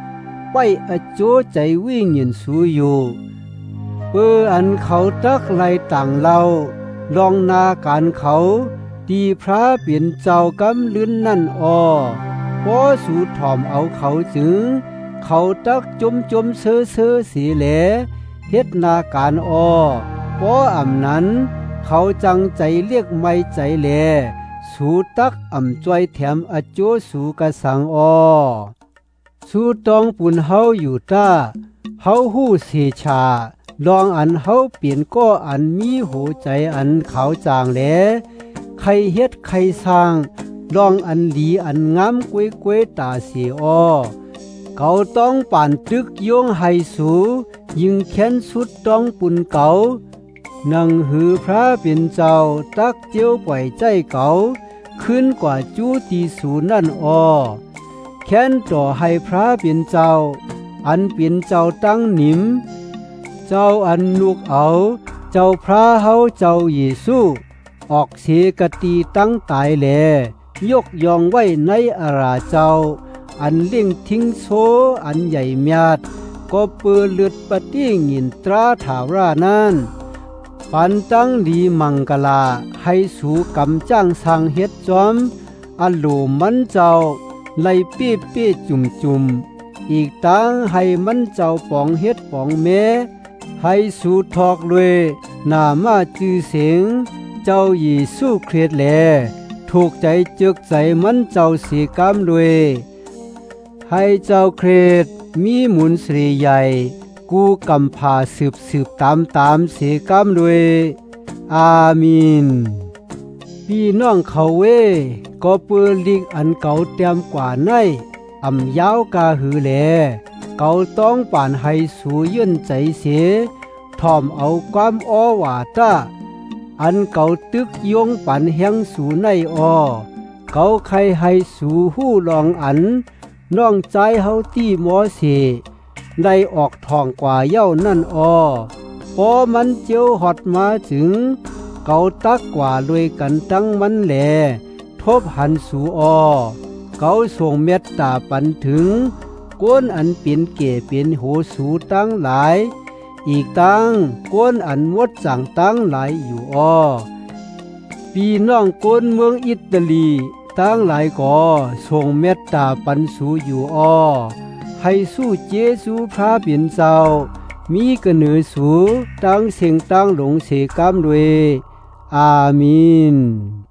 A: ไปอโจใจวิ่งยินสูอยู่เปื้ออันเขาตักไล่ต่างเราลองนาการเขาตีพระเปลี่ยนเจ้ากำลื่นนั่นอ้อพอสูดถ่อมเอาเขาจึงเขาตักจมเซ่อสีแหลเฮ็ดนาการอ้อพออ่ำนั้นเขาจังใจเรียกไม่ใจแลสูตักอ่ำจ้อยแถมอโจสูกะสังอ้อสูตองปุ่นเฮาอยู่ต้าเฮาหู้เสชาลองอันเฮาเปลี่ยนก็อันมีโหใจอันขาวจางแหลใครเฮ็ดใครสร้างลองอันหลีอันงามกวยตาเสียอ้อเขาต้องป่านตึกโยงให้สูยิงแค้นสุดต้องปุ่นเก่านังหือพระเป็นเจ้าตักเจียวปล่อยใจเก่าขึ้นกว่าจูตีสูนั่นอ้อแค้นต่อให้พระเป็นเจ้าอันเป็นเจ้าตั้งหนิมเจ้าอันลูกเอาเจ้าพระเฮาเจ้าเยซูออกเสกตีตั้งตายแลยกยองไว้ในอาราเจ้าอันเลี่ยงทิ้งโซอันใหญ่เมียดก็เปื้อเลือดปะตี้หงินตราถารานั้นปันตั้งดีมังกลาให้สู่กำจ้างสร้างเฮ็ดจอมอันโลมันเจ้าไล่เปี้จุ่มอีกตั้งให้มันเจ้าปองเฮ็ดปองแม่ให้สู่ทอกเลยนามาจือเสียงเจ้าเยซูคริสต์แลถูกใจจึกใจมันเจ้าสีกำเลยให้เจ้าคริสต์มีหมุนสรีใหญ่กูกำพาสืบตามเสียกำเลยอามีนพี่น้องเขาเวก็เปื้อลิกอันเก่าเต็มกว่าในอำยาวกาหือแลเก่าต้องป่านให้สูยื่นใจเสียถ่อมเอาความอ้อว่าตาอันเก่าตึกยงปันแหงสูในอ้อเก่าใครให้สูหู้ลองอันน้องใจเฮาตี้หมอเสได้ออกทองกว่าเย้านั่นอ้อพอมันเจียวหอดมาถึงเก่าตักกว่าลวยกันตั้งมันแหลทบหันสู่อ้อเก่าส่งเม็ดตาปันถึงก้นอันเป็นเก๋เป็นโหสูตั้งหลายอีกตั้งก้นอันมดจังตั้งหลายอยู่อ้อพี่น้องก้นเมืองอิตาลีตั้งหลายก่อส่งเม็ดตาปันสู่อยู่อ้อให้สู้เจสูพระเปลี่ยนเจ้ามีกระเหนือสูตั้งเสียงตั้งหลงเสกามด้วยอามีน